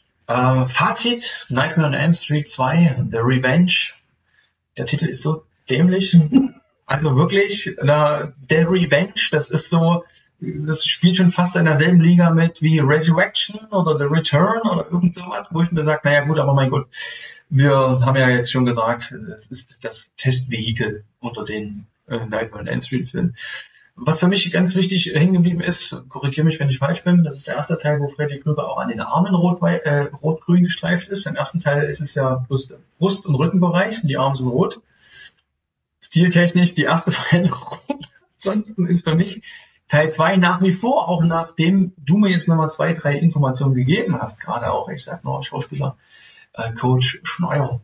Fazit, Nightmare on Elm Street 2, The Revenge. Der Titel ist so dämlich. Also wirklich, The Revenge, das ist so, das spielt schon fast in derselben Liga mit wie Resurrection oder The Return oder irgend sowas, wo ich mir sage, naja gut, aber mein Gott, wir haben ja jetzt schon gesagt, es ist das Testvehikel unter den Nightmare on Elm Street Filmen. Was für mich ganz wichtig hängen geblieben ist, korrigiere mich, wenn ich falsch bin, das ist der erste Teil, wo Freddy Krüger auch an den Armen rot-grün gestreift ist. Im ersten Teil ist es ja bloß der Brust- und Rückenbereich und die Arme sind rot. Stiltechnisch die erste Veränderung. Ansonsten ist für mich Teil 2 nach wie vor, auch nachdem du mir jetzt nochmal 2, 3 Informationen gegeben hast, gerade auch, ich sag noch, Schauspieler, Coach Schneier,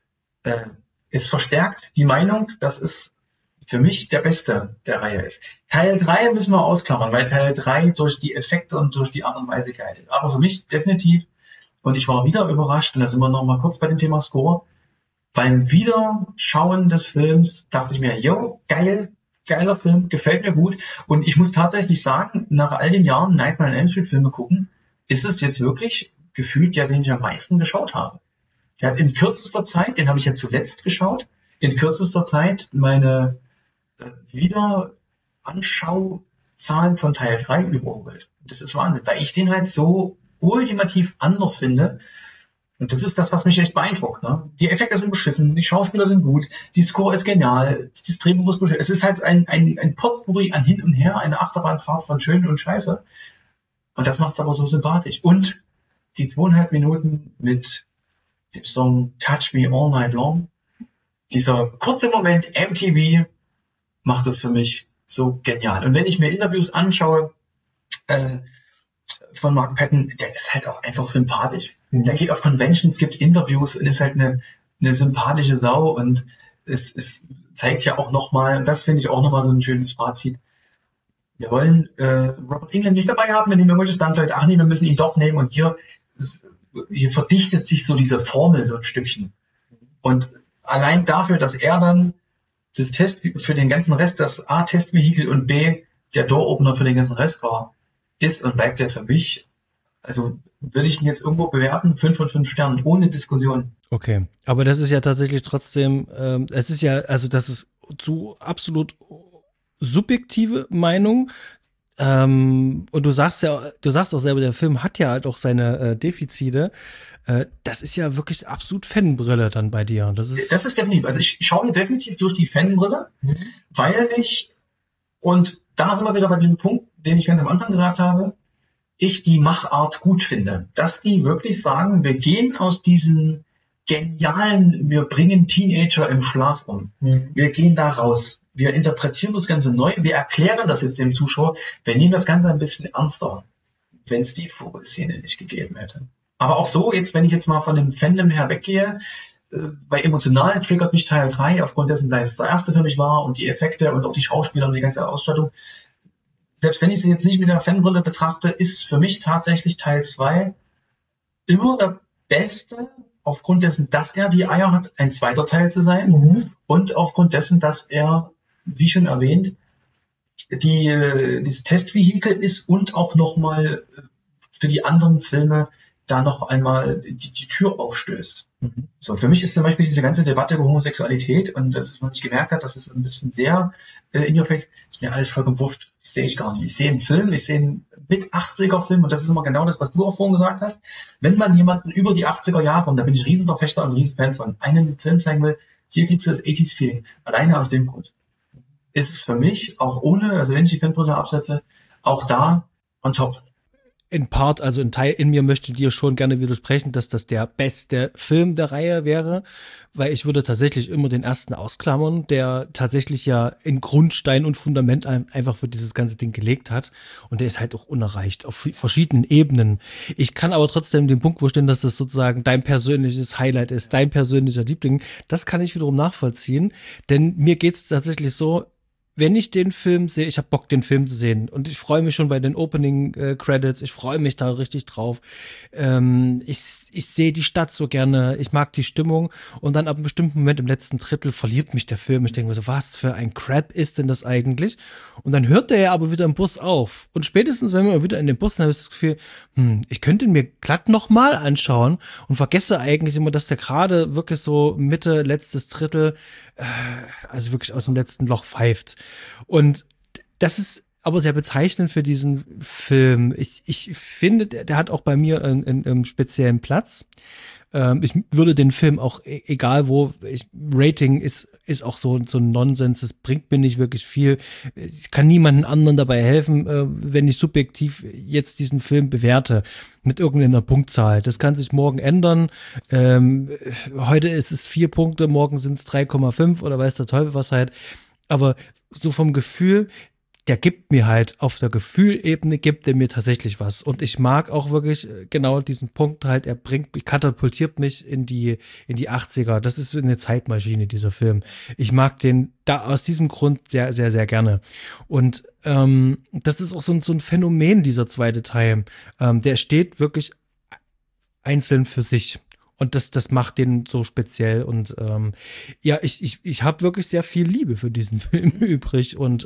es verstärkt die Meinung, dass es für mich der beste der Reihe ist. Teil 3 müssen wir ausklammern, weil Teil 3 durch die Effekte und durch die Art und Weise geil ist. Aber für mich definitiv, und ich war wieder überrascht, und da sind wir nochmal kurz bei dem Thema Score, beim Wiederschauen des Films dachte ich mir, yo, geiler Film, gefällt mir gut. Und ich muss tatsächlich sagen, nach all den Jahren Nightmare on Elm Street Filme gucken, ist es jetzt wirklich gefühlt der, den ich am meisten geschaut habe. Der hat in kürzester Zeit, den habe ich ja zuletzt geschaut, in kürzester Zeit meine Wiederanschau-Zahlen von Teil 3 überholt. Das ist Wahnsinn, weil ich den halt so ultimativ anders finde. Und das ist das, was mich echt beeindruckt. Ne? Die Effekte sind beschissen, die Schauspieler sind gut, die Score ist genial, das Drehbuch ist beschissen. Es ist halt ein Potpourri an hin und her, eine Achterbahnfahrt von Schön und Scheiße. Und das macht es aber so sympathisch. Und die 2,5 Minuten mit dem Song Touch Me All Night Long, dieser kurze Moment MTV macht es für mich so genial. Und wenn ich mir Interviews anschaue von Mark Patton, der ist halt auch einfach sympathisch. Der geht auf Conventions, gibt Interviews und ist halt eine sympathische Sau. Und es zeigt ja auch nochmal, und das finde ich auch nochmal so ein schönes Fazit, wir wollen Robert Englund nicht dabei haben, wenn die irgendwelche Standleute, ach nee, wir müssen ihn doch nehmen. Und hier verdichtet sich so diese Formel so ein Stückchen. Und allein dafür, dass er dann das Test für den ganzen Rest, das A, Testvehikel und B, der Door-Opener für den ganzen Rest war, ist und bleibt der für mich, also würde ich ihn jetzt irgendwo bewerten, 5 von 5 Sternen, ohne Diskussion. Okay, aber das ist ja tatsächlich trotzdem, es ist ja, also das ist zu absolut subjektive Meinung. Und du sagst auch selber, der Film hat ja halt auch seine Defizite. Das ist ja wirklich absolut Fanbrille dann bei dir. Das ist definitiv, also ich schaue mir definitiv durch die Fanbrille, weil und da sind wir wieder bei dem Punkt, den ich ganz am Anfang gesagt habe, ich die Machart gut finde. Dass die wirklich sagen, wir gehen aus diesen genialen, wir bringen Teenager im Schlaf um. Wir gehen da raus. Wir interpretieren das Ganze neu. Wir erklären das jetzt dem Zuschauer. Wir nehmen das Ganze ein bisschen ernster, wenn es die Vogelszene nicht gegeben hätte. Aber auch so, jetzt, wenn ich jetzt mal von dem Fandom her weggehe, weil emotional triggert mich Teil 3, aufgrund dessen, da es der erste für mich war und die Effekte und auch die Schauspieler und die ganze Ausstattung. Selbst wenn ich sie jetzt nicht mit der Fanbrille betrachte, ist für mich tatsächlich Teil 2 immer der beste, aufgrund dessen, dass er die Eier hat, ein zweiter Teil zu sein und aufgrund dessen, dass er, wie schon erwähnt, dieses Testvehikel ist und auch nochmal für die anderen Filme da noch einmal die Tür aufstößt. So, für mich ist zum Beispiel diese ganze Debatte über Homosexualität und dass man sich gemerkt hat, dass es ein bisschen sehr in your face, ist mir alles vollkommen wurscht. Das sehe ich gar nicht. Ich sehe einen Film, ich sehe einen mit 80er Film und das ist immer genau das, was du auch vorhin gesagt hast. Wenn man jemanden über die 80er Jahre, und da bin ich Riesenverfechter und Riesenfan von, einen Film zeigen will, hier kriegst du das 80s-Feeling. Alleine aus dem Grund ist es für mich, auch ohne, also wenn ich die Fanbrille absetze, auch da on top. Also ein Teil in mir möchte dir schon gerne widersprechen, dass das der beste Film der Reihe wäre, weil ich würde tatsächlich immer den ersten ausklammern, der tatsächlich ja in Grundstein und Fundament einfach für dieses ganze Ding gelegt hat und der ist halt auch unerreicht auf verschiedenen Ebenen. Ich kann aber trotzdem den Punkt verstehen, dass das sozusagen dein persönliches Highlight ist, dein persönlicher Liebling. Das kann ich wiederum nachvollziehen, denn mir geht's tatsächlich so, wenn ich den Film sehe, ich habe Bock, den Film zu sehen. Und ich freue mich schon bei den Opening-Credits. Ich freue mich da richtig drauf. Ich sehe die Stadt so gerne. Ich mag die Stimmung. Und dann ab einem bestimmten Moment im letzten Drittel verliert mich der Film. Ich denke mir so, was für ein Crap ist denn das eigentlich? Und dann hört der ja aber wieder im Bus auf. Und spätestens, wenn wir wieder in den Bus sind, habe ich das Gefühl, ich könnte ihn mir glatt nochmal anschauen und vergesse eigentlich immer, dass der gerade wirklich so Mitte, letztes Drittel, also wirklich aus dem letzten Loch pfeift. Und das ist aber sehr bezeichnend für diesen Film. Ich finde, der hat auch bei mir einen speziellen Platz. Ich würde den Film auch, egal wo, Rating ist auch so ein Nonsens, es bringt mir nicht wirklich viel. Ich kann niemandem anderen dabei helfen, wenn ich subjektiv jetzt diesen Film bewerte mit irgendeiner Punktzahl. Das kann sich morgen ändern. Heute ist es 4 Punkte, morgen sind es 3,5 oder weiß der Teufel was halt. Aber so vom Gefühl, der gibt mir halt auf der Gefühlebene, gibt er mir tatsächlich was. Und ich mag auch wirklich genau diesen Punkt halt, katapultiert mich in die 80er. Das ist eine Zeitmaschine, dieser Film. Ich mag den da aus diesem Grund sehr, sehr, sehr gerne. Und das ist auch so ein Phänomen, dieser zweite Teil. Der steht wirklich einzeln für sich. Und das macht den so speziell. Und ja, ich habe wirklich sehr viel Liebe für diesen Film übrig. Und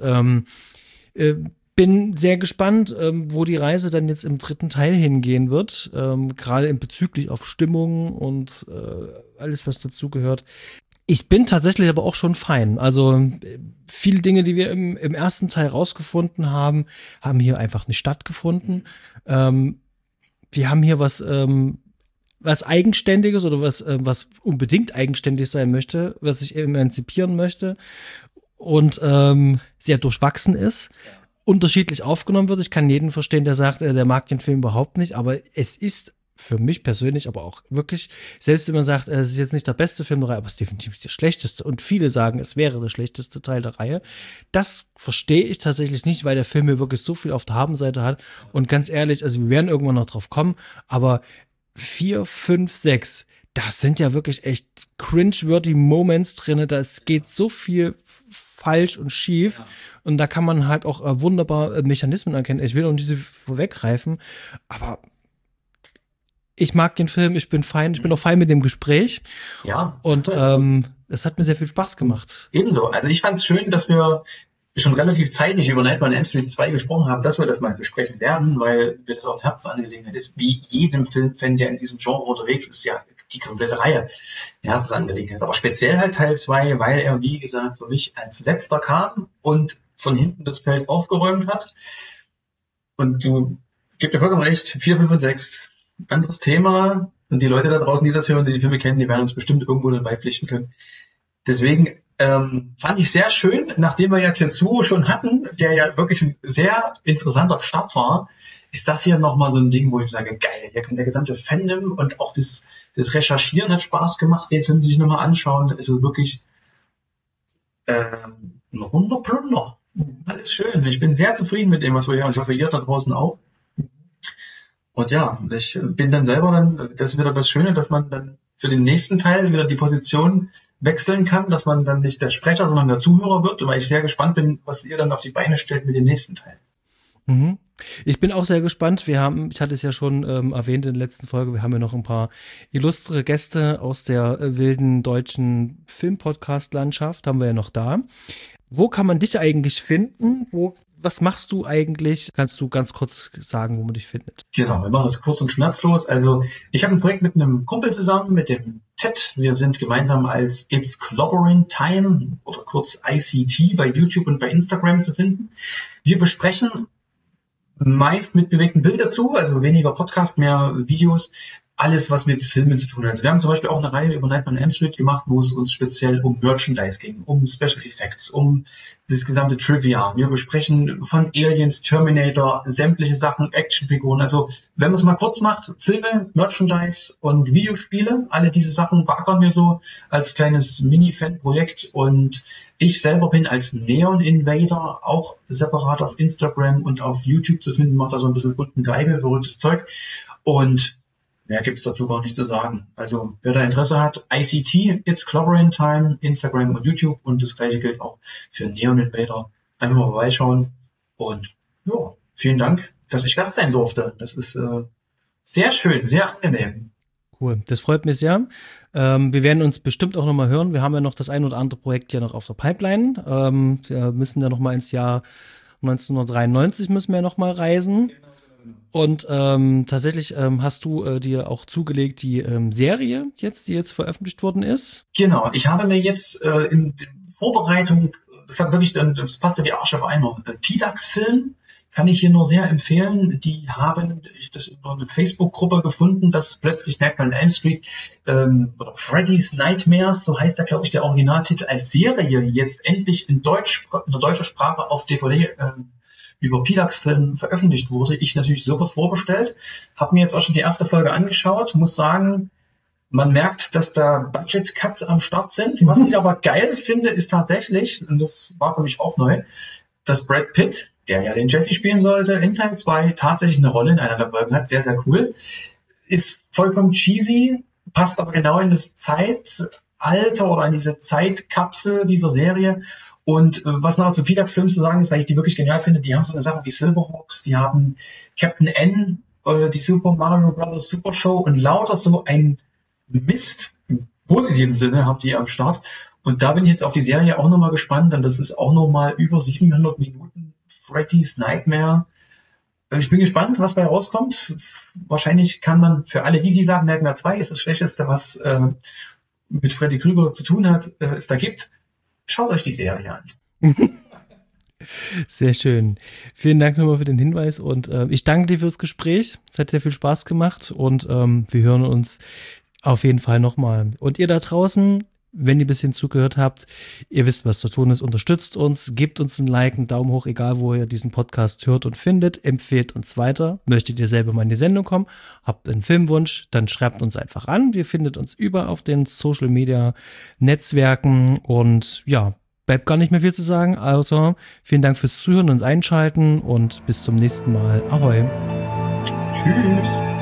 bin sehr gespannt, wo die Reise dann jetzt im dritten Teil hingehen wird. Gerade bezüglich auf Stimmung und alles, was dazugehört. Ich bin tatsächlich aber auch schon fein. Also viele Dinge, die wir im ersten Teil rausgefunden haben, haben hier einfach nicht stattgefunden. Wir haben hier was was Eigenständiges oder was unbedingt eigenständig sein möchte, was sich emanzipieren möchte und sehr durchwachsen ist, unterschiedlich aufgenommen wird. Ich kann jeden verstehen, der sagt, der mag den Film überhaupt nicht, aber es ist für mich persönlich, aber auch wirklich, selbst wenn man sagt, es ist jetzt nicht der beste Film der Reihe, aber es ist definitiv der schlechteste und viele sagen, es wäre der schlechteste Teil der Reihe, das verstehe ich tatsächlich nicht, weil der Film mir wirklich so viel auf der Habenseite hat und ganz ehrlich, also wir werden irgendwann noch drauf kommen, aber 4, 5, 6, das sind ja wirklich echt cringe-worthy Moments drin, da geht so viel falsch und schief und da kann man halt auch wunderbar Mechanismen erkennen. Ich will auch nicht so vorweggreifen, aber ich mag den Film, ich bin auch fein mit dem Gespräch. Ja. Und es hat mir sehr viel Spaß gemacht. Ebenso. Also ich fand es schön, dass wir schon relativ zeitig über Nightmare on Elm Street 2 gesprochen haben, dass wir das mal besprechen werden, weil mir das auch ein Herzensangelegenheit ist. Wie jedem Filmfan, der in diesem Genre unterwegs ist, ja die komplette Reihe Herzensangelegenheit. Aber speziell halt Teil 2, weil er, wie gesagt, für mich als letzter kam und von hinten das Feld aufgeräumt hat. Und du gibst dir vollkommen recht, 4, 5 und 6. Anderes Thema. Und die Leute da draußen, die das hören, die Filme kennen, die werden uns bestimmt irgendwo dann beipflichten können. Deswegen fand ich sehr schön, nachdem wir ja Tetsuo schon hatten, der ja wirklich ein sehr interessanter Start war, ist das hier nochmal so ein Ding, wo ich sage, geil, hier kann der gesamte Fandom und auch das Recherchieren hat Spaß gemacht, den Film sich nochmal anschauen. Das ist wirklich ein runder Plunder. Alles schön. Ich bin sehr zufrieden mit dem, was wir hier, und ich hoffe, ihr da draußen auch. Und ja, ich bin dann selber das ist wieder das Schöne, dass man dann für den nächsten Teil wieder die Position wechseln kann, dass man dann nicht der Sprecher, sondern der Zuhörer wird, weil ich sehr gespannt bin, was ihr dann auf die Beine stellt mit dem nächsten Teil. Mhm. Ich bin auch sehr gespannt. Ich hatte es ja schon erwähnt in der letzten Folge, wir haben ja noch ein paar illustre Gäste aus der wilden deutschen Filmpodcast-Landschaft, haben wir ja noch da. Wo kann man dich eigentlich finden? Was machst du eigentlich? Kannst du ganz kurz sagen, wo man dich findet? Genau, wir machen das kurz und schmerzlos. Also ich habe ein Projekt mit einem Kumpel zusammen, mit dem Ted. Wir sind gemeinsam als It's Clobbering Time oder kurz ICT bei YouTube und bei Instagram zu finden. Wir besprechen meist mit bewegten Bild dazu, also weniger Podcast, mehr Videos, alles, was mit Filmen zu tun hat. Also wir haben zum Beispiel auch eine Reihe über Nightmare on Elm Street gemacht, wo es uns speziell um Merchandise ging, um Special Effects, um das gesamte Trivia. Wir besprechen von Aliens, Terminator, sämtliche Sachen, Actionfiguren. Also wenn man es mal kurz macht, Filme, Merchandise und Videospiele, alle diese Sachen beackern wir so als kleines Mini-Fan-Projekt. Und ich selber bin als Neon Invader auch separat auf Instagram und auf YouTube zu finden, macht da so ein bisschen bunten Geigel, verrücktes Zeug. Und mehr gibt's dazu gar nicht zu sagen. Also wer da Interesse hat, ICT, It's Clobbering Time, Instagram und YouTube, und das gleiche gilt auch für Neon Invader. Einfach mal vorbeischauen und ja, vielen Dank, dass ich Gast sein durfte. Das ist sehr schön, sehr angenehm. Cool, das freut mich sehr. Wir werden uns bestimmt auch nochmal hören. Wir haben ja noch das ein oder andere Projekt ja noch auf der Pipeline. Wir müssen ja nochmal ins Jahr 1993 müssen wir ja nochmal reisen. Und tatsächlich hast du dir auch zugelegt die Serie jetzt, die jetzt veröffentlicht worden ist. Genau, ich habe mir jetzt in der Vorbereitung, das passt ja wie Arsch auf Eimer, PDAX-Film kann ich hier nur sehr empfehlen. Die haben das über eine Facebook-Gruppe gefunden, dass plötzlich Nightmare on Elm Street oder Freddy's Nightmares, so heißt der, glaube ich, der Originaltitel, als Serie jetzt endlich in der deutschen Sprache auf DVD über PDAX-Film veröffentlicht wurde. Ich natürlich sofort vorbestellt, habe mir jetzt auch schon die erste Folge angeschaut, muss sagen, man merkt, dass da Budget-Cuts am Start sind. Was ich aber geil finde, ist tatsächlich, und das war für mich auch neu, dass Brad Pitt, der ja den Jesse spielen sollte, in Teil 2 tatsächlich eine Rolle in einer der Folgen hat. Sehr, sehr cool. Ist vollkommen cheesy, passt aber genau in das Zeitalter oder in diese Zeitkapsel dieser Serie. Und was noch zu PDAX-Filmen zu sagen ist, weil ich die wirklich genial finde, die haben so eine Sache wie Silverhawks, die haben Captain N, die Super Mario Bros. Super Show und lauter so ein Mist, im positiven Sinne, habt ihr am Start. Und da bin ich jetzt auf die Serie auch nochmal gespannt, denn das ist auch nochmal über 700 Minuten Freddy's Nightmare. Ich bin gespannt, was bei rauskommt. Wahrscheinlich kann man für alle die sagen, Nightmare 2 ist das Schlechteste, was mit Freddy Krüger zu tun hat, es da gibt. Schaut euch die Serie an. Sehr schön. Vielen Dank nochmal für den Hinweis und ich danke dir fürs Gespräch. Es hat sehr viel Spaß gemacht und wir hören uns auf jeden Fall nochmal. Und ihr da draußen, wenn ihr ein bisschen zugehört habt, ihr wisst, was zu tun ist. Unterstützt uns, gebt uns ein Like, einen Daumen hoch, egal wo ihr diesen Podcast hört und findet. Empfehlt uns weiter. Möchtet ihr selber mal in die Sendung kommen? Habt einen Filmwunsch? Dann schreibt uns einfach an. Ihr findet uns überall auf den Social Media Netzwerken und ja, bleibt gar nicht mehr viel zu sagen, außer vielen Dank fürs Zuhören und Einschalten und bis zum nächsten Mal. Ahoi. Tschüss.